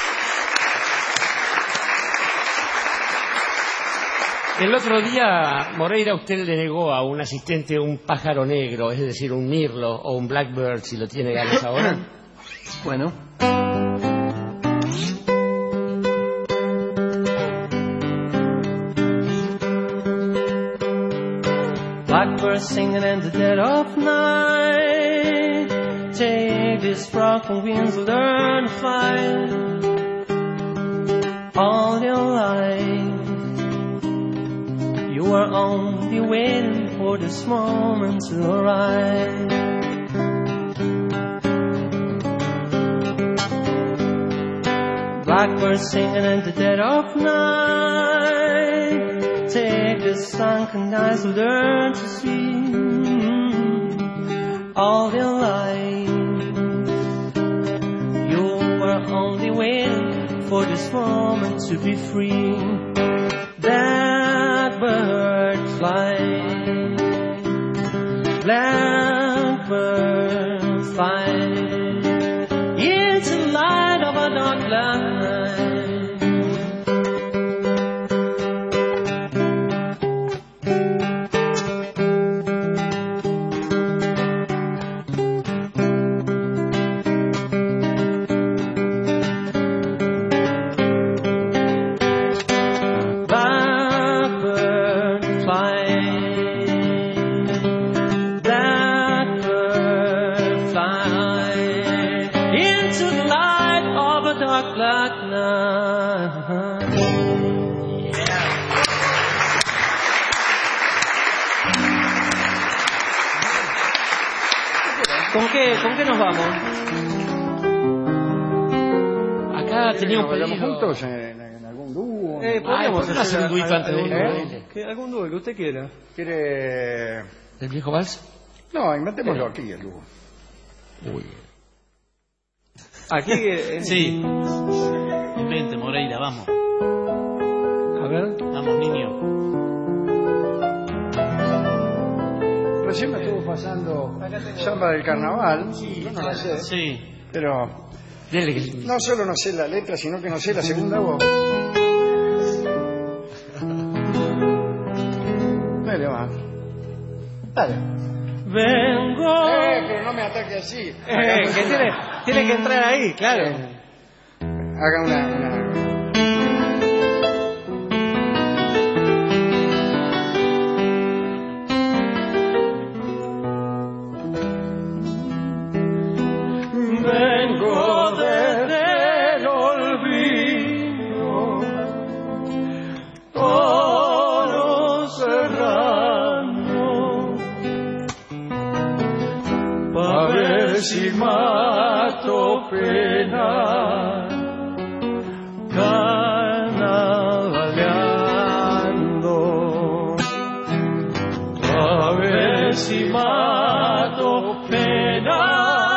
El otro día, Moreira, usted le negó a un asistente un pájaro negro, es decir, un mirlo o un blackbird, si lo tiene ganas ahora. Bueno. Blackbird singing in the dead of night. Take this frog from wings, learn to fly. All your life, you are only waiting for this moment to arrive. Blackbird singing in the dead of night. Take the sunken eyes, learn to see. All your life, you were only waiting for this moment to be free. Blackbird fly, blackbird fly into the light of a dark night. ¿Con qué nos vamos? Acá tenía un ¿Vayamos pedido. juntos en algún dúo? Podríamos hacer un duito antes de irnos. algún dúo que usted quiera. ¿Quiere...? ¿El viejo vals? No, inventémoslo aquí, el dúo. Uy. Aquí. Sí. Invente, Moreira, vamos. A ver. Vamos, niño. Recién me estuvo pasando Samba del Carnaval. Yo no la sé. Sí. Pero no solo no sé la letra, sino que no sé la segunda voz. Dale, va. Dale. Vengo. Pero no me ataque así. Que tiene que entrar ahí, claro. Haga una. Vengo desde el olvido, todo serrano, pa' ver si mato pena, carnavaleando, pa' ver si mato pena.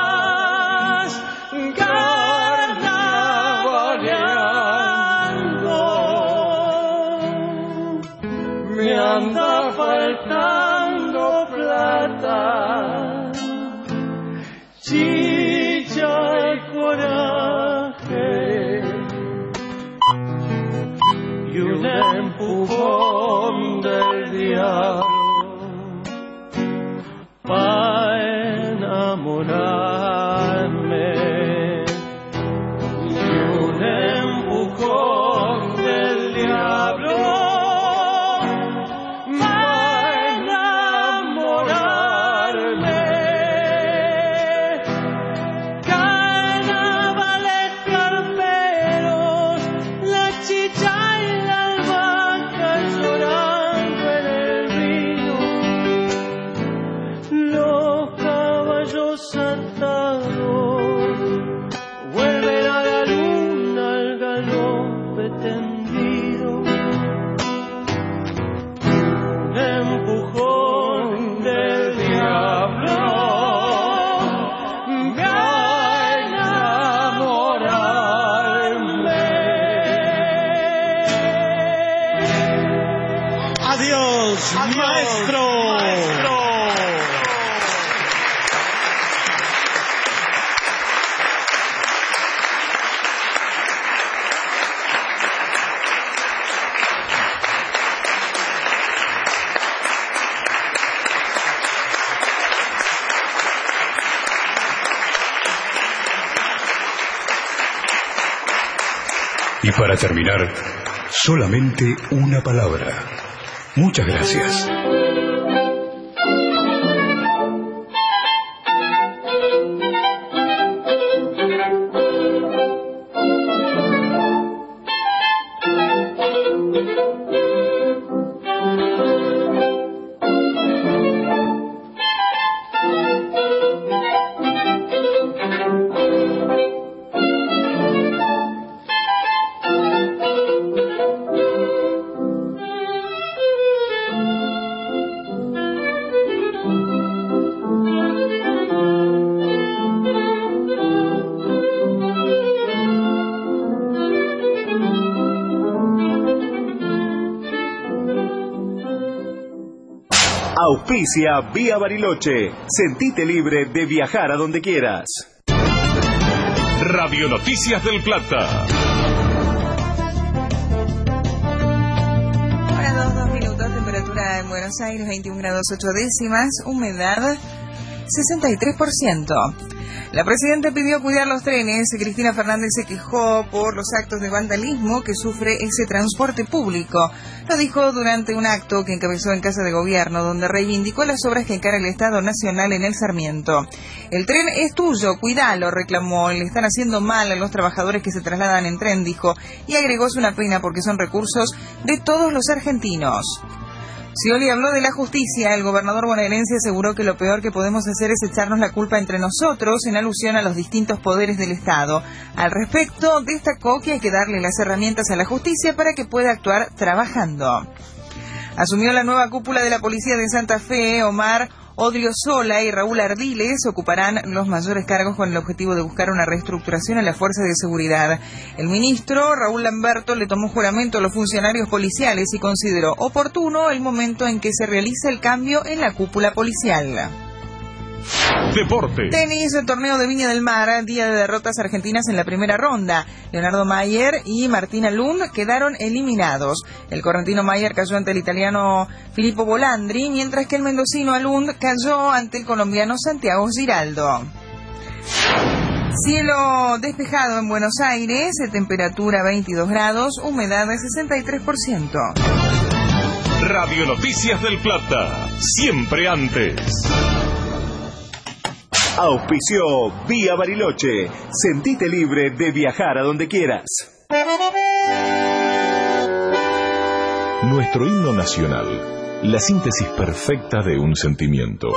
Anda faltando plata, chicha y coraje, y un empujón del diablo pa' enamorarme, y un empujón del diablo. Y para terminar, solamente una palabra. Muchas gracias. Auspicia Vía Bariloche. Sentite libre de viajar a donde quieras. Radio Noticias del Plata. Ahora 2 minutos, temperatura en Buenos Aires 21 grados 8 décimas, humedad 63%. La presidenta pidió cuidar los trenes. Cristina Fernández se quejó por los actos de vandalismo que sufre ese transporte público. Lo dijo durante un acto que encabezó en Casa de Gobierno, donde reivindicó las obras que encara el Estado Nacional en el Sarmiento. El tren es tuyo, cuidalo, reclamó. Le están haciendo mal a los trabajadores que se trasladan en tren, dijo, y agregó: es una pena porque son recursos de todos los argentinos. Scioli habló de la justicia. El gobernador bonaerense aseguró que lo peor que podemos hacer es echarnos la culpa entre nosotros, en alusión a los distintos poderes del Estado. Al respecto, destacó que hay que darle las herramientas a la justicia para que pueda actuar trabajando. Asumió la nueva cúpula de la policía de Santa Fe. Omar Odriozola y Raúl Ardiles ocuparán los mayores cargos con el objetivo de buscar una reestructuración en las fuerzas de seguridad. El ministro Raúl Lamberto le tomó juramento a los funcionarios policiales y consideró oportuno el momento en que se realiza el cambio en la cúpula policial. Deporte. Tenis, el torneo de Viña del Mar, día de derrotas argentinas en la primera ronda. Leonardo Mayer y Martina Lund quedaron eliminados. El correntino Mayer cayó ante el italiano Filippo Bolandri, mientras que el mendocino Lund cayó ante el colombiano Santiago Giraldo. Cielo despejado en Buenos Aires, temperatura 22 grados, humedad de 63%. Radio Noticias del Plata, siempre antes. Auspició Vía Bariloche. Sentite libre de viajar a donde quieras. Nuestro himno nacional, la síntesis perfecta de un sentimiento.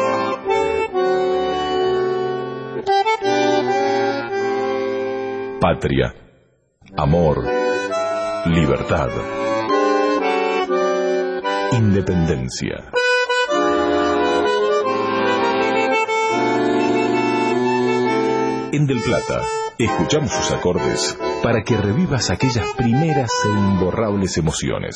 Patria, amor, libertad, independencia. En Del Plata, escuchamos sus acordes para que revivas aquellas primeras e imborrables emociones.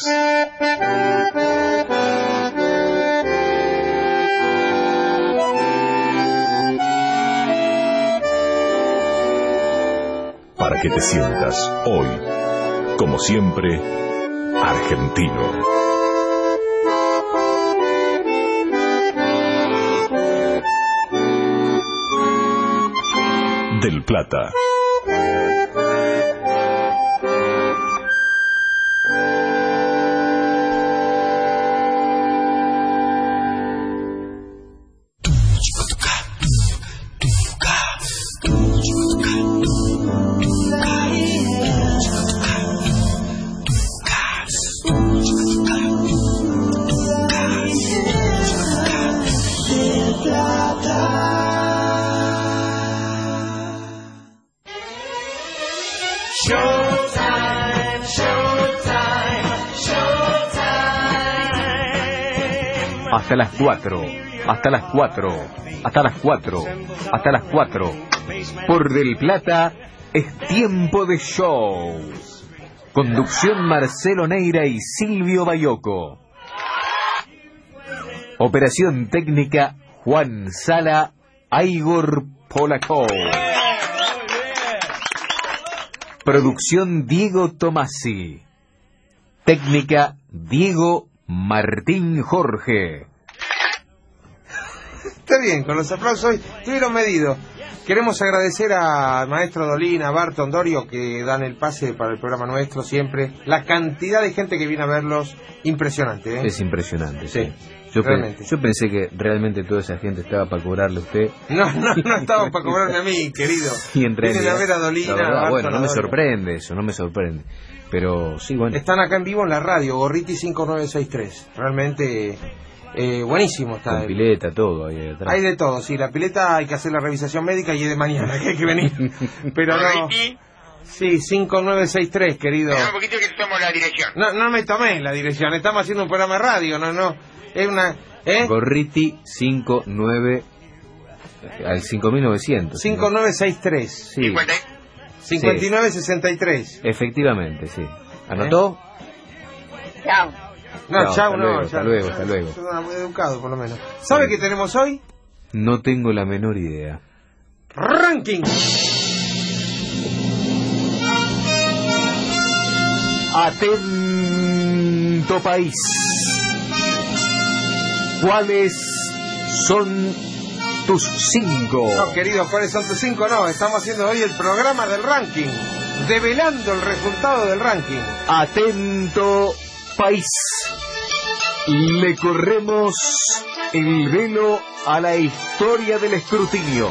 Para que te sientas hoy, como siempre, argentino. Del Plata. Hasta las 4, hasta las 4, hasta las 4, hasta las 4. Por Del Plata es tiempo de show. Conducción Marcelo Neira y Silvio Bayoco. Operación técnica Juan Sala, Igor Polakov. Producción Diego Tomasi. Técnica Diego Martín Jorge. Está bien, con los aplausos hoy estuvieron medidos. Queremos agradecer a Maestro Dolina, a Barton, Dorio, que dan el pase para el programa nuestro siempre. La cantidad de gente que viene a verlos, impresionante, ¿eh? Es impresionante, sí. Yo pensé que realmente toda esa gente estaba para cobrarle a usted. No estaba para cobrarme a mí, querido. Y en realidad, vienen a ver a Dolina, Barton, bueno, no me Dorio. sorprende eso, no me sorprende. Pero sí, bueno. Están acá en vivo en la radio, Gorriti 5963. Realmente buenísimo está. Con pileta, todo ahí detrás. Hay de todo, sí. La pileta hay que hacer la revisación médica y es de mañana que hay que venir. Pero no. Sí, 5963, querido. Espera un poquito que te tomo la dirección. No me tomé la dirección. Estamos haciendo un programa de radio, no. Es una... Gorriti 59... al 5900. 5963. Sí. 5963. Efectivamente, sí. ¿Anotó? Chao. No, chao, hasta luego. Yo muy educado, por lo menos. ¿Sabe qué tenemos hoy? No tengo la menor idea. Ranking. Atento país. ¿Cuáles son tus 5? No, querido, ¿cuáles son tus 5? No, estamos haciendo hoy el programa del ranking. Develando el resultado del ranking. Atento país. Le corremos el velo a la historia del escrutinio.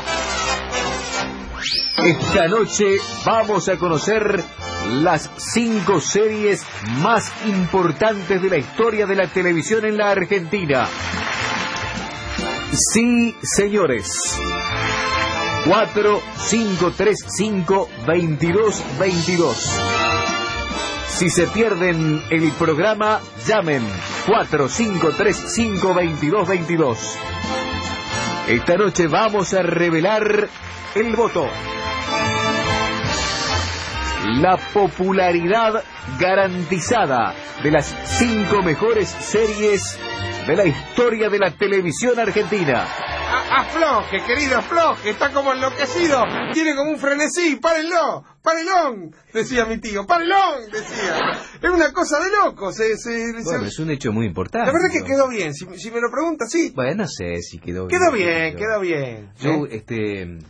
Esta noche vamos a conocer las 5 series más importantes de la historia de la televisión en la Argentina. Sí, señores. 4535-2222. Si se pierden el programa, llamen 4535-2222. Esta noche vamos a revelar el voto. La popularidad garantizada de las 5 mejores series de la historia de la televisión argentina. Afloje, querido, afloje, está como enloquecido, tiene como un frenesí, párenlo, parelón, decía mi tío, parelón, decía. Es una cosa de loco. Bueno, es un hecho muy importante. La verdad que quedó bien, si me lo preguntas, sí. Bueno, no sé si quedó bien. Quedó bien. Yo,